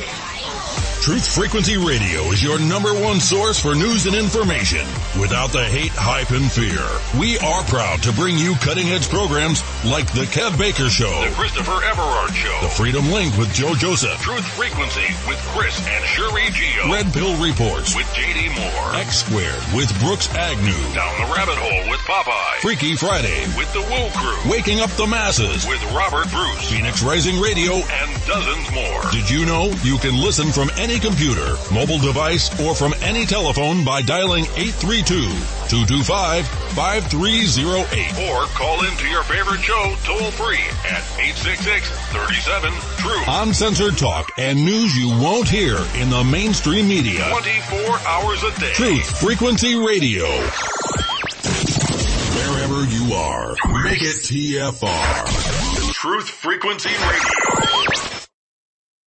Truth Frequency Radio is your number one source for news and information without the hate, hype, and fear. We are proud to bring you cutting-edge programs like The Kev Baker Show, The Christopher Everard Show, The Freedom Link with Joe Joseph, Truth Frequency with Chris and Sherry Gio, Red Pill Reports with J D Moore, X Squared with Brooks Agnew, Down the Rabbit Hole with Popeye, Freaky Friday with The Woo Crew, Waking Up the Masses with Robert Bruce, Phoenix Rising Radio, and dozens more. Did you know you can listen from any computer, mobile device, or from any telephone by dialing eight three two, two two five, five three zero eight. Or call into your favorite show toll free at eight six six, three seven, truth. Uncensored talk and news you won't hear in the mainstream media. twenty-four hours a day. Truth Frequency Radio. Wherever you are, make it T F R. Truth Frequency Radio.